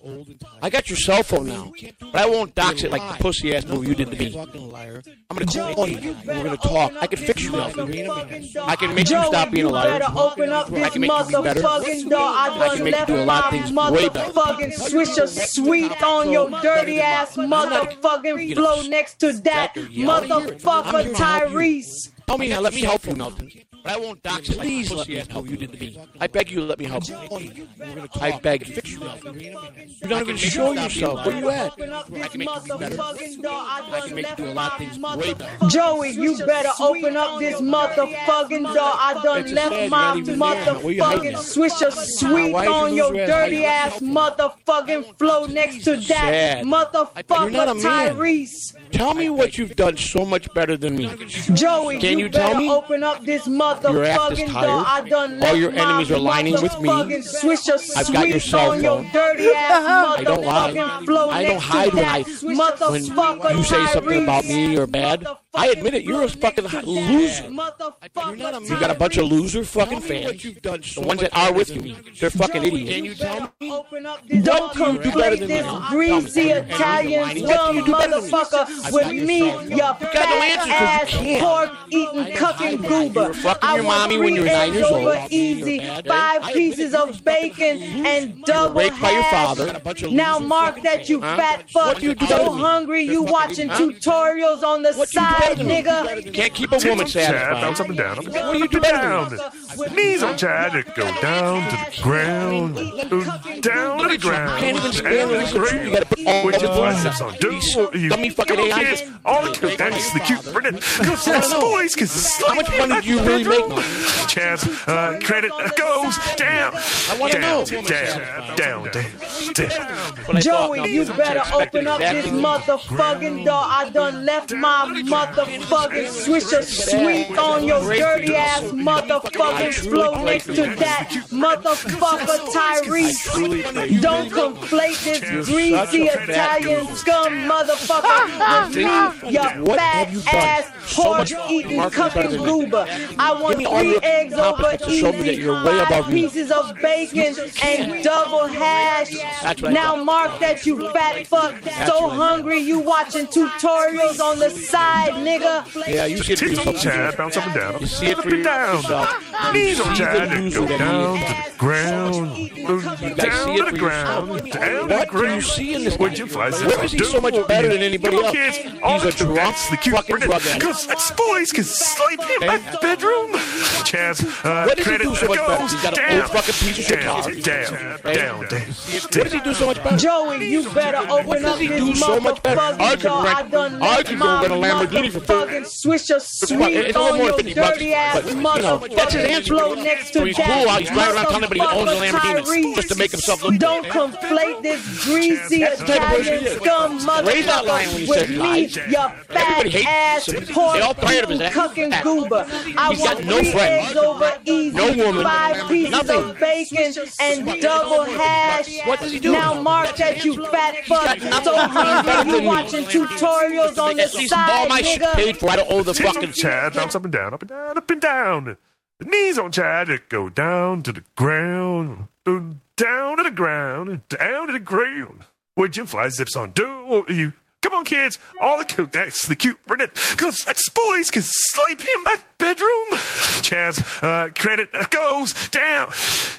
I got your cell phone now, but I won't dox it like the pussy ass move you did to me. I'm going to call you. We're going to talk. I can fix you, Melton. I can make you stop being a liar. I can make you be better. I can make you do a lot of things way better. Motherfucking Swisher Sweet on your dirty ass motherfucking flow next to that motherfucker Tyrese. Tell me, let me help you, Melton. But I won't dox it. Please let me help you did to me. I beg you, let me help you. I beg you. You're not even show yourself. Where you at? I can make you be better. I can make you do a lot of things way better. Joey, you better open up this motherfucking door. I done left my motherfucking Swisher Sweet on your dirty ass motherfucking flow next to that motherfucker Tyrese. Tell me what you've done so much better than me. Joey, can you tell me? Open up this motherfucking door. I done all your enemies are lining with me. I've got your cell phone. I don't lie. I don't hide when you say something about me or bad. I admit it. You're a fucking loser. You got a bunch of loser fucking fans. The ones that are with you, they're fucking idiots. Can you tell me? Don't complete this greasy Italian dumb motherfucker with me, your fat ass pork eating cucking goober. I your mommy when you were 9 years old. Easy, 5 pieces of bacon and double hash. Now mark that you fat fuck. So hungry you watching tutorials on the side, nigga. You can't keep a woman satisfied. Bounce up and down. What do you do down? Knees on Chad. Go down to the ground. Down to the ground. You can't even stand on the ground. You gotta put all your biceps on. You dummy fucking on, kids. All the cute. That's the cute brunette. Because that's boys. Because how much money do you really make? Chaz, credit goes down. I want to know. Down. Joey, you better open up this motherfucking door. I done left my motherfucking Swisher Sweet on your dirty ass motherfucking flow next to that motherfucker Tyrese. Don't conflate this greasy Italian scum motherfucker with me, your fat ass pork eating cooking goober. I want 3 eggs over easy, 5 pieces of bacon and double hash. Now mark that you fat fuck. So hungry you watching tutorials on the side, nigga. Yeah, you see it for Chad, bounce up and down. You see it up for and down. yourself. Knees on Chad and go down to the ground. Down to the ground. Down to the ground. What do you see in this? Would you fly? Where is he so much better than anybody else? Kids, He's a drunk fucking drug addict. Because that's boys can sleep in my bedroom. Chaz, what does he credit do so much better? goes He's got an down. old fucking piece of shit car. Down. What does he do so much better? Joey, you better open up this motherfucking door. I done left my motherfucking Swisher Sweet on your dirty ass motherfucking flow next to that motherfucker just to make himself look. Don't conflate this greasy Italian scum motherfucker with me, your fat ass pork cucking goober. I want 3 eggs over easy, 5 pieces of bacon and double hash. What does he do? Now mark that you fat fuck. So hungry you watching tutorials on the side, all my shit nigga. paid for. I don't owe the fucking Chad, bounce up and down, up and down, up and down. The knees on Chad, go down to the ground, down to the ground, down to the ground. Would you fly zips on? Do you? Come on, kids. All the cute. That's the cute brunette. Because that's boys can sleep in my bedroom. Chaz, credit goes down.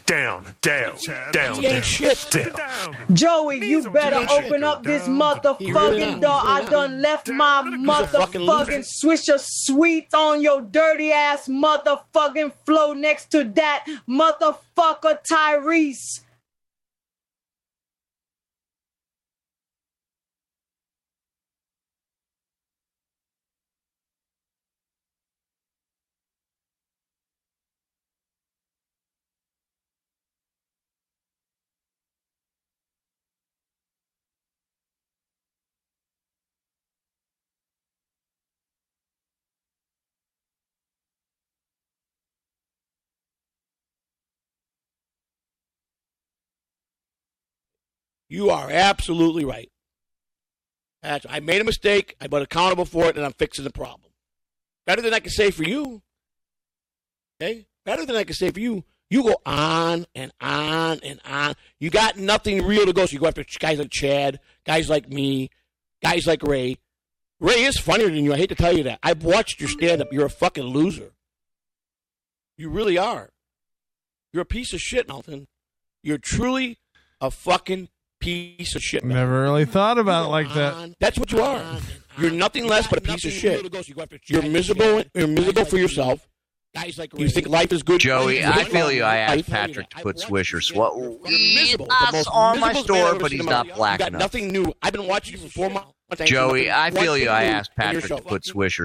He ain't shit. Down. Joey, you better open up this motherfucking door. I done left my motherfucking Swisher Sweet on your dirty ass motherfucking flow next to that motherfucker Tyrese. You are absolutely right. I made a mistake. I'm accountable for it, and I'm fixing the problem. Better than I can say for you. Okay? Better than I can say for you. You go on and on and on. You got nothing real to go. So you go after guys like Chad, guys like me, guys like Ray. Ray is funnier than you. I hate to tell you that. I've watched your stand-up. You're a fucking loser. You really are. You're a piece of shit, Nelson. You're truly a fucking piece of shit. Man. Never really thought about it like that. That's what you are. You're nothing less but a piece of shit. You're miserable. You're miserable for yourself. You think life is good? Joey, I feel you. I asked Patrick to put Swisher us on my store, but he's not black enough. Nothing new. I've been watching you for 4 months. Joey, I feel you. I asked Patrick to put Swisher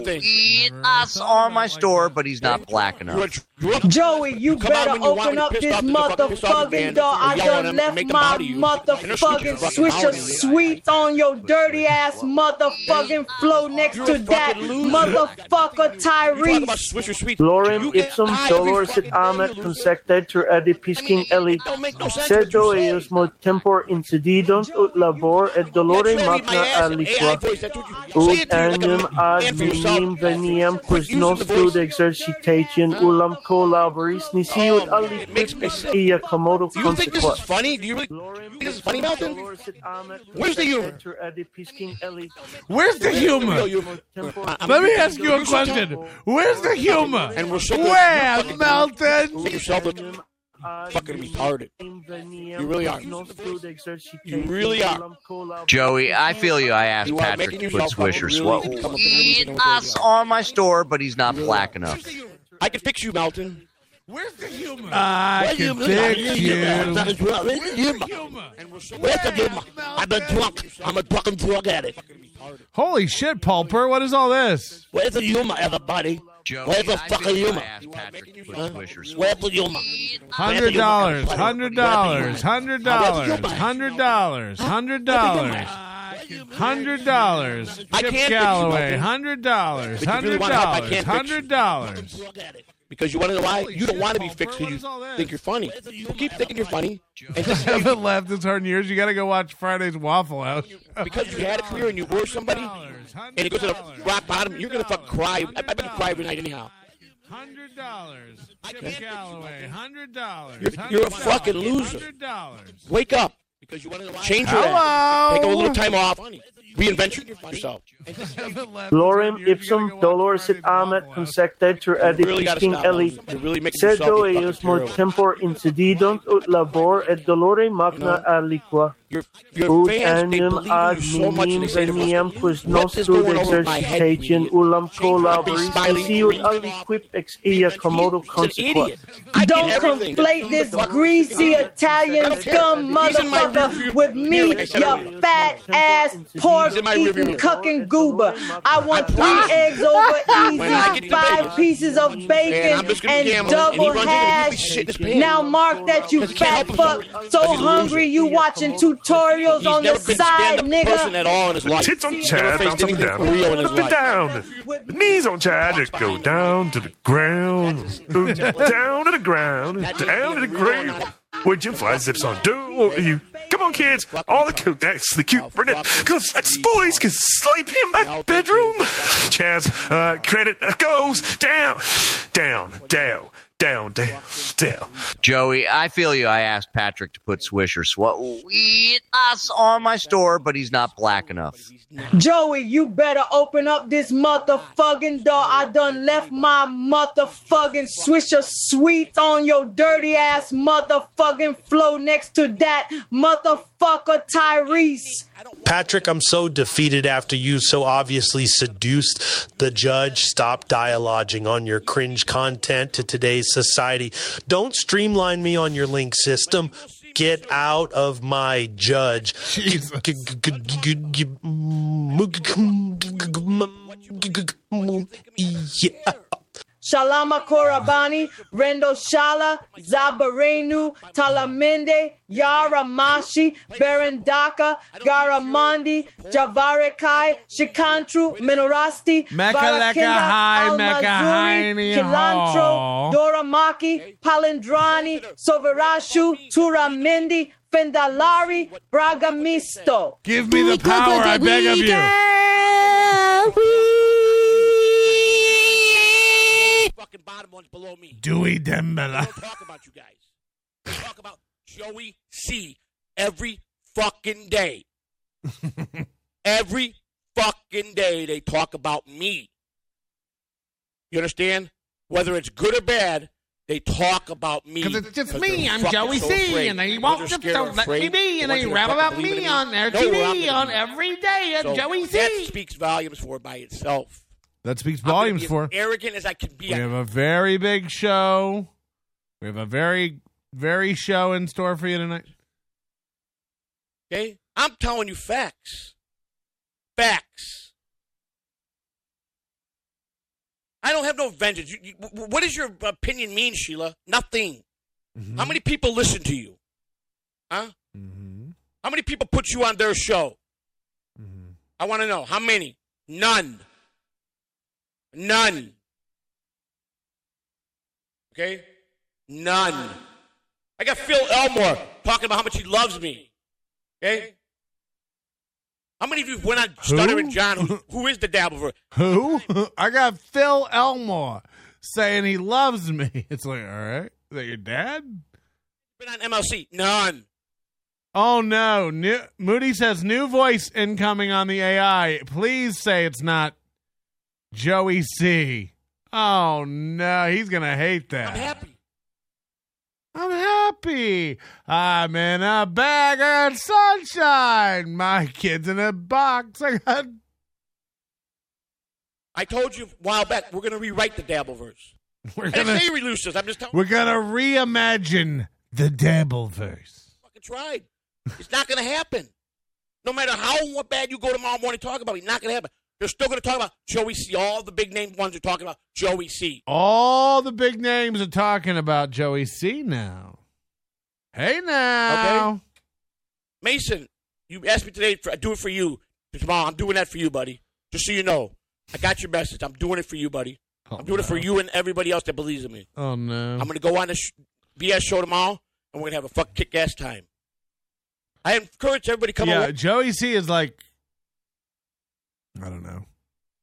us on my store, but he's not black enough. Joey, you better open up this motherfucking door. I done left my motherfucking Swisher Sweet on your dirty ass motherfucking flow next to that motherfucker Tyrese. Lorem ipsum dolor sit amet consectetur edipiscing elit sed doeus mod tempor incididunt ut labor et dolore magna aliqua ut animum ad minim veniam quis nos stud exercitation ulam collaboris nisi ut aliquis ia commodo consequat. Do you think this is funny? Do you really think this is funny, Melton? Where's the humor? Where's the humor? Let me ask you a question. Where's the humor? And we're so where's Melton? Make yourself look fucking retarded. You really are. You really are. Joey, I feel you. I asked Patrick to put Swisher us on my store, but he's not black enough. I can fix you, Melton. Where's the humor? I can fix you. Where's the humor? Where's the humor? I've been drunk. I'm a fucking drug addict. Holy shit, Pulper! What is all this? Where's the humor, everybody? Joey, Where's the fucking humor? Where's the humor? $100, $100, $100, $100, $100, $100. Chip Galloway, $100, $100. Because you want to know why? You don't want to be fixed because you think you're funny. You keep thinking you're funny. And just haven't laughed this hard in years. You got to go watch Friday's Waffle House. Because you had a career and you were somebody, and you go to the rock bottom, you're going to fucking cry. I bet you cry every night anyhow. $100. Chip Galloway, $100. You're a fucking loser. $100. Wake up. Because you want to change your ass. Take a little time off. Reinvent yourself. Lorem ipsum dolor sit amet consectetur edipiscing eli. Sed eius mod tempor incididunt ut labor et dolore magna aliqua. Your ut fans, they animum believe ad you so much minim and they say to veniam quis what is nostrum going over my head? exercitation ulam collaboris siut aliquip ex ea commodo consequat. Don't conflate this greasy Italian scum motherfucker with me, you fat ass pork eating cucking goober. I want 3 eggs over easy, 5 pieces of bacon, and double hash. Now mark that, you fat fuck. So hungry you watching tutorials on the side, nigga. Tits on Chad, bounce up and down. Up and down. The knees on Chad, just go down to the ground. Down to the ground. Down to the ground. Would you fly zips on? Do you? Come on, kids. All the cute, that's the cute Burnett. Because that's boys can sleep in my bedroom. Chaz, credit goes down, down, down. Down. Joey, I feel you. I asked Patrick to put Swish or Sweet Us on my store, but he's not black enough. Joey, you better open up this motherfucking door. I done left my motherfucking Swisher Sweets on your dirty ass motherfucking floor next to that motherfucker Tyrese. Patrick, I'm so defeated after you so obviously seduced the judge. Stop dialoguing on your cringe content to today's society. Don't streamline me on your link system. Get out of my judge. Yeah. Shalama Korabani, Rendo Shala, Zabarenu, Talamende, Yara Mashi, Berendaka, Garamandi, Javarekai, Shikantru, Minorasti, Barakinda, Almazuri, Kilantro, Doramaki, Palindrani, Soverashu, Turamindi, Fendalari, Bragamisto. Give me the power, I beg of you. Bottom ones below me. Dewey Dembele. I don't talk about you guys. I talk about Joey C every fucking day. Every fucking day they talk about me. You understand? Whether it's good or bad, they talk about me. Because it's just me. I'm Joey C. And they won't just let me be. And they rap about me on their TV on every day. And Joey C. That speaks volumes for by itself. That speaks volumes for. As arrogant as I can be. We have a very big show. We have a very, very show in store for you tonight. Okay? I'm telling you facts. Facts. I don't have no vengeance. What does your opinion mean, Sheila? Nothing. Mm-hmm. How many people listen to you? Huh? Mm-hmm. How many people put you on their show? Mm-hmm. I want to know. How many? None. Okay? None. I got Phil Elmore talking about how much he loves me. Okay? How many of you went on Stuttering John? Who is the Dabbleverse? Who? I got Phil Elmore saying he loves me. It's like, all right. Is that your dad? Been on MLC. None. Oh, no. Moody says, new voice incoming on the AI. Please say it's not Joey C. Oh, no. He's going to hate that. I'm happy. I'm in a bag of sunshine. My kid's in a box. I told you a while back, we're going to rewrite the Dabbleverse. I didn't say release this. I'm just telling you. We're going to reimagine the Dabbleverse. Fucking tried. It's not going to happen. No matter how bad you go tomorrow morning talk about it, not going to happen. They're still going to talk about Joey C. All the big name ones are talking about Joey C. All the big names are talking about Joey C. now. Hey, now. Okay. Mason, you asked me today, I do it for you. Tomorrow, I'm doing that for you, buddy. Just so you know. I got your message. I'm doing it for you, buddy. I'm doing it for you and everybody else that believes in me. Oh, no. I'm going to go on the BS show tomorrow, and we're going to have a fucking kick-ass time. I encourage everybody to come over. Yeah, Joey C. is like, I don't know.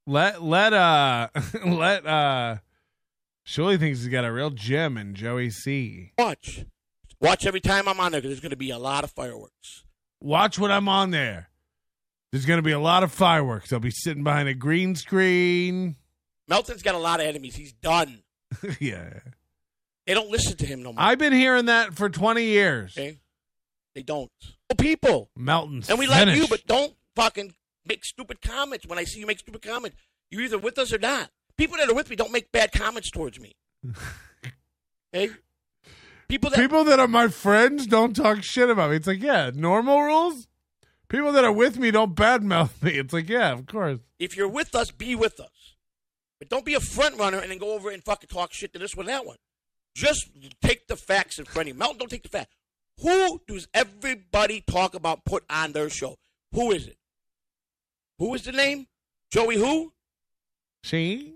Shirley thinks he's got a real gem in Joey C. Watch every time I'm on there, because there's going to be a lot of fireworks. Watch when I'm on there. There's going to be a lot of fireworks. I'll be sitting behind a green screen. Melton's got a lot of enemies. He's done. Yeah. They don't listen to him no more. I've been hearing that for 20 years. Okay? They don't. People. Melton's And we finished. like you, but don't fucking make stupid comments when I see you make stupid comments. You're either with us or not. People that are with me don't make bad comments towards me. Okay? People that are my friends don't talk shit about me. It's like, yeah, normal rules. People that are with me don't badmouth me. It's like, yeah, of course. If you're with us, be with us. But don't be a front runner and then go over and fucking talk shit to this one, that one. Just take the facts in front of you. Melton, don't take the facts. Who does everybody talk about put on their show? Who is it? Who is the name? Joey who? She?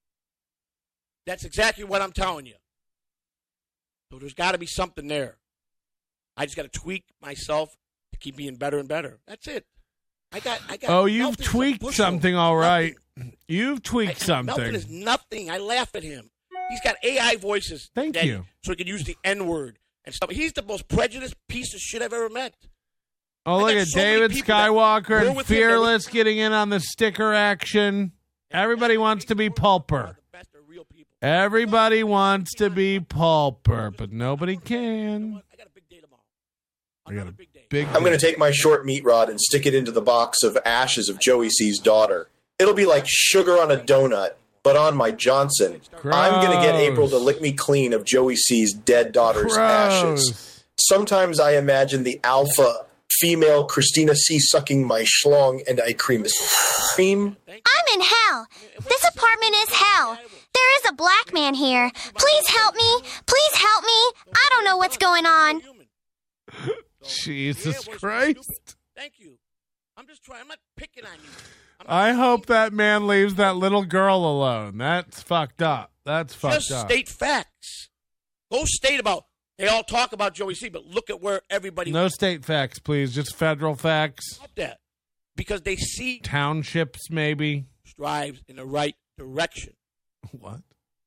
That's exactly what I'm telling you. So there's got to be something there. I just got to tweak myself to keep being better and better. That's it. I got. Oh, you've tweaked something, all right. You've tweaked something. Melton is nothing. I laugh at him. He's got AI voices. Thank you. So he can use the N-word and stuff. He's the most prejudiced piece of shit I've ever met. Oh, look at David Skywalker and Fearless getting in on the sticker action. Everybody wants to be Pulper. Everybody wants to be Pulper, but nobody can. I got a big day tomorrow. I'm going to take my short meat rod and stick it into the box of ashes of Joey C's daughter. It'll be like sugar on a donut, but on my Johnson. Gross. I'm going to get April to lick me clean of Joey C's dead daughter's ashes. Sometimes I imagine the alpha female Christina C sucking my schlong and I cream. I'm in hell. This apartment is hell. There is a black man here. Please help me. Please help me. I don't know what's going on. Jesus Christ. Thank you. I'm just trying. I'm not picking on you. I hope that man leaves that little girl alone. That's fucked up. That's fucked up. Just state facts. Go state about. They all talk about Joey C, but look at where everybody. No state facts, please. Just federal facts. That because they see townships maybe strives in the right direction. What?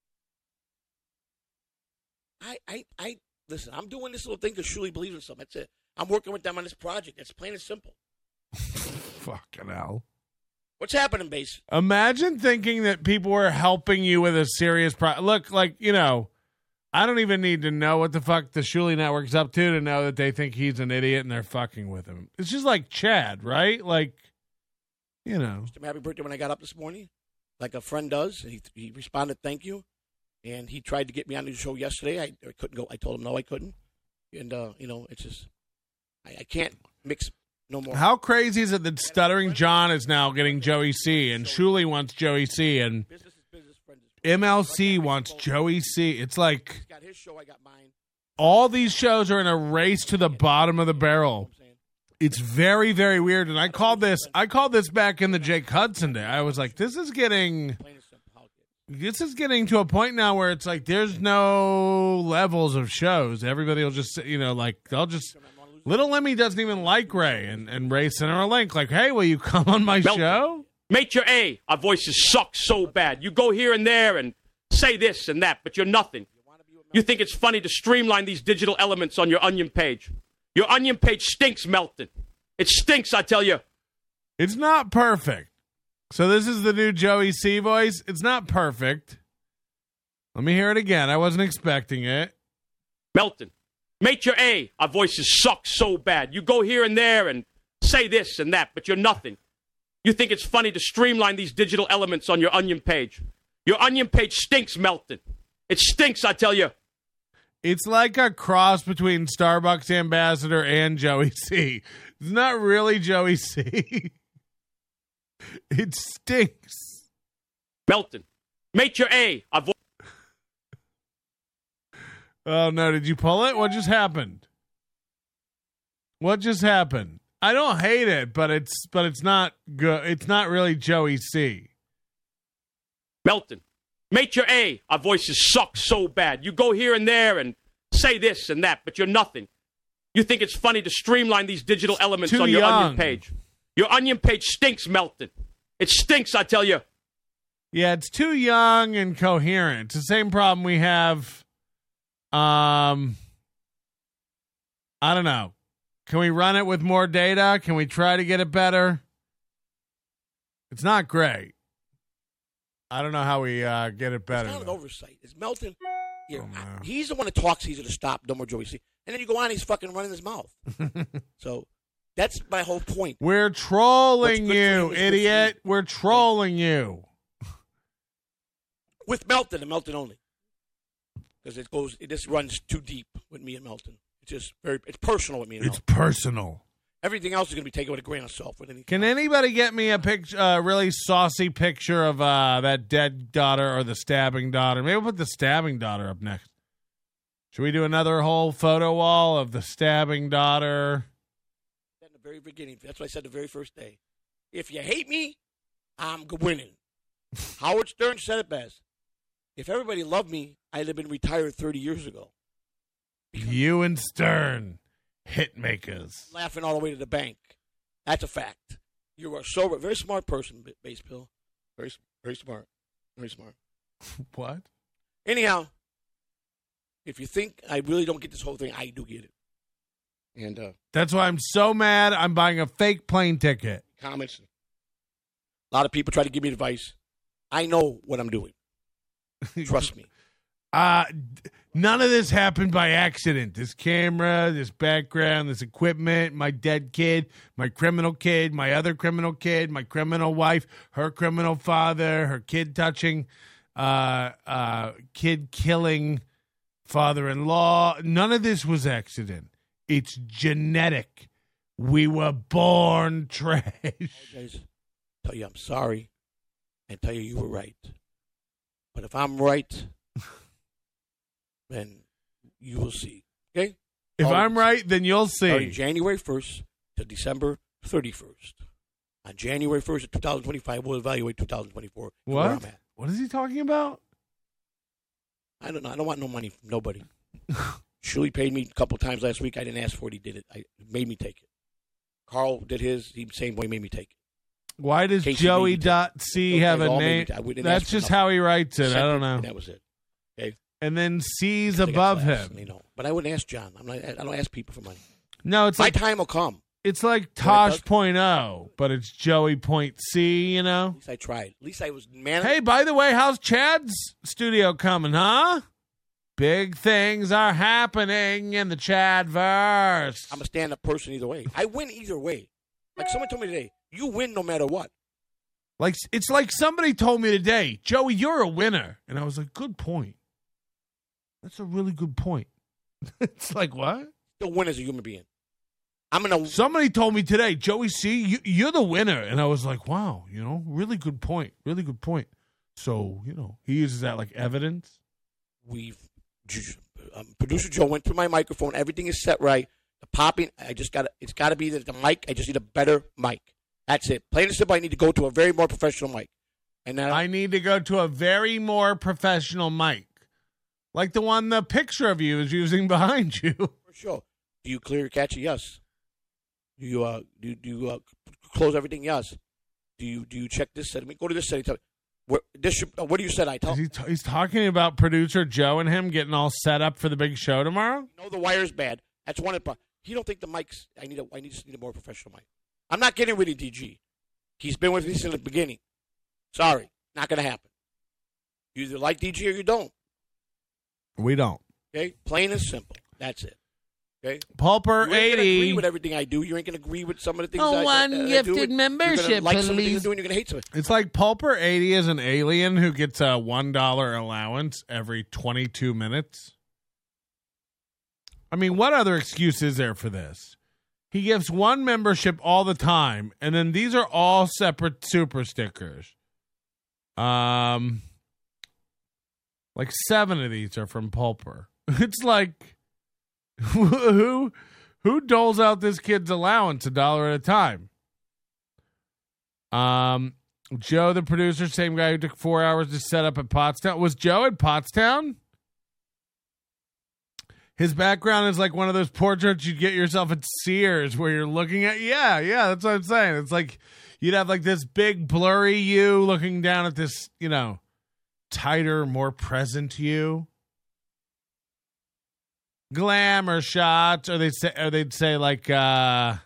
I listen. I'm doing this little thing because Shuli believes in something. That's it. I'm working with them on this project. It's plain and simple. Fucking hell. What's happening, Base? Imagine thinking that people were helping you with a serious Look, like, you know, I don't even need to know what the fuck the Shuli Network's up to know that they think he's an idiot and they're fucking with him. It's just like Chad, right? Like, you know. Wished him happy birthday when I got up this morning, like a friend does. He responded, thank you. And he tried to get me on the show yesterday. I couldn't go. I told him no, I couldn't. And, you know, it's just, I can't mix no more. How crazy is it that Stuttering John is now getting Joey C, and Shuli wants Joey C, and MLC wants Joey C? It's like all these shows are in a race to the bottom of the barrel. It's very, very weird. And I called this back in the Jake Hudson day. I was like, this is getting to a point now where it's like there's no levels of shows. Everybody will just, you know, like they'll just. Little Lemmy doesn't even like Ray, and Ray sent her a link like, hey, will you come on my show? Major A, our voices suck so bad. You go here and there and say this and that, but you're nothing. You think it's funny to streamline these digital elements on your Onion page. Your Onion page stinks, Melton. It stinks, I tell you. It's not perfect. So this is the new Joey C voice. It's not perfect. Let me hear it again. I wasn't expecting it. Melton. Major A, our voices suck so bad. You go here and there and say this and that, but you're nothing. You think it's funny to streamline these digital elements on your Onion page. Your Onion page stinks, Melton. It stinks, I tell you. It's like a cross between Starbucks ambassador and Joey C. It's not really Joey C. It stinks. Melton. Major A. Oh, no. Did you pull it? What just happened? What just happened? I don't hate it, but it's not good. It's not really Joey C. Melton. Major A. Our voices suck so bad. You go here and there and say this and that, but you're nothing. You think it's funny to streamline these digital elements on your Onion page. Your Onion page stinks, Melton. It stinks, I tell you. Yeah, it's too young and coherent. It's the same problem we have. I don't know. Can we run it with more data? Can we try to get it better? It's not great. I don't know how we get it better. It's not an oversight. It's Melton. He's the one that talks easy to stop. No more Joey C. And then you go on, he's fucking running his mouth. So that's my whole point. We're trolling you, idiot. We're trolling you. With Melton and Melton only. Because it just runs too deep with me and Melton. It's just it's personal with me and Melton. It's personal. Everything else is going to be taken with a grain of salt. Can anybody get me a picture, really saucy picture of that dead daughter or the stabbing daughter? Maybe we'll put the stabbing daughter up next. Should we do another whole photo wall of the stabbing daughter? At the very beginning, that's what I said the very first day. If you hate me, I'm winning. Howard Stern said it best. If everybody loved me, I'd have been retired 30 years ago. You and Stern, hit makers. Laughing all the way to the bank. That's a fact. You are a very smart person, Bass Pill. Very, very smart. Very smart. What? Anyhow, if you think I really don't get this whole thing, I do get it. And that's why I'm so mad I'm buying a fake plane ticket. Comments. A lot of people try to give me advice. I know what I'm doing. Trust me. None of this happened by accident. This camera, this background, this equipment, my dead kid, my criminal kid, my other criminal kid, my criminal wife, her criminal father, her kid touching, kid killing father-in-law. None of this was accident. It's genetic. We were born trash. Tell you I'm sorry and tell you were right. But if I'm right, then you will see. Okay? If I'm right, then you'll see. January 1st to December 31st. On January 1st of 2025, we'll evaluate 2024. What? Where I'm at. What is he talking about? I don't know. I don't want no money from nobody. Shuli paid me a couple times last week. I didn't ask for it. He did it. It made me take it. Carl did his. He same way made me take it. Why does Joey.C have a name? That's just how he writes it. I don't know. That was it. Okay. And then C's above him. You know, but I wouldn't ask John. I don't ask people for money. No, it's my time will come. It's like Tosh.0, but it's Joey.C, you know? At least I tried. At least I was managing. Hey, by the way, how's Chad's studio coming, huh? Big things are happening in the Chadverse. I'm a stand-up person either way. I win either way. Like someone told me today, you win no matter what. Like it's like somebody told me today, Joey, you're a winner. And I was like, good point. That's a really good point. It's like, what? Still win as a human being. Somebody told me today, Joey C, you're the winner. And I was like, wow, really good point. Really good point. So, he uses that like evidence. Producer Joe went through my microphone. Everything is set right. The popping, it's got to be the mic. I just need a better mic. That's it. Plain and simple, I need to go to a very more professional mic. And then I need to go to a very more professional mic. Like the one the picture of you is using behind you. For sure. Do you clear your catch? Yes. Do you close everything? Yes. Do you check this setting? Go to this setting. Tell me. What do you said? I tell. He's talking about producer Joe and him getting all set up for the big show tomorrow. No, the wire's bad. That's one of the problems. He don't think the mics. I just need a more professional mic. I'm not getting rid of DG. He's been with me since the beginning. Sorry, not going to happen. You either like DG or you don't. We don't. Okay, plain and simple. That's it. Okay, Pulper you ain't 80. Agree with everything I do. You ain't going to agree with some of the things I do. One gifted membership, you're like please. some of the things you're doing. You're going to hate some of it. It's like Pulper 80 is an alien who gets a $1 allowance every 22 minutes. I mean, what other excuse is there for this? He gives one membership all the time, and then these are all separate super stickers. Like 7 of these are from Pulper. It's like, who doles out this kid's allowance $1 at a time? Joe, the producer, same guy who took 4 hours to set up at Pottstown. Was Joe at Pottstown? His background is like one of those portraits you'd get yourself at Sears where you're looking at. Yeah, that's what I'm saying. It's like you'd have like this big blurry you looking down at this, tighter, more present you. Glamour shots, or they'd say like what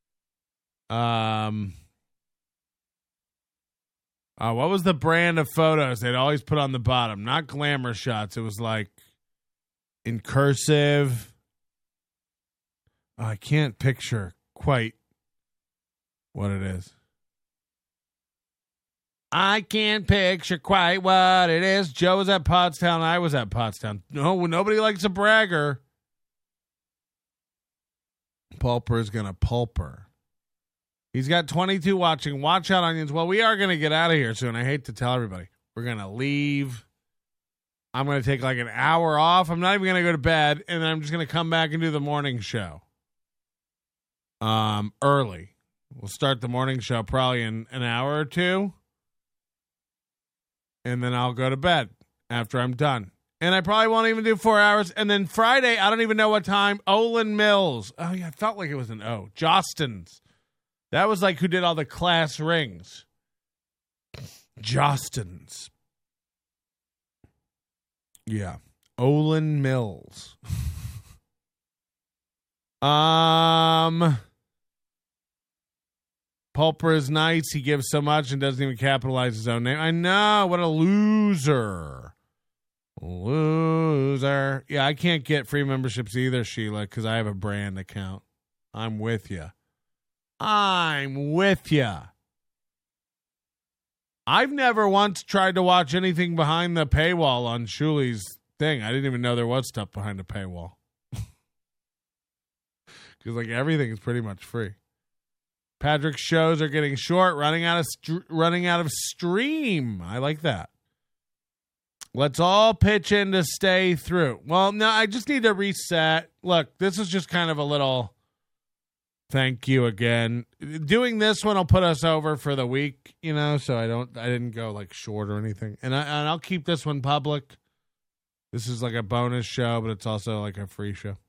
was the brand of photos they'd always put on the bottom? Not glamour shots. It was like in cursive. I can't picture quite what it is. I can't picture quite what it is. Joe was at Pottstown. I was at Pottstown. No, nobody likes a bragger. Pulper is going to pulper. He's got 22 watching. Watch out, onions. Well, we are going to get out of here soon. I hate to tell everybody. We're going to leave. I'm going to take like an hour off. I'm not even going to go to bed. And then I'm just going to come back and do the morning show. Early. We'll start the morning show probably in an hour or two. And then I'll go to bed after I'm done. And I probably won't even do 4 hours. And then Friday, I don't even know what time. Olin Mills. Oh, yeah, I felt like it was an O. Jostens. That was like who did all the class rings. Jostens. Yeah. Olin Mills. Pulper is nice. He gives so much and doesn't even capitalize his own name. I know. What a loser. Loser. Yeah, I can't get free memberships either, Sheila, because I have a brand account. I'm with you. I'm with you. I've never once tried to watch anything behind the paywall on Shuli's thing. I didn't even know there was stuff behind the paywall. Because, like, everything is pretty much free. Patrick's shows are getting short, running out of stream. I like that. Let's all pitch in to stay through. Well, no, I just need to reset. Look, this is just kind of a little thank you again. Doing this one will put us over for the week, so I didn't go like short or anything. And I'll keep this one public. This is like a bonus show, but it's also like a free show.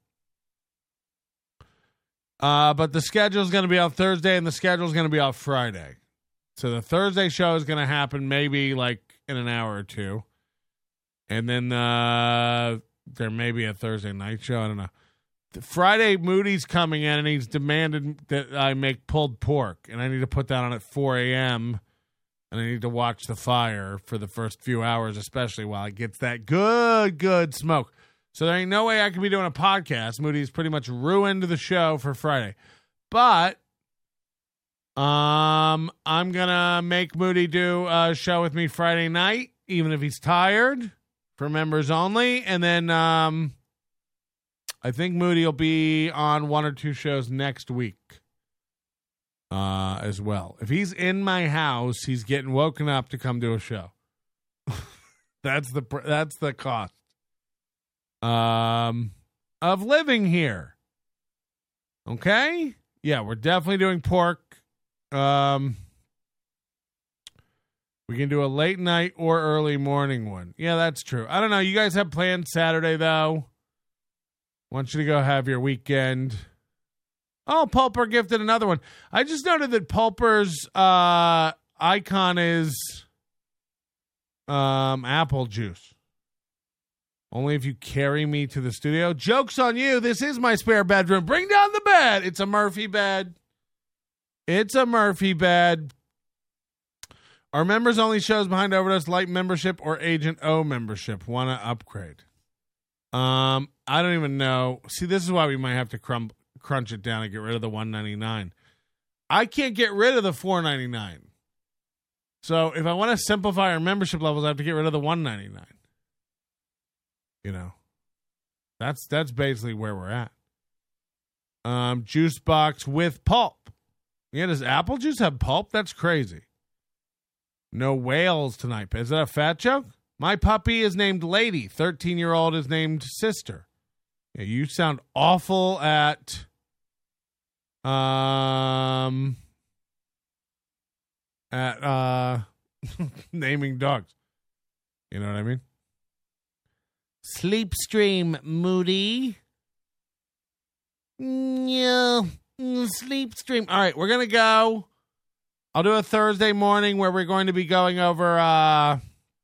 But the schedule is going to be on Thursday, and the schedule is going to be on Friday. So the Thursday show is going to happen maybe like in an hour or two. And then there may be a Thursday night show. I don't know. Friday, Moody's coming in, and he's demanded that I make pulled pork. And I need to put that on at 4 a.m., and I need to watch the fire for the first few hours, especially while it gets that good smoke. So there ain't no way I can be doing a podcast. Moody's pretty much ruined the show for Friday. But I'm going to make Moody do a show with me Friday night, even if he's tired, for members only. And then I think Moody will be on 1 or 2 shows next week as well. If he's in my house, he's getting woken up to come do a show. That's the cost of living here. Okay? Yeah, we're definitely doing pork. We can do a late night or early morning one. Yeah, that's true. I don't know. You guys have plans Saturday, though? Want you to go have your weekend. Oh, Pulper gifted another one. I just noted that Pulper's icon is apple juice. Only if you carry me to the studio. Joke's on you. This is my spare bedroom. Bring down the bed. It's a Murphy bed. It's a Murphy bed. Our members only shows behind Overdose Light membership or Agent O membership. Want to upgrade? I don't even know. See, this is why we might have to crunch it down and get rid of the $199. I can't get rid of the $499. So if I want to simplify our membership levels, I have to get rid of the $199. That's basically where we're at. Juice box with pulp. Yeah, does apple juice have pulp? That's crazy. No whales tonight. Is that a fat joke? My puppy is named Lady. 13-year-old is named Sister. Yeah, you sound awful at naming dogs. You know what I mean? Sleep stream, Moody. Yeah, sleep stream. All right, we're going to go. I'll do a Thursday morning where we're going to be going over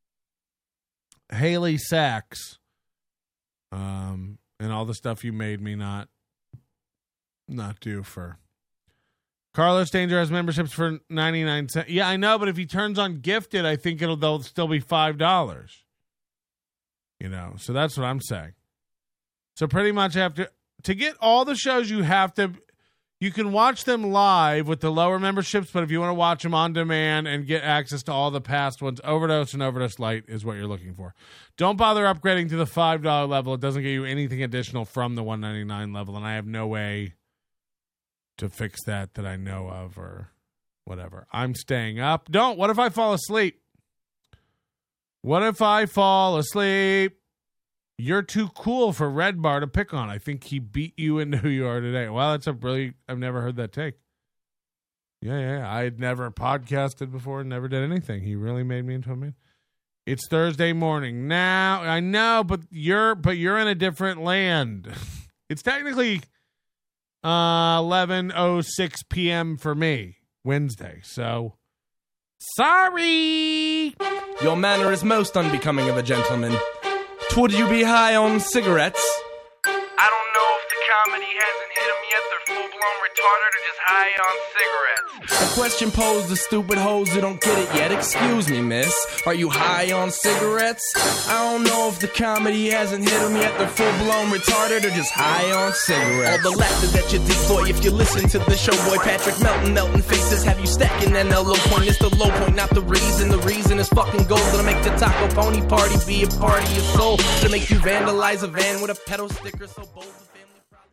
Haley Sachs and all the stuff you made me not do for. Carlos Danger has memberships for 99 cents. Yeah, I know, but if he turns on gifted, I think they'll still be $5. You know, so that's what I'm saying. So pretty much to get all the shows, you can watch them live with the lower memberships, but if you want to watch them on demand and get access to all the past ones, Overdose and Overdose Light is what you're looking for. Don't bother upgrading to the $5 level. It doesn't get you anything additional from the $199 level, and I have no way to fix that I know of or whatever. I'm staying up. What if I fall asleep? What if I fall asleep? You're too cool for Red Bar to pick on. I think he beat you into who you are today. Well, that's I've never heard that take. Yeah. I had never podcasted before, never did anything. He really made me into a man. It's Thursday morning. Now, I know, but you're in a different land. It's technically 11:06 p.m. for me, Wednesday. So, sorry. Your manner is most unbecoming of a gentleman. Would you be high on cigarettes? I don't know if the comedy hasn't hit them yet. They're full-blown retarded or just high on cigarettes. A question posed to stupid hoes who don't get it yet. Excuse me, miss. Are you high on cigarettes? I don't know if the comedy hasn't hit them yet. They're full-blown retarded or just high on cigarettes. All the laughter that you deploy if you listen to the show, boy. Patrick melting faces have you stacking that low point. It's the low point, not the reason. The reason is fucking gold. Gonna make the taco pony party be a party of soul. To make you vandalize a van with a pedal sticker so bold.